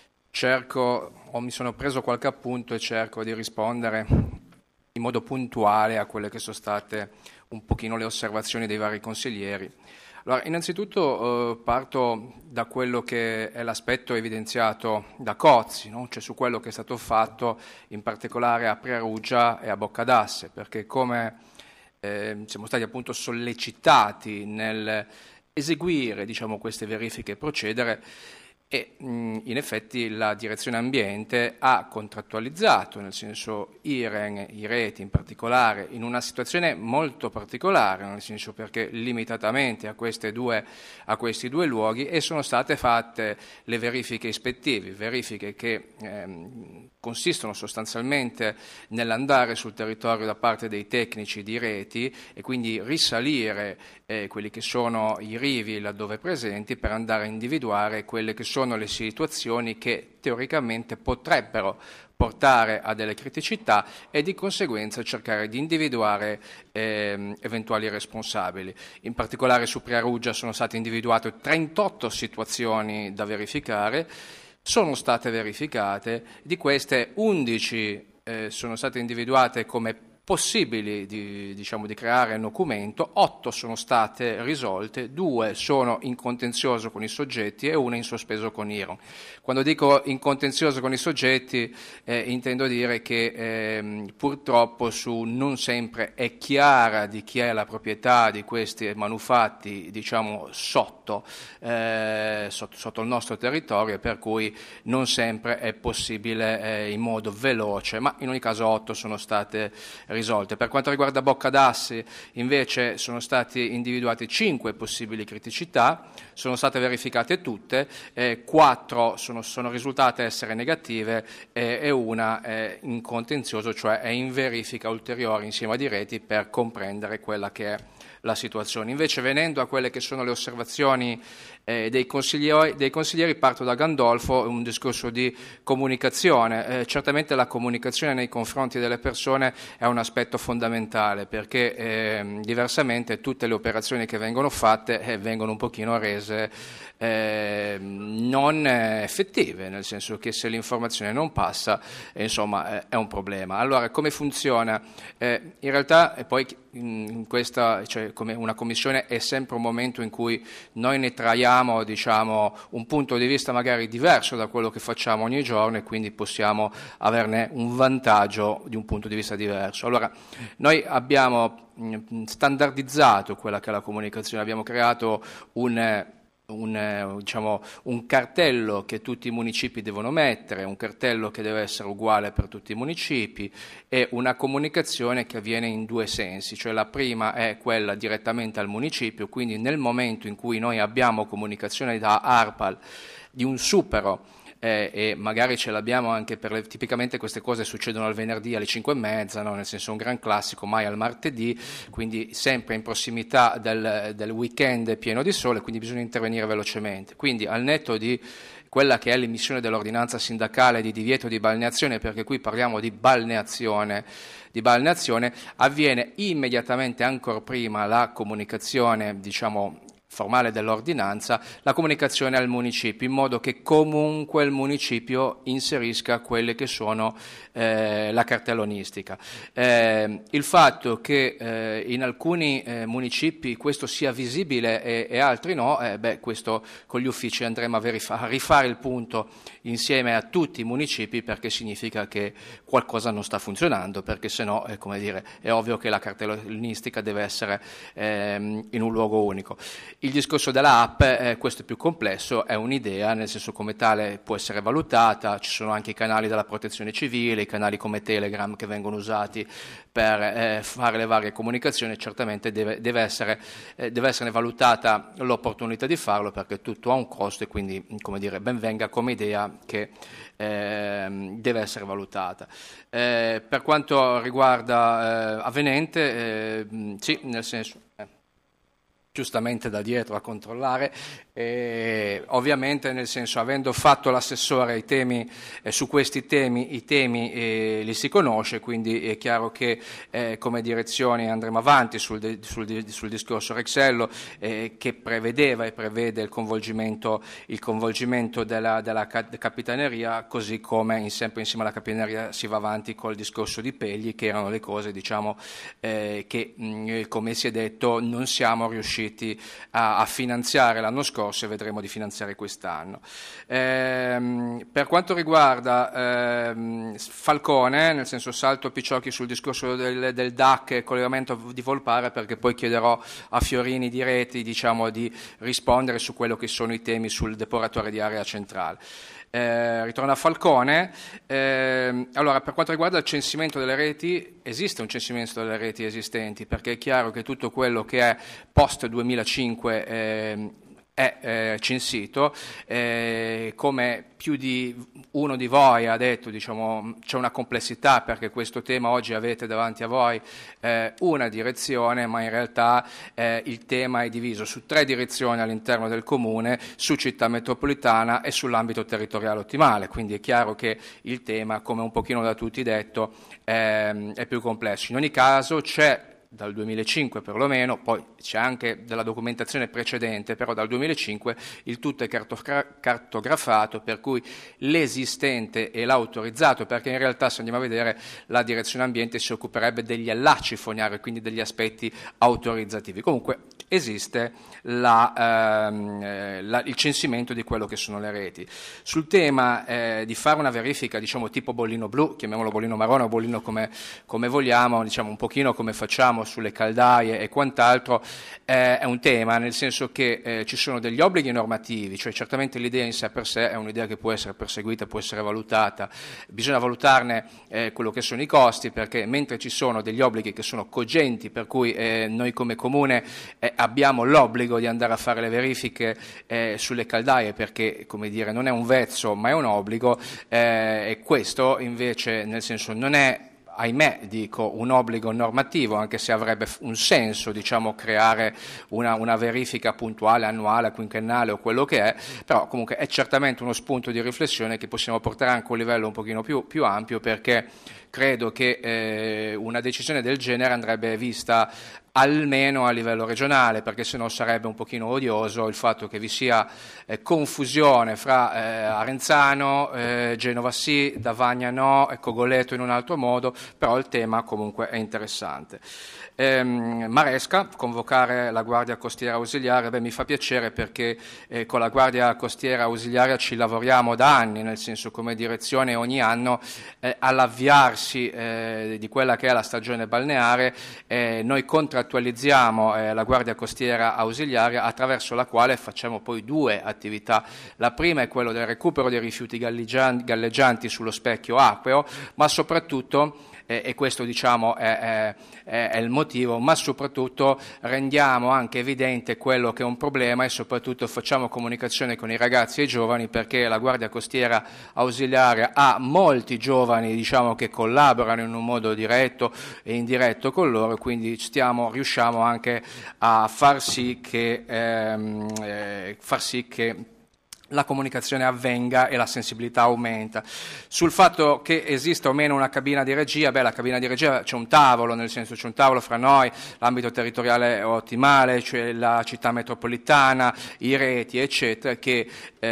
Cerco, o mi sono preso qualche appunto e cerco di rispondere in modo puntuale a quelle che sono state un pochino le osservazioni dei vari consiglieri. Allora, innanzitutto eh, parto da quello che è l'aspetto evidenziato da Cozzi, no? Cioè su quello che è stato fatto in particolare a Priaruggia e a Boccadasse, perché come eh, siamo stati appunto sollecitati nel eseguire, diciamo, queste verifiche e procedere, e mh, in effetti la direzione ambiente ha contrattualizzato, nel senso I R E N, i reti in particolare, in una situazione molto particolare, nel senso perché limitatamente a, queste due, a questi due luoghi, e sono state fatte le verifiche ispettive, verifiche che ehm, consistono sostanzialmente nell'andare sul territorio da parte dei tecnici di reti e quindi risalire eh, quelli che sono i rivi laddove presenti per andare a individuare quelle che sono le situazioni che teoricamente potrebbero portare a delle criticità e di conseguenza cercare di individuare eh, eventuali responsabili. In particolare su Priaruggia sono state individuate trentotto situazioni da verificare. Sono state verificate, di queste undici eh, sono state individuate come possibili di, diciamo, di creare un documento, otto sono state risolte, due sono in contenzioso con i soggetti e una in sospeso con I R O N. Quando dico in contenzioso con i soggetti eh, intendo dire che eh, purtroppo su non sempre è chiara di chi è la proprietà di questi manufatti, diciamo sotto, eh, sotto, sotto il nostro territorio, per cui non sempre è possibile eh, in modo veloce, ma in ogni caso otto sono state risolte. Per quanto riguarda Boccadassi invece sono stati individuati cinque possibili criticità, sono state verificate tutte, eh, quattro sono, sono risultate essere negative eh, e una è in contenzioso, cioè è in verifica ulteriore insieme a di reti per comprendere quella che è la situazione. Invece venendo a quelle che sono le osservazioni eh, dei, consiglieri, dei consiglieri, parto da Gandolfo, un discorso di comunicazione. Eh, certamente la comunicazione nei confronti delle persone è un aspetto fondamentale, perché eh, diversamente tutte le operazioni che vengono fatte eh, vengono un pochino rese eh, non effettive, nel senso che se l'informazione non passa eh, insomma eh, è un problema. Allora come funziona? Eh, in realtà e poi in questa, cioè, come una commissione è sempre un momento in cui noi ne traiamo, diciamo, un punto di vista magari diverso da quello che facciamo ogni giorno e quindi possiamo averne un vantaggio di un punto di vista diverso. Allora, noi abbiamo standardizzato quella che è la comunicazione, abbiamo creato un un, eh, diciamo, un cartello che tutti i municipi devono mettere, un cartello che deve essere uguale per tutti i municipi e una comunicazione che avviene in due sensi, cioè la prima è quella direttamente al municipio, quindi nel momento in cui noi abbiamo comunicazione da ARPAL di un supero, Eh, e magari ce l'abbiamo anche per le, tipicamente queste cose succedono al venerdì alle cinque e mezza, no? Nel senso un gran classico, mai al martedì, quindi sempre in prossimità del, del weekend pieno di sole, quindi bisogna intervenire velocemente. Quindi al netto di quella che è l'emissione dell'ordinanza sindacale di divieto di balneazione, perché qui parliamo di balneazione, di balneazione avviene immediatamente, ancora prima, la comunicazione, diciamo, formale dell'ordinanza, la comunicazione al municipio, in modo che comunque il municipio inserisca quelle che sono eh, la cartellonistica. Eh, il fatto che eh, in alcuni eh, municipi questo sia visibile e, e altri no, eh, beh, questo con gli uffici andremo a, verifa- a rifare il punto insieme a tutti i municipi, perché significa che qualcosa non sta funzionando, perché se no, eh, come dire, è ovvio che la cartellonistica deve essere ehm, in un luogo unico. Il discorso della app, eh, questo è più complesso, è un'idea, nel senso come tale può essere valutata, ci sono anche i canali della protezione civile, i canali come Telegram che vengono usati per eh, fare le varie comunicazioni, certamente deve, deve, essere, eh, deve essere valutata l'opportunità di farlo, perché tutto ha un costo e quindi, come dire, ben venga come idea che eh, deve essere valutata. Eh, per quanto riguarda eh, Avvenente, eh, sì, nel senso... Eh. giustamente da dietro a controllare, e ovviamente, nel senso, avendo fatto l'assessore ai temi, eh, su questi temi, i temi eh, li si conosce, quindi è chiaro che eh, come direzione andremo avanti sul, de, sul, de, sul discorso Rexello, eh, che prevedeva e prevede il coinvolgimento, il coinvolgimento della, della Capitaneria, così come in, sempre insieme alla Capitaneria si va avanti col discorso di Pegli, che erano le cose, diciamo, eh, che mh, come si è detto non siamo riusciti A, a finanziare l'anno scorso e vedremo di finanziare quest'anno. Ehm, per quanto riguarda ehm, Falcone, nel senso salto Picciocchi sul discorso del, del D A C e collegamento di Volpara, perché poi chiederò a Fiorini di Reti, diciamo, di rispondere su quello che sono i temi sul depuratore di area centrale. Eh, ritorno a Falcone. Eh, allora, per quanto riguarda il censimento delle reti, esiste un censimento delle reti esistenti, perché è chiaro che tutto quello che è post duemilacinque eh, è eh, censito, eh, come più di uno di voi ha detto, diciamo, c'è una complessità, perché questo tema oggi avete davanti a voi eh, una direzione, ma in realtà eh, il tema è diviso su tre direzioni all'interno del comune, su città metropolitana e sull'ambito territoriale ottimale, quindi è chiaro che il tema, come un pochino da tutti detto, eh, è più complesso. In ogni caso c'è dal duemilacinque perlomeno, poi c'è anche della documentazione precedente, però dal duemilacinque il tutto è cartogra- cartografato, per cui l'esistente e l'autorizzato, perché in realtà, se andiamo a vedere, la direzione ambiente si occuperebbe degli allacci fognari, quindi degli aspetti autorizzativi. Comunque esiste la, ehm, la, il censimento di quello che sono le reti. Sul tema eh, di fare una verifica, diciamo, tipo bollino blu, chiamiamolo bollino marrone o bollino come, come vogliamo, diciamo un pochino come facciamo sulle caldaie e quant'altro, eh, è un tema, nel senso che eh, ci sono degli obblighi normativi, cioè certamente l'idea in sé per sé è un'idea che può essere perseguita, può essere valutata, bisogna valutarne eh, quello che sono i costi, perché mentre ci sono degli obblighi che sono cogenti, per cui eh, noi come comune eh, abbiamo l'obbligo di andare a fare le verifiche eh, sulle caldaie, perché, come dire, non è un vezzo ma è un obbligo, eh, e questo invece, nel senso, non è, ahimè, dico, un obbligo normativo, anche se avrebbe un senso, diciamo, creare una, una verifica puntuale, annuale, quinquennale o quello che è, però comunque è certamente uno spunto di riflessione che possiamo portare anche a un livello un pochino più, più ampio, perché credo che eh, una decisione del genere andrebbe vista almeno a livello regionale, perché sennò sarebbe un pochino odioso il fatto che vi sia eh, confusione fra eh, Arenzano, eh, Genova sì, Davagna no, e Cogoleto in un altro modo, però il tema comunque è interessante. Ehm, Maresca, convocare la Guardia Costiera Ausiliare, beh, mi fa piacere, perché eh, con la Guardia Costiera Ausiliare ci lavoriamo da anni, nel senso, come direzione ogni anno eh, all'avviarsi terminarsi eh, di quella che è la stagione balneare, eh, noi contrattualizziamo eh, la Guardia Costiera Ausiliaria, attraverso la quale facciamo poi due attività. La prima è quello del recupero dei rifiuti galleggianti sullo specchio acqueo, ma soprattutto Eh, e questo diciamo è, è, è il motivo, ma soprattutto rendiamo anche evidente quello che è un problema e soprattutto facciamo comunicazione con i ragazzi e i giovani, perché la Guardia Costiera Ausiliaria ha molti giovani diciamo che collaborano in un modo diretto e indiretto con loro, quindi stiamo, riusciamo anche a far sì che, ehm, eh, far sì che la comunicazione avvenga e la sensibilità aumenta. Sul fatto che esista o meno una cabina di regia, beh, la cabina di regia c'è un tavolo, nel senso c'è un tavolo fra noi, l'ambito territoriale ottimale, cioè la città metropolitana, i reti, eccetera, che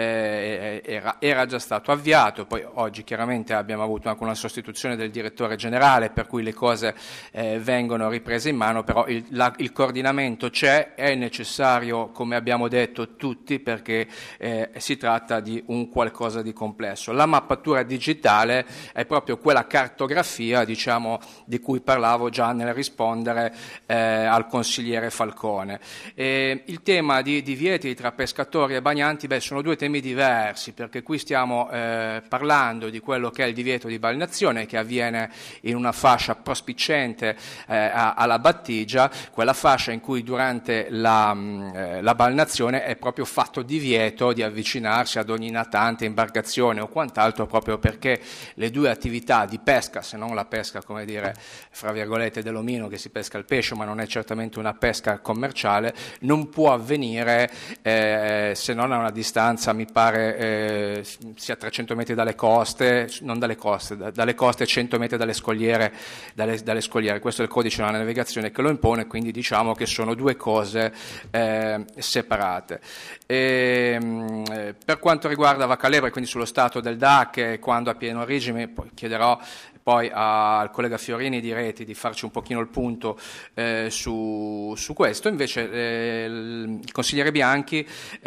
eh, era, era già stato avviato. Poi oggi chiaramente abbiamo avuto anche una sostituzione del direttore generale, per cui le cose eh, vengono riprese in mano, però il, la, il coordinamento c'è, è necessario, come abbiamo detto tutti, perché eh, si Si tratta di un qualcosa di complesso. La mappatura digitale è proprio quella cartografia, diciamo, di cui parlavo già nel rispondere eh, al consigliere Falcone. E il tema di divieti tra pescatori e bagnanti, beh, sono due temi diversi, perché qui stiamo eh, parlando di quello che è il divieto di balneazione, che avviene in una fascia prospiciente eh, alla battigia, quella fascia in cui durante la, eh, la balneazione è proprio fatto divieto di avvicinarsi ad ogni natante, imbarcazione o quant'altro, proprio perché le due attività di pesca, se non la pesca, come dire, fra virgolette, dell'omino, che si pesca il pesce, ma non è certamente una pesca commerciale, non può avvenire eh, se non a una distanza, mi pare, eh, sia trecento metri dalle coste, non dalle coste, da, dalle coste cento metri dalle scogliere, dalle, dalle scogliere. Questo è il codice della navigazione che lo impone, quindi diciamo che sono due cose eh, separate. E, per quanto riguarda Vacalebre, quindi sullo stato del D A C, quando a pieno regime, poi chiederò poi al collega Fiorini di Reti di farci un pochino il punto eh, su, su questo. Invece eh, il consigliere Bianchi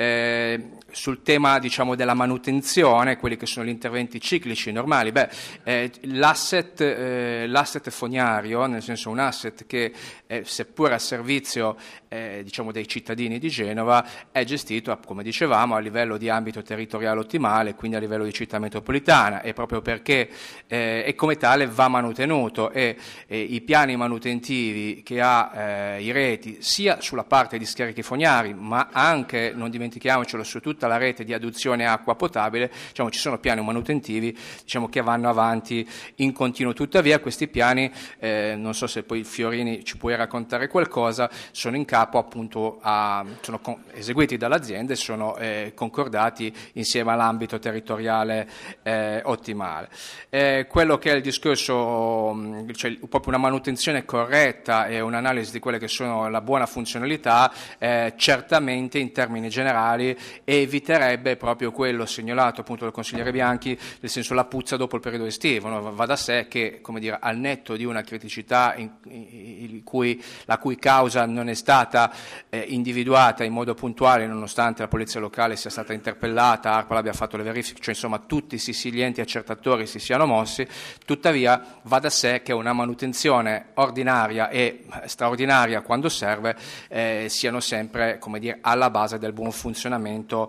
eh, sul tema, diciamo, della manutenzione, quelli che sono gli interventi ciclici normali, beh, eh, l'asset, eh, l'asset fognario, nel senso un asset che eh, seppur a servizio eh, diciamo dei cittadini di Genova, è gestito, come dicevamo, a livello di ambito territoriale ottimale, quindi a livello di città metropolitana, e proprio perché eh, e come tale va manutenuto, e, e i piani manutentivi che ha eh, i reti, sia sulla parte di scarichi fognari, ma anche, non dimentichiamocelo, su tutta la rete di adduzione acqua potabile, diciamo, ci sono piani manutentivi, diciamo, che vanno avanti in continuo. Tuttavia questi piani, eh, non so se poi Fiorini ci puoi raccontare qualcosa, sono in capo appunto a, sono con, eseguiti dall'azienda e sono eh, concordati insieme all'ambito territoriale eh, ottimale. Eh, quello che è il discorso, cioè proprio una manutenzione corretta e un'analisi di quelle che sono la buona funzionalità, eh, certamente in termini generali eviterebbe proprio quello segnalato appunto dal consigliere Bianchi, nel senso la puzza dopo il periodo estivo. No? Va da sé che, come dire, al netto di una criticità in, in cui, la cui causa non è stata eh, individuata in modo puntuale, nonostante la polizia locale sia stata interpellata, ARPAL abbia fatto le verifiche, cioè insomma tutti i sicilienti accertatori si siano mossi, tuttavia va da sé che una manutenzione ordinaria e straordinaria, quando serve, eh, siano sempre, come dire, alla base del buon funzionamento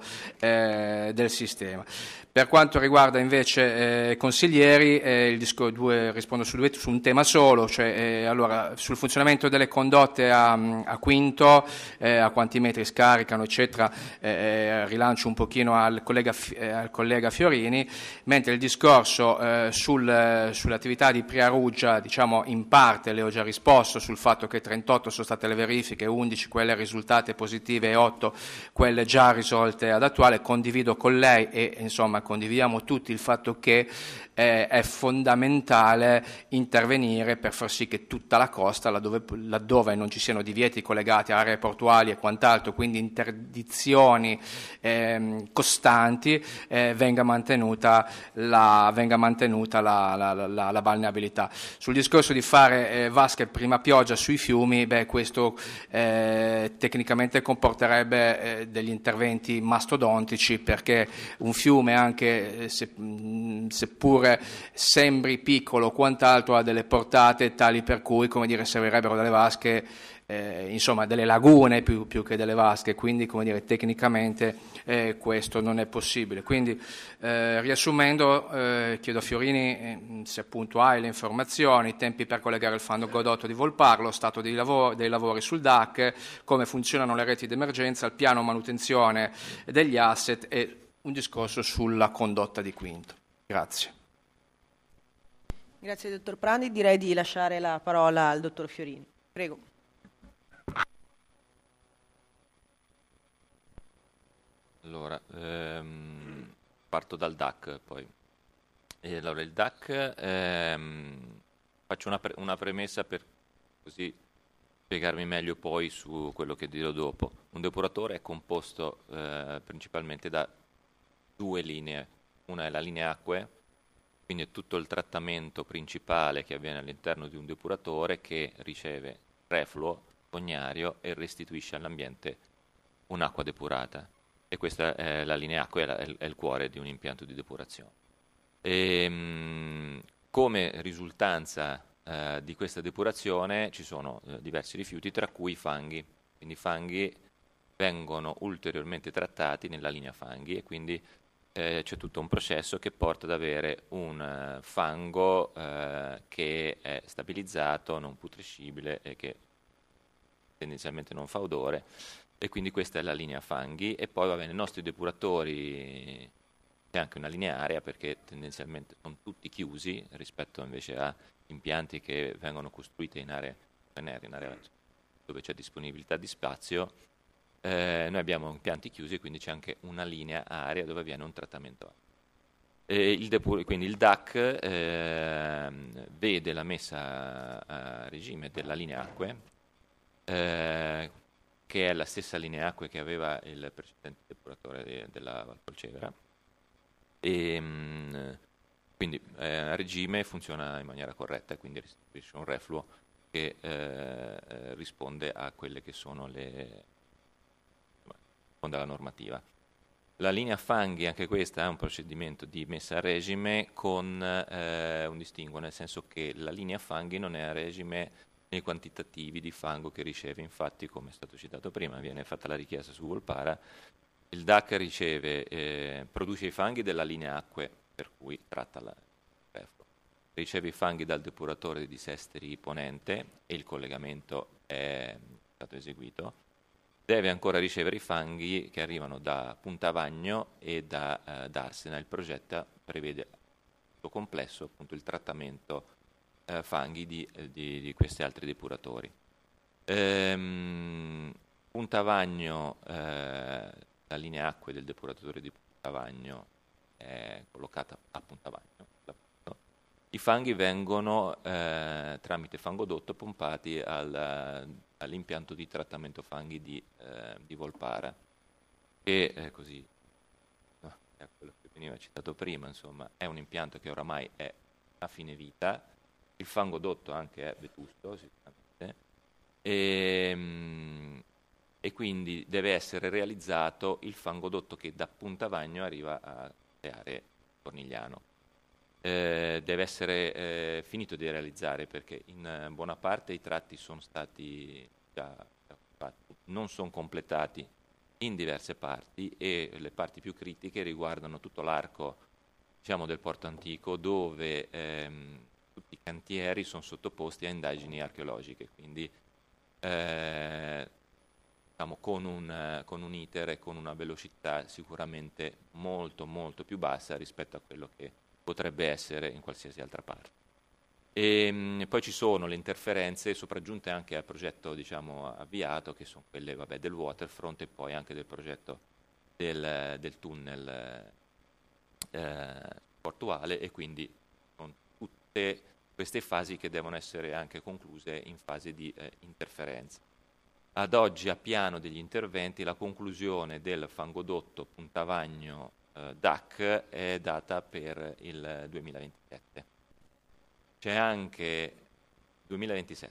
eh, del sistema. Per quanto riguarda invece eh, consiglieri, eh, il disco due, rispondo su, due, su un tema solo, cioè eh, allora, sul funzionamento delle condotte a, a Quinto, eh, a quanti metri scaricano, eccetera, eh, rilancio un pochino al collega, eh, al collega Fiorini, mentre il discorso eh, sul, sull'attività di Priaruggia, diciamo, in parte le ho già risposto, sul fatto che trentotto sono state le verifiche, undici quelle risultate positive e otto quelle già risolte ad attuale. Condivido con lei e insomma condividiamo tutti il fatto che eh, è fondamentale intervenire per far sì che tutta la costa, laddove, laddove non ci siano divieti collegati a aree portuali e quant'altro, quindi interdizioni eh, costanti, eh, venga mantenuta la, venga mantenuta la, la, la, la balneabilità. Sul discorso di fare eh, vasche prima pioggia sui fiumi, beh, questo eh, tecnicamente comporterebbe eh, degli interventi mastodontici, perché un fiume, anche anche, eh, se, mh, seppure sembri piccolo o quant'altro, ha delle portate tali per cui, come dire, servirebbero delle vasche, eh, insomma delle lagune più, più che delle vasche, quindi come dire, tecnicamente eh, questo non è possibile. Quindi eh, riassumendo, eh, chiedo a Fiorini eh, se appunto hai le informazioni, i tempi per collegare il Fango Godotto di Volpara, lo stato dei, lavori, dei lavori sul D A C, come funzionano le reti d'emergenza, il piano manutenzione degli asset e un discorso sulla condotta di Quinto. Grazie.
Grazie dottor Prandi, direi di lasciare la parola al dottor Fiorini. Prego.
Allora, ehm, parto dal D A C poi. E allora, il D A C, ehm, faccio una, pre- una premessa per così spiegarmi meglio poi su quello che dirò dopo. Un depuratore è composto eh, principalmente da due linee. Una è la linea acque, quindi è tutto il trattamento principale che avviene all'interno di un depuratore che riceve refluo fognario e restituisce all'ambiente un'acqua depurata. E questa è la linea acqua, è, la, è il cuore di un impianto di depurazione. E, mh, come risultanza eh, di questa depurazione ci sono eh, diversi rifiuti, tra cui i fanghi. Quindi i fanghi vengono ulteriormente trattati nella linea fanghi e quindi eh, c'è tutto un processo che porta ad avere un uh, fango uh, che è stabilizzato, non putrescibile e che tendenzialmente non fa odore. E quindi questa è la linea fanghi. E poi va bene, i nostri depuratori c'è anche una linea area perché tendenzialmente sono tutti chiusi rispetto invece a impianti che vengono costruiti in aree, in area dove c'è disponibilità di spazio. Eh, noi abbiamo impianti chiusi, quindi c'è anche una linea area dove avviene un trattamento. E il depu- quindi il D A C eh, vede la messa a regime della linea acque, eh, che è la stessa linea acque che aveva il precedente depuratore de- della Valpolcevera. E, mh, quindi eh, a regime funziona in maniera corretta, quindi restituisce un refluo che eh, eh, risponde a quelle che sono le risponde alla normativa. La linea fanghi, anche questa, è un procedimento di messa a regime con eh, un distinguo, nel senso che la linea fanghi non è a regime nei quantitativi di fango che riceve. Infatti, come è stato citato prima, viene fatta la richiesta su Volpara, il D A C riceve, eh, produce i fanghi della linea acque, per cui tratta la refluo, riceve i fanghi dal depuratore di Sesteri Ponente e il collegamento è stato eseguito. Deve ancora ricevere i fanghi che arrivano da Puntavagno e da eh, Darsena. Il progetto prevede il suo complesso appunto il trattamento eh, fanghi di, eh, di, di questi altri depuratori. Ehm, Puntavagno, eh, la linea acque del depuratore di Puntavagno è collocata a Puntavagno. I fanghi vengono eh, tramite fangodotto pompati al, all'impianto di trattamento fanghi di, eh, di Volpara, che è così, no, è quello che veniva citato prima, insomma, è un impianto che oramai è a fine vita, il fangodotto anche è vetusto, sicuramente, e, e quindi deve essere realizzato il fangodotto che da Puntavagno arriva a creare Cornigliano. Eh, deve essere eh, finito di realizzare perché in eh, buona parte i tratti sono stati già, già fatti, non sono completati in diverse parti e le parti più critiche riguardano tutto l'arco, diciamo, del Porto Antico, dove ehm, tutti i cantieri sono sottoposti a indagini archeologiche, quindi eh, diciamo, con un, con un iter e con una velocità sicuramente molto molto più bassa rispetto a quello che potrebbe essere in qualsiasi altra parte. E, mh, poi ci sono le interferenze sopraggiunte anche al progetto, diciamo, avviato, che sono quelle, vabbè, del waterfront e poi anche del progetto del, del tunnel eh, portuale, e quindi sono tutte queste fasi che devono essere anche concluse in fase di eh, interferenza. Ad oggi, a piano degli interventi, la conclusione del fangodotto Puntavagno D A C è data per il duemilaventisette. C'è anche duemilaventisette.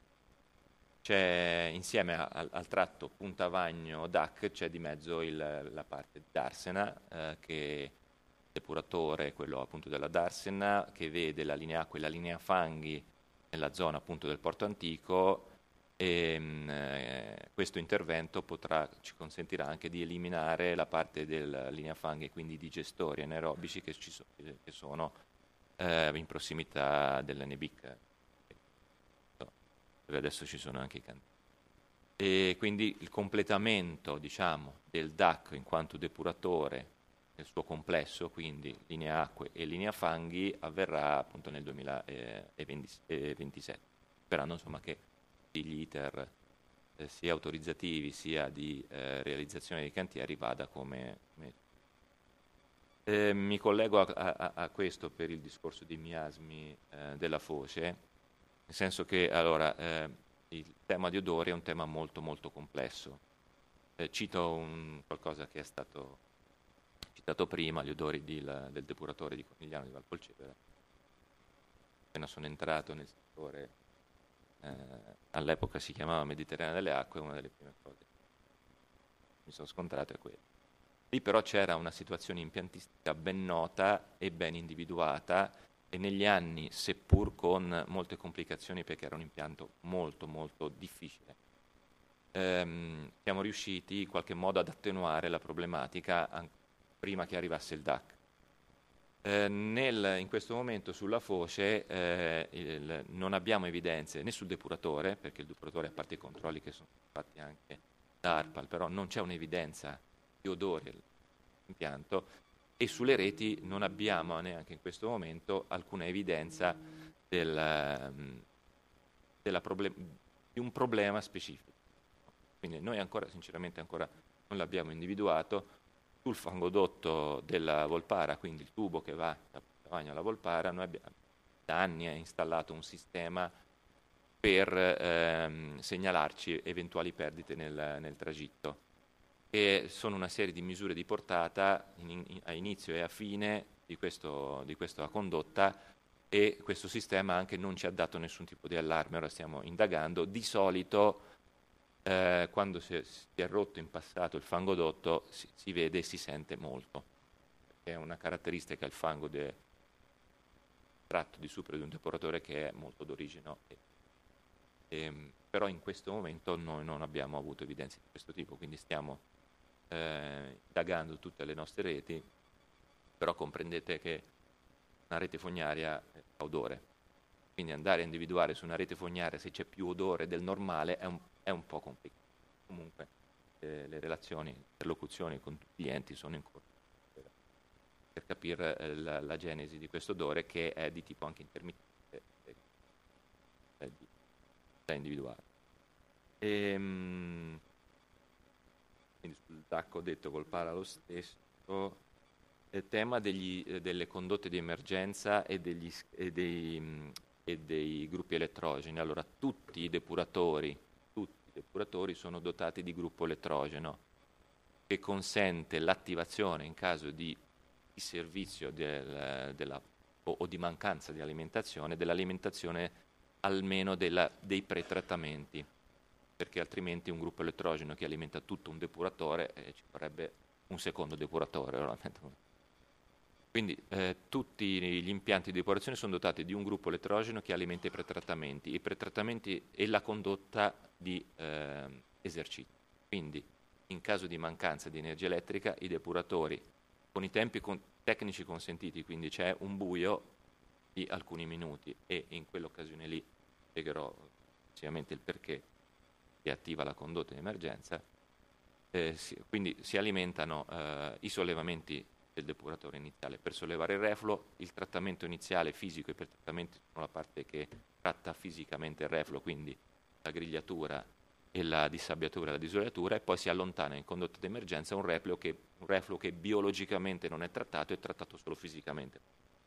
C'è insieme a, al, al tratto Puntavagno D A C c'è di mezzo il, la parte di Darsena eh, che depuratore, quello appunto della Darsena, che vede la linea acqua e la linea fanghi nella zona appunto del porto antico, e mh, eh, questo intervento potrà, ci consentirà anche di eliminare la parte della linea fanghi, quindi di gestori anaerobici che, ci so, che sono eh, in prossimità dell'N B I C, dove adesso ci sono anche i cantieri. E quindi il completamento, diciamo, del D A C in quanto depuratore nel suo complesso, quindi linea acque e linea fanghi, avverrà appunto nel duemilaventisette. Sperando insomma che gli iter eh, sia autorizzativi sia di eh, realizzazione dei cantieri vada come... come eh, mi collego a, a, a questo per il discorso di miasmi eh, della foce, nel senso che allora eh, il tema di odori è un tema molto molto complesso. Eh, cito un, qualcosa che è stato citato prima, gli odori di, la, del depuratore di Cornigliano di Valpolcevera. Appena sono entrato nel settore, eh, all'epoca si chiamava Mediterranea delle Acque, una delle prime cose che mi sono scontrato è quella. Lì però c'era una situazione impiantistica ben nota e ben individuata, e negli anni, seppur con molte complicazioni perché era un impianto molto molto difficile, ehm, siamo riusciti in qualche modo ad attenuare la problematica an- prima che arrivasse il D A C. Eh, nel, in questo momento sulla foce eh, il, non abbiamo evidenze né sul depuratore, perché il depuratore, a parte i controlli che sono fatti anche da ARPAL, però non c'è un'evidenza di odore all'impianto, e sulle reti non abbiamo neanche in questo momento alcuna evidenza del, della problem- di un problema specifico. Quindi noi ancora, sinceramente, ancora non l'abbiamo individuato. Sul fangodotto della Volpara, quindi il tubo che va da Bagno alla Volpara, noi abbiamo da anni installato un sistema per ehm, segnalarci eventuali perdite nel, nel tragitto, e sono una serie di misure di portata in, in, a inizio e a fine di, questo, di questa condotta, e questo sistema anche non ci ha dato nessun tipo di allarme. Ora stiamo indagando. Di solito Eh, quando si è, si è rotto in passato il fangodotto si, si vede e si sente molto. È una caratteristica il fango del tratto di supero di un depuratore che è molto d'origine, e, e, però in questo momento noi non abbiamo avuto evidenze di questo tipo, quindi stiamo eh, indagando tutte le nostre reti, però comprendete che una rete fognaria ha odore, quindi andare a individuare su una rete fognaria se c'è più odore del normale è un è un po' complicato. Comunque eh, le relazioni, le interlocuzioni con tutti gli enti sono in corso per, per capire eh, la, la genesi di questo odore, che è di tipo anche intermittente, eh, eh, da individuare. E, mh, quindi sul D A C ho detto, col Para lo stesso. Il tema degli, eh, delle condotte di emergenza e, degli, e, dei, mh, e dei gruppi elettrogeni. Allora, tutti i depuratori I depuratori sono dotati di gruppo elettrogeno che consente l'attivazione in caso di, di servizio del, della, o, o di mancanza di alimentazione, dell'alimentazione almeno della, dei pretrattamenti, perché altrimenti un gruppo elettrogeno che alimenta tutto un depuratore eh, ci vorrebbe un secondo depuratore. Quindi eh, tutti gli impianti di depurazione sono dotati di un gruppo elettrogeno che alimenta i pretrattamenti, i pretrattamenti e la condotta di eh, esercizio. Quindi in caso di mancanza di energia elettrica i depuratori, con i tempi con- tecnici consentiti, quindi c'è un buio di alcuni minuti, e in quell'occasione lì spiegherò sicuramente il perché si attiva la condotta di emergenza, eh, si, quindi si alimentano eh, i sollevamenti del depuratore iniziale per sollevare il refluo. Il trattamento iniziale fisico, i pretrattamenti sono la parte che tratta fisicamente il refluo, quindi la grigliatura e la dissabbiatura e la disoliatura, e poi si allontana in condotta di emergenza un refluo che, un refluo che biologicamente non è trattato, è trattato solo fisicamente.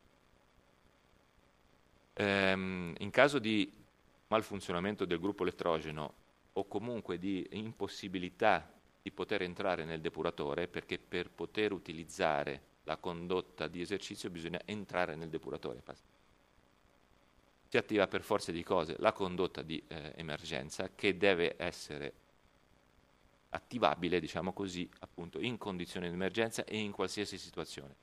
Ehm, in caso di malfunzionamento del gruppo elettrogeno o comunque di impossibilità di poter entrare nel depuratore, perché per poter utilizzare la condotta di esercizio bisogna entrare nel depuratore. Si attiva per forza di cose la condotta di eh, emergenza, che deve essere attivabile, diciamo così, appunto in condizioni di emergenza e in qualsiasi situazione.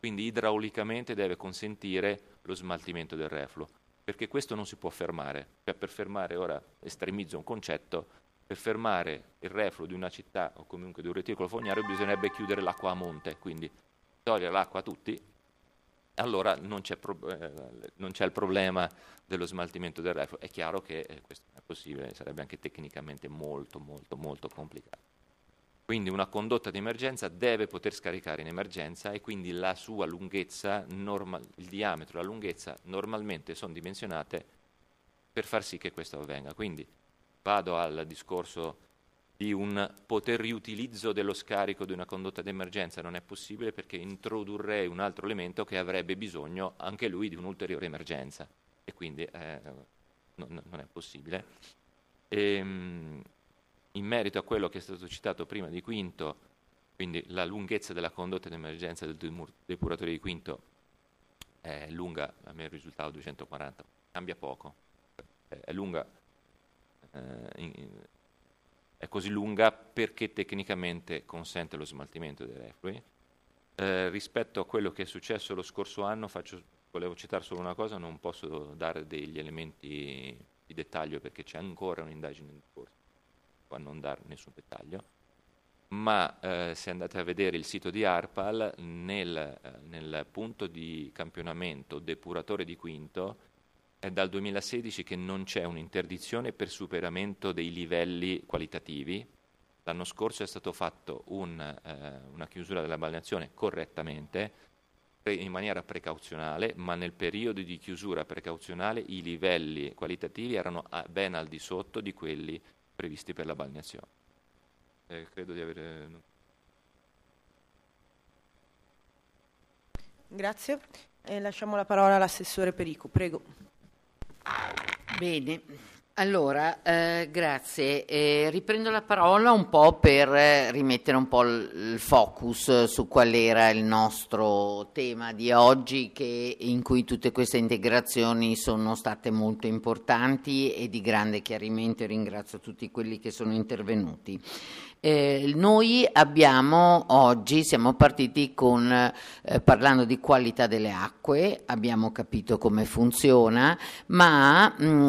quindi idraulicamente deve consentire lo smaltimento del refluo, perché questo non si può fermare. Cioè, per fermare, ora estremizzo un concetto, per fermare il refluo di una città o comunque di un reticolo fognario bisognerebbe chiudere l'acqua a monte, quindi togliere l'acqua a tutti, allora non c'è, pro- eh, non c'è il problema dello smaltimento del refluo. È chiaro che eh, questo non è possibile, sarebbe anche tecnicamente molto molto molto complicato. Quindi una condotta di emergenza deve poter scaricare in emergenza e quindi la sua lunghezza, normal- il diametro e la lunghezza normalmente sono dimensionate per far sì che questo avvenga. Quindi vado al discorso di un poter riutilizzo dello scarico di una condotta d'emergenza, non è possibile perché introdurrei un altro elemento che avrebbe bisogno anche lui di un'ulteriore emergenza e quindi eh, non, non è possibile. E, in merito a quello che è stato citato prima di Quinto, quindi la lunghezza della condotta d'emergenza del depuratore di Quinto è lunga, a me risultava duecentoquaranta, cambia poco, è lunga, eh, in, è così lunga perché tecnicamente consente lo smaltimento dei reflui. Eh, rispetto a quello che è successo lo scorso anno, faccio, volevo citare solo una cosa, non posso dare degli elementi di dettaglio perché c'è ancora un'indagine in corso, a non dare nessun dettaglio, ma eh, se andate a vedere il sito di ARPAL, nel, eh, nel punto di campionamento depuratore di Quinto, è dal duemilasedici che non c'è un'interdizione per superamento dei livelli qualitativi. L'anno scorso è stato fatto un, eh, una chiusura della balneazione correttamente, in maniera precauzionale, ma nel periodo di chiusura precauzionale i livelli qualitativi erano a, ben al di sotto di quelli previsti per la balneazione. Eh, credo di avere...
Grazie. E lasciamo la parola all'assessore Perico, prego.
Bene, allora, eh, grazie. Eh, riprendo la parola un po' per eh, rimettere un po' il, il focus su qual era il nostro tema di oggi, che, in cui tutte queste integrazioni sono state molto importanti e di grande chiarimento, e ringrazio tutti quelli che sono intervenuti. Eh, noi abbiamo oggi, siamo partiti con, eh, parlando di qualità delle acque, abbiamo capito come funziona, ma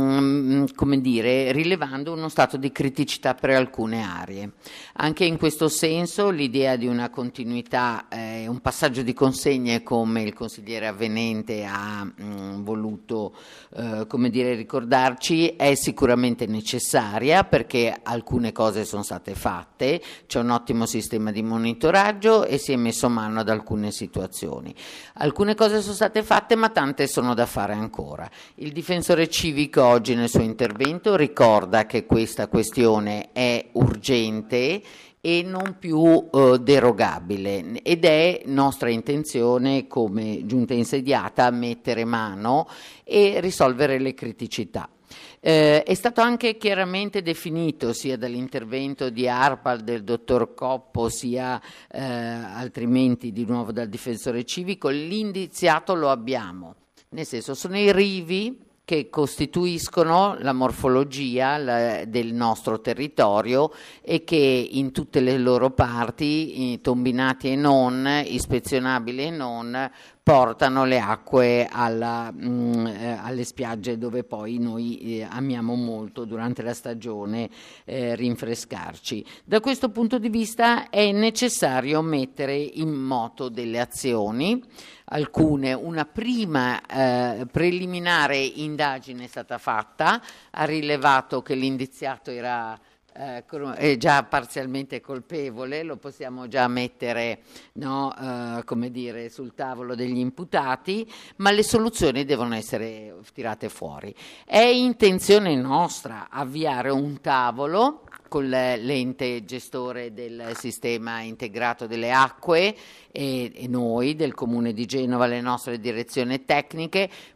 mh, come dire, rilevando uno stato di criticità per alcune aree. Anche in questo senso l'idea di una continuità, eh, un passaggio di consegne come il consigliere avvenente ha mh, voluto eh, come dire, ricordarci, è sicuramente necessaria perché alcune cose sono state fatte. C'è un ottimo sistema di monitoraggio e si è messo mano ad alcune situazioni. Alcune cose sono state fatte, ma tante sono da fare ancora. Il difensore civico oggi nel suo intervento ricorda che questa questione è urgente e non più eh, derogabile, ed è nostra intenzione come giunta insediata mettere mano e risolvere le criticità. Eh, è stato anche chiaramente definito sia dall'intervento di ARPAL del dottor Coppo sia eh, altrimenti di nuovo dal difensore civico, l'indiziato lo abbiamo, nel senso sono i rivi che costituiscono la morfologia la, del nostro territorio e che in tutte le loro parti, tombinati e non, ispezionabili e non, portano le acque alla, mh, eh, alle spiagge dove poi noi eh, amiamo molto durante la stagione eh, rinfrescarci. Da questo punto di vista è necessario mettere in moto delle azioni, alcune, una prima eh, preliminare indagine è stata fatta, ha rilevato che l'indiziato era Eh, è già parzialmente colpevole, lo possiamo già mettere no, eh, come dire, sul tavolo degli imputati, ma le soluzioni devono essere tirate fuori. È intenzione nostra avviare un tavolo con l'ente gestore del sistema integrato delle acque e, e noi del Comune di Genova, le nostre direzioni tecniche,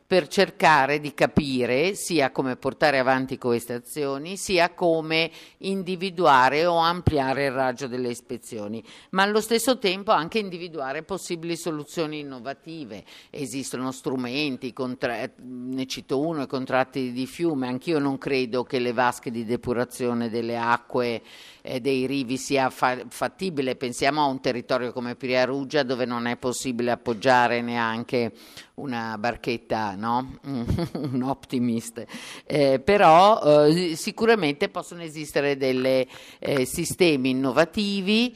per cercare di capire sia come portare avanti queste azioni, sia come individuare o ampliare il raggio delle ispezioni, ma allo stesso tempo anche individuare possibili soluzioni innovative. Esistono strumenti, contra- ne cito uno, i contratti di fiume. Anch'io non credo che le vasche di depurazione delle acque eh, dei rivi sia fa- fattibile. Pensiamo a un territorio come Priaruggia, dove non è possibile appoggiare neanche una barchetta, no? Un optimist, eh, però eh, sicuramente possono esistere dei eh, sistemi innovativi.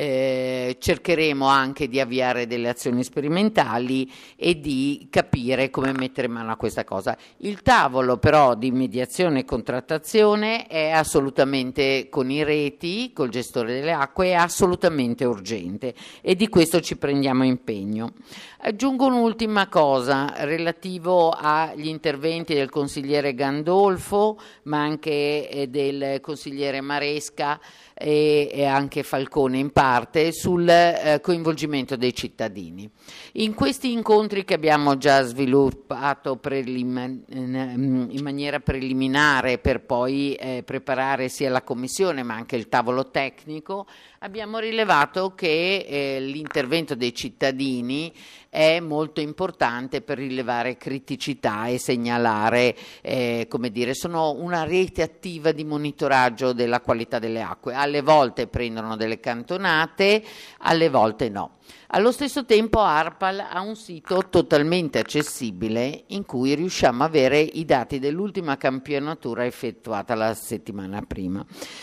Eh, cercheremo anche di avviare delle azioni sperimentali e di capire come mettere mano a questa cosa. Il tavolo però di mediazione e contrattazione è assolutamente, con i reti, col gestore delle acque, è assolutamente urgente, e di questo ci prendiamo impegno. Aggiungo un'ultima cosa relativo agli interventi del consigliere Gandolfo, ma anche eh, del consigliere Maresca e, e anche Falcone in parte, sul eh, coinvolgimento dei cittadini. In questi incontri che abbiamo già sviluppato prelim- in maniera preliminare per poi eh, preparare sia la commissione ma anche il tavolo tecnico, abbiamo rilevato che eh, l'intervento dei cittadini è molto importante per rilevare criticità e segnalare, eh, come dire, sono una rete attiva di monitoraggio della qualità delle acque. Alle volte prendono delle cantonate, alle volte no. Allo stesso tempo ARPAL ha un sito totalmente accessibile in cui riusciamo a avere i dati dell'ultima campionatura effettuata la settimana prima.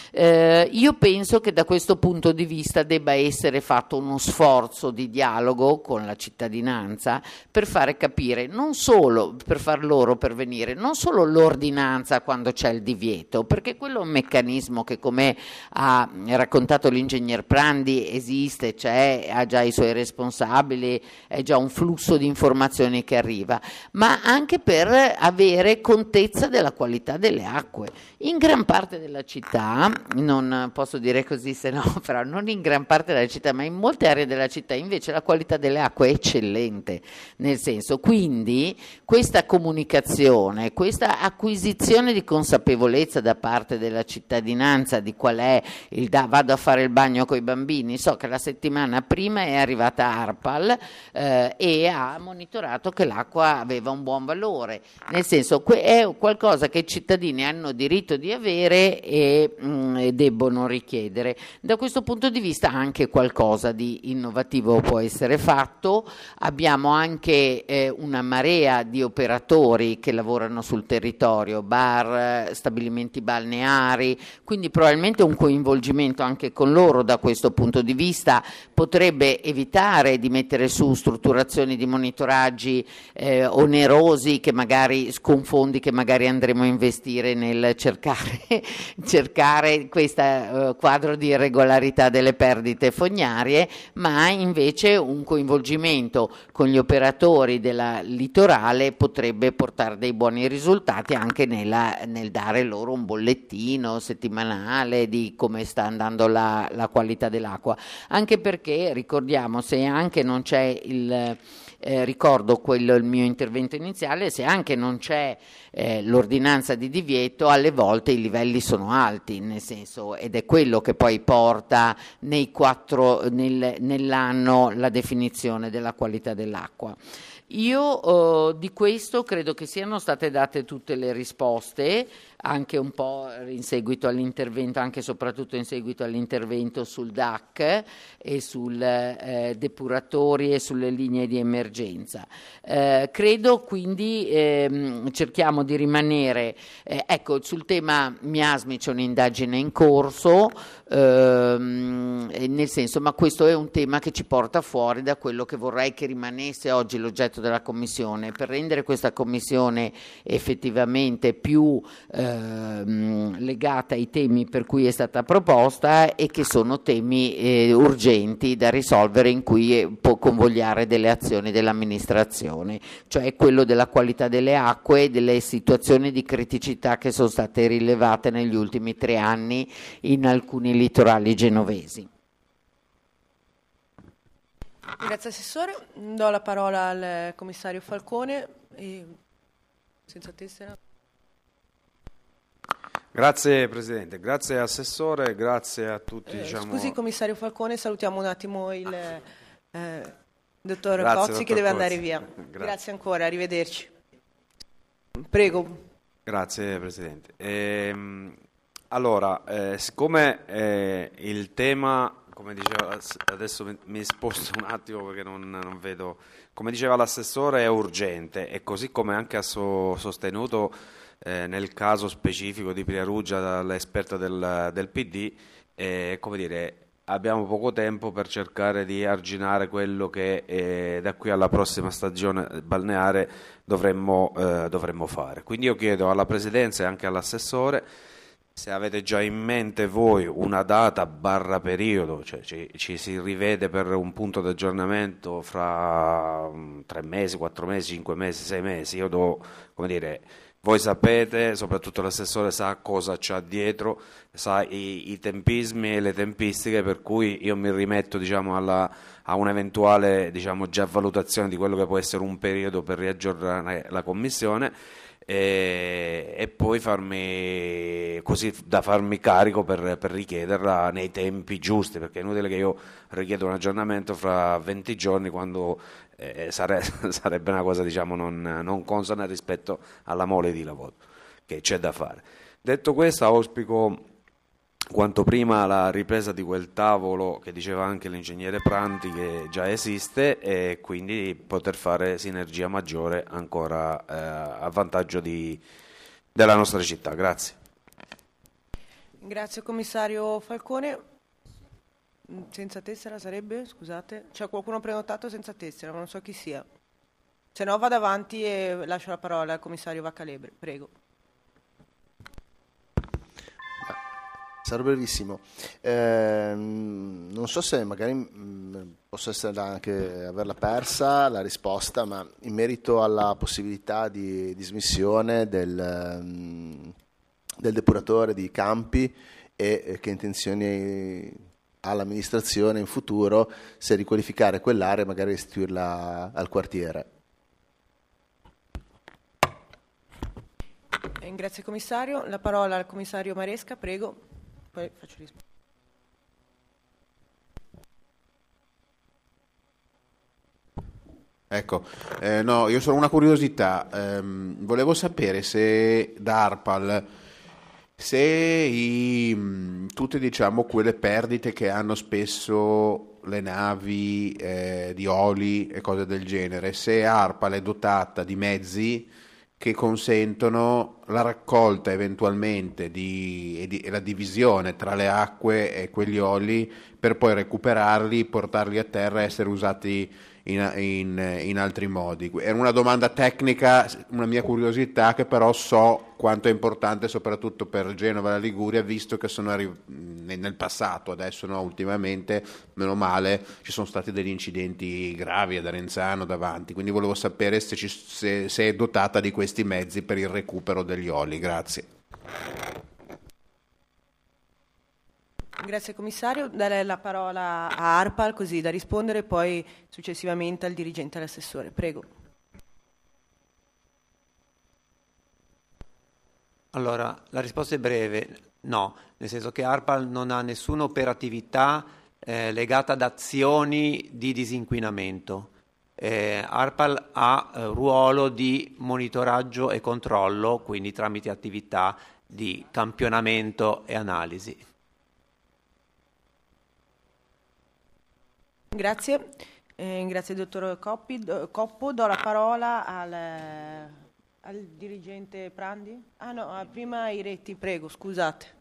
Eh, io penso che da questo punto di vista debba essere fatto uno sforzo di dialogo con la cittadinanza per fare capire, non solo per far loro pervenire, non solo l'ordinanza quando c'è il divieto, perché quello è un meccanismo che, come ha raccontato l'ingegner Prandi, esiste, c'è, ha già i suoi responsabili, è già un flusso di informazioni che arriva, ma anche per avere contezza della qualità delle acque. In gran parte della città, non posso dire così se no, però non in gran parte della città, ma in molte aree della città invece la qualità delle acque è eccellente, nel senso, quindi questa comunicazione, questa acquisizione di consapevolezza da parte della cittadinanza di qual è il da, vado a fare il bagno coi bambini, so che la settimana prima è arrivata ARPAL eh, e ha monitorato che l'acqua aveva un buon valore, nel senso que- è qualcosa che i cittadini hanno diritto di avere e, mh, e debbono richiedere. Da questo punto di vista anche qualcosa di innovativo può essere fatto. Abbiamo anche eh, una marea di operatori che lavorano sul territorio, bar, stabilimenti balneari, quindi probabilmente un coinvolgimento anche con loro da questo punto di vista potrebbe evitare di mettere su strutturazioni di monitoraggi eh, onerosi che magari sconfondi, che magari andremo a investire nel cercare cercare questo uh, quadro di irregolarità delle perdite fognarie, ma invece un coinvolgimento con gli operatori della litorale potrebbe portare dei buoni risultati anche nella, nel dare loro un bollettino settimanale di come sta andando la, la qualità dell'acqua, anche perché ricordiamo, se anche non c'è il Eh, ricordo quello il mio intervento iniziale, se anche non c'è eh, l'ordinanza di divieto, alle volte i livelli sono alti, nel senso, ed è quello che poi porta nei quattro, nel, nell'anno la definizione della qualità dell'acqua. Io eh, di questo credo che siano state date tutte le risposte, anche un po' in seguito all'intervento, anche e soprattutto in seguito all'intervento sul D A C e sul eh, depuratori e sulle linee di emergenza. Eh, credo quindi ehm, cerchiamo di rimanere, eh, ecco, sul tema miasmi c'è un'indagine in corso, ehm, nel senso, ma questo è un tema che ci porta fuori da quello che vorrei che rimanesse oggi l'oggetto della Commissione, per rendere questa Commissione effettivamente più eh, legata ai temi per cui è stata proposta e che sono temi eh, urgenti da risolvere, in cui eh, può convogliare delle azioni dell'amministrazione, cioè quello della qualità delle acque e delle situazioni di criticità che sono state rilevate negli ultimi tre anni in alcuni litorali genovesi.
Grazie Assessore, do la parola al commissario Falcone. E senza tessera.
Grazie Presidente, grazie Assessore, grazie a tutti.
Eh,
diciamo...
Scusi Commissario Falcone, salutiamo un attimo il eh, Dottor
Grazie,
Cozzi
dottor
che deve
Cozzi.
andare via.
Grazie.
Grazie ancora, arrivederci. Prego.
Grazie Presidente. Ehm, allora, eh, siccome eh, il tema, come diceva, adesso mi, mi sposto un attimo perché non, non vedo, come diceva l'assessore è urgente e così come anche ha so, sostenuto eh, nel caso specifico di Priaruggia dall'esperta del, del P D, eh, come dire, abbiamo poco tempo per cercare di arginare quello che eh, da qui alla prossima stagione balneare dovremmo, eh, dovremmo fare. Quindi io chiedo alla Presidenza e anche all'assessore se avete già in mente voi una data barra periodo, cioè ci, ci si rivede per un punto di aggiornamento fra um, tre mesi, quattro mesi, cinque mesi, sei mesi. Io do, come dire, voi sapete, soprattutto l'assessore sa cosa c'ha dietro, sa i, i tempismi e le tempistiche, per cui io mi rimetto diciamo, alla, a un'eventuale diciamo, già valutazione di quello che può essere un periodo per riaggiornare la Commissione e, e poi farmi così da farmi carico per, per richiederla nei tempi giusti, perché è inutile che io richieda un aggiornamento fra venti giorni quando Eh, sare- sarebbe una cosa diciamo non, non consona rispetto alla mole di lavoro che c'è da fare. Detto questo, auspico quanto prima la ripresa di quel tavolo che diceva anche l'ingegnere Pranti che già esiste e quindi poter fare sinergia maggiore ancora eh, a vantaggio di, della nostra città. Grazie.
Grazie Commissario Falcone. Senza tessera sarebbe? Scusate. C'è qualcuno prenotato senza tessera, ma non so chi sia. Se no vado avanti e lascio la parola al Commissario Vaccalebre. Prego.
Sarò brevissimo. Eh, non so se magari mh, posso essere anche averla persa la risposta, ma in merito alla possibilità di dismissione del, mh, del depuratore di Campi e eh, che intenzioni all'amministrazione in futuro se riqualificare quell'area e magari restituirla al quartiere.
Eh, grazie Commissario. La parola al Commissario Maresca, prego. Poi faccio rispondere.
Ecco, eh, no, io ho solo una curiosità. Ehm, volevo sapere se da ARPAL se i, tutte diciamo quelle perdite che hanno spesso le navi eh, di oli e cose del genere, se ARPAL è dotata di mezzi che consentono la raccolta eventualmente di, e, di, e la divisione tra le acque e quegli oli per poi recuperarli, portarli a terra e essere usati in, in, in altri modi. Era una domanda tecnica, una mia curiosità, che però so quanto è importante soprattutto per Genova e la Liguria, visto che sono arri- nel passato, adesso no, ultimamente, meno male, ci sono stati degli incidenti gravi ad Arenzano davanti, quindi volevo sapere se, ci, se, se è dotata di questi mezzi per il recupero degli oli. Grazie.
Grazie Commissario. Darei la parola a ARPAL così da rispondere e poi successivamente al dirigente e all'assessore. Prego.
Allora, la risposta è breve, no, nel senso che ARPAL non ha nessuna operatività eh, legata ad azioni di disinquinamento. Eh, ARPAL ha eh, ruolo di monitoraggio e controllo, quindi tramite attività di campionamento e analisi.
Grazie, eh, grazie dottor Coppi. Do, Coppo. Do la parola al, al dirigente Prandi. Ah no, prima Iretti, prego, scusate.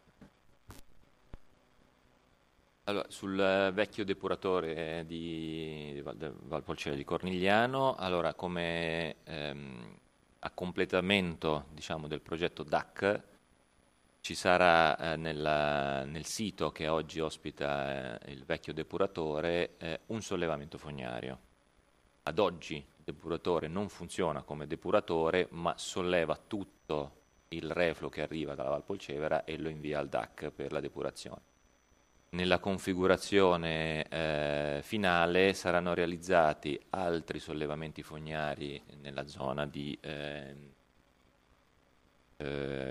Allora, sul vecchio depuratore di, di Val, Valpolcella di Cornigliano, allora come ehm, a completamento diciamo, del progetto D A C ci sarà eh, nella, nel sito che oggi ospita eh, il vecchio depuratore eh, un sollevamento fognario. Ad oggi il depuratore non funziona come depuratore, ma solleva tutto il refluo che arriva dalla Valpolcevera e lo invia al D A C per la depurazione. Nella configurazione eh, finale saranno realizzati altri sollevamenti fognari nella zona di, eh,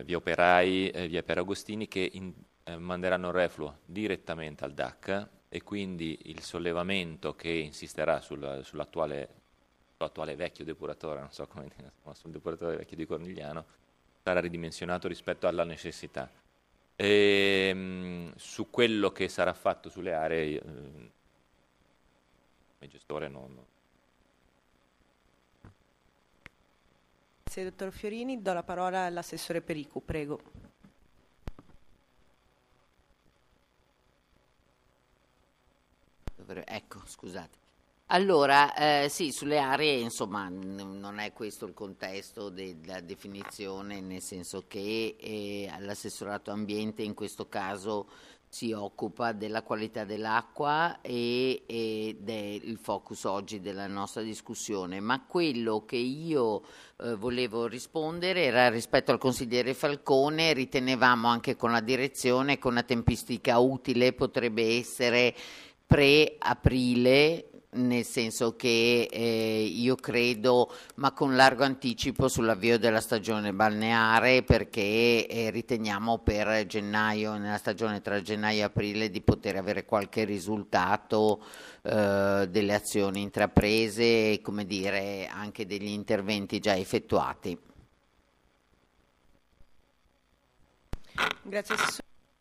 eh, via Operai, eh, via Per Agostini, che in, eh, manderanno il refluo direttamente al D A C, e quindi il sollevamento che insisterà sul, sull'attuale, sull'attuale vecchio depuratore, non so come dire, sul depuratore vecchio di Cornigliano, sarà ridimensionato rispetto alla necessità. E, mh, su quello che sarà fatto sulle aree, eh, come gestore non...
Grazie, dottor Fiorini. Do la parola all'assessore Pericu, prego.
Ecco, scusate. Allora, eh, sì, sulle aree, insomma, n- non è questo il contesto della definizione, nel senso che eh, l'assessorato ambiente in questo caso si occupa della qualità dell'acqua e, ed è il focus oggi della nostra discussione, ma quello che io eh, volevo rispondere era rispetto al consigliere Falcone. Ritenevamo anche con la direzione, con una tempistica utile, potrebbe essere pre-aprile, nel senso che eh, io credo, ma con largo anticipo, sull'avvio della stagione balneare, perché eh, riteniamo per gennaio, nella stagione tra gennaio e aprile, di poter avere qualche risultato eh, delle azioni intraprese e, come dire, anche degli interventi già effettuati.
Grazie, assessore.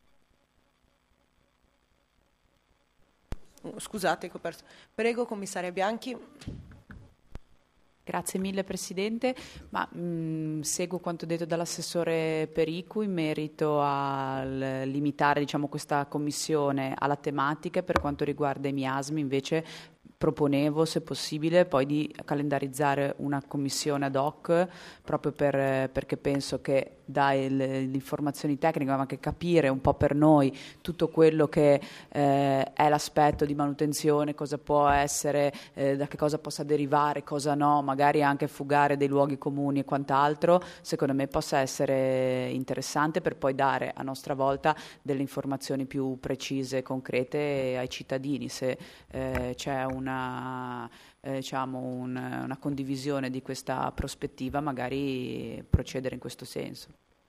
Scusate che ho perso. Prego, commissaria Bianchi.
Grazie mille Presidente, ma mh, seguo quanto detto dall'assessore Pericu in merito a limitare, diciamo, questa commissione alla tematica. Per quanto riguarda i miasmi, invece, proponevo, se possibile, poi di calendarizzare una commissione ad hoc, proprio per, perché penso che dà il, le informazioni tecniche, ma anche capire un po' per noi tutto quello che eh, è l'aspetto di manutenzione, cosa può essere, eh, da che cosa possa derivare, cosa no, magari anche fugare dei luoghi comuni e quant'altro, secondo me possa essere interessante, per poi dare a nostra volta delle informazioni più precise e concrete ai cittadini. Se eh, c'è una Eh, diciamo un, una condivisione di questa prospettiva, magari procedere in questo senso.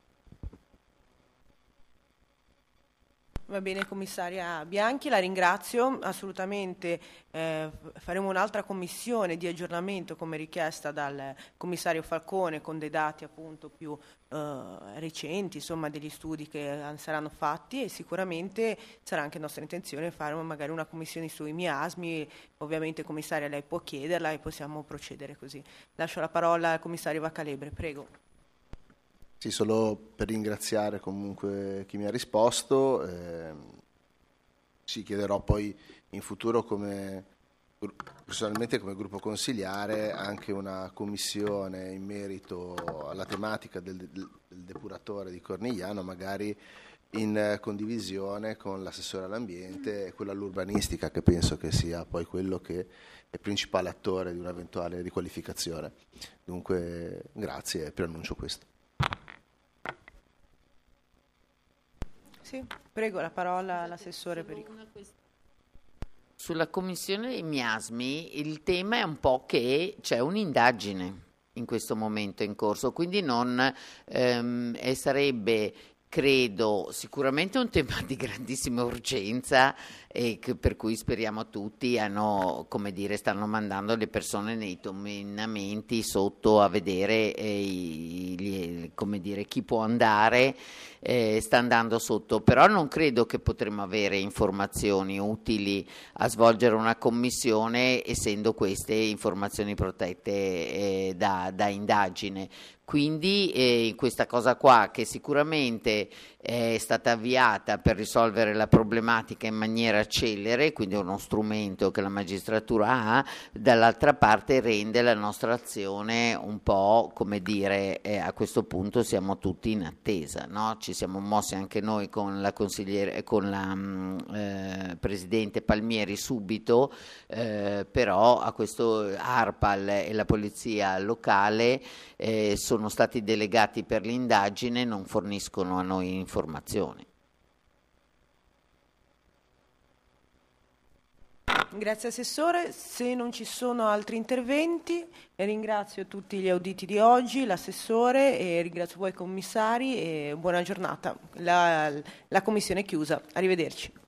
Va bene, commissaria Bianchi, la ringrazio assolutamente. Eh, faremo un'altra commissione di aggiornamento come richiesta dal commissario Falcone, con dei dati appunto più eh, recenti, insomma degli studi che saranno fatti, e sicuramente sarà anche nostra intenzione fare magari una commissione sui miasmi. Ovviamente, commissaria, lei può chiederla e possiamo procedere così. Lascio la parola al commissario Vacalebre, prego.
Sì, solo per ringraziare comunque chi mi ha risposto. Eh, sì, chiederò poi in futuro, come personalmente come gruppo consigliare, anche una commissione in merito alla tematica del, del, del depuratore di Cornigliano, magari in condivisione con l'assessore all'ambiente e quello all'urbanistica, che penso che sia poi quello che è il principale attore di un'eventuale riqualificazione. Dunque grazie e preannuncio questo.
Sì, prego, la parola all'assessore Perico.
Sulla commissione dei miasmi il tema è un po' che c'è un'indagine in questo momento in corso, quindi non ehm, e sarebbe, credo, sicuramente un tema di grandissima urgenza, e che, per cui speriamo tutti, hanno, come dire, stanno mandando le persone nei nominamenti sotto a vedere eh, gli, come dire, chi può andare, eh, sta andando sotto, però non credo che potremo avere informazioni utili a svolgere una commissione, essendo queste informazioni protette eh, da, da indagine. Quindi eh, questa cosa qua, che sicuramente è stata avviata per risolvere la problematica in maniera celere, quindi è uno strumento che la magistratura ha, dall'altra parte rende la nostra azione un po', come dire, eh, a questo punto siamo tutti in attesa, no? Ci siamo mossi anche noi con la consigliere, con la mh, eh, presidente Palmieri subito, eh, però a questo ARPAL e la polizia locale eh, sono stati delegati per l'indagine, non forniscono a noi informazioni.
Grazie Assessore, se non ci sono altri interventi ringrazio tutti gli auditi di oggi, l'Assessore e ringrazio voi commissari e buona giornata. La, la Commissione è chiusa, arrivederci.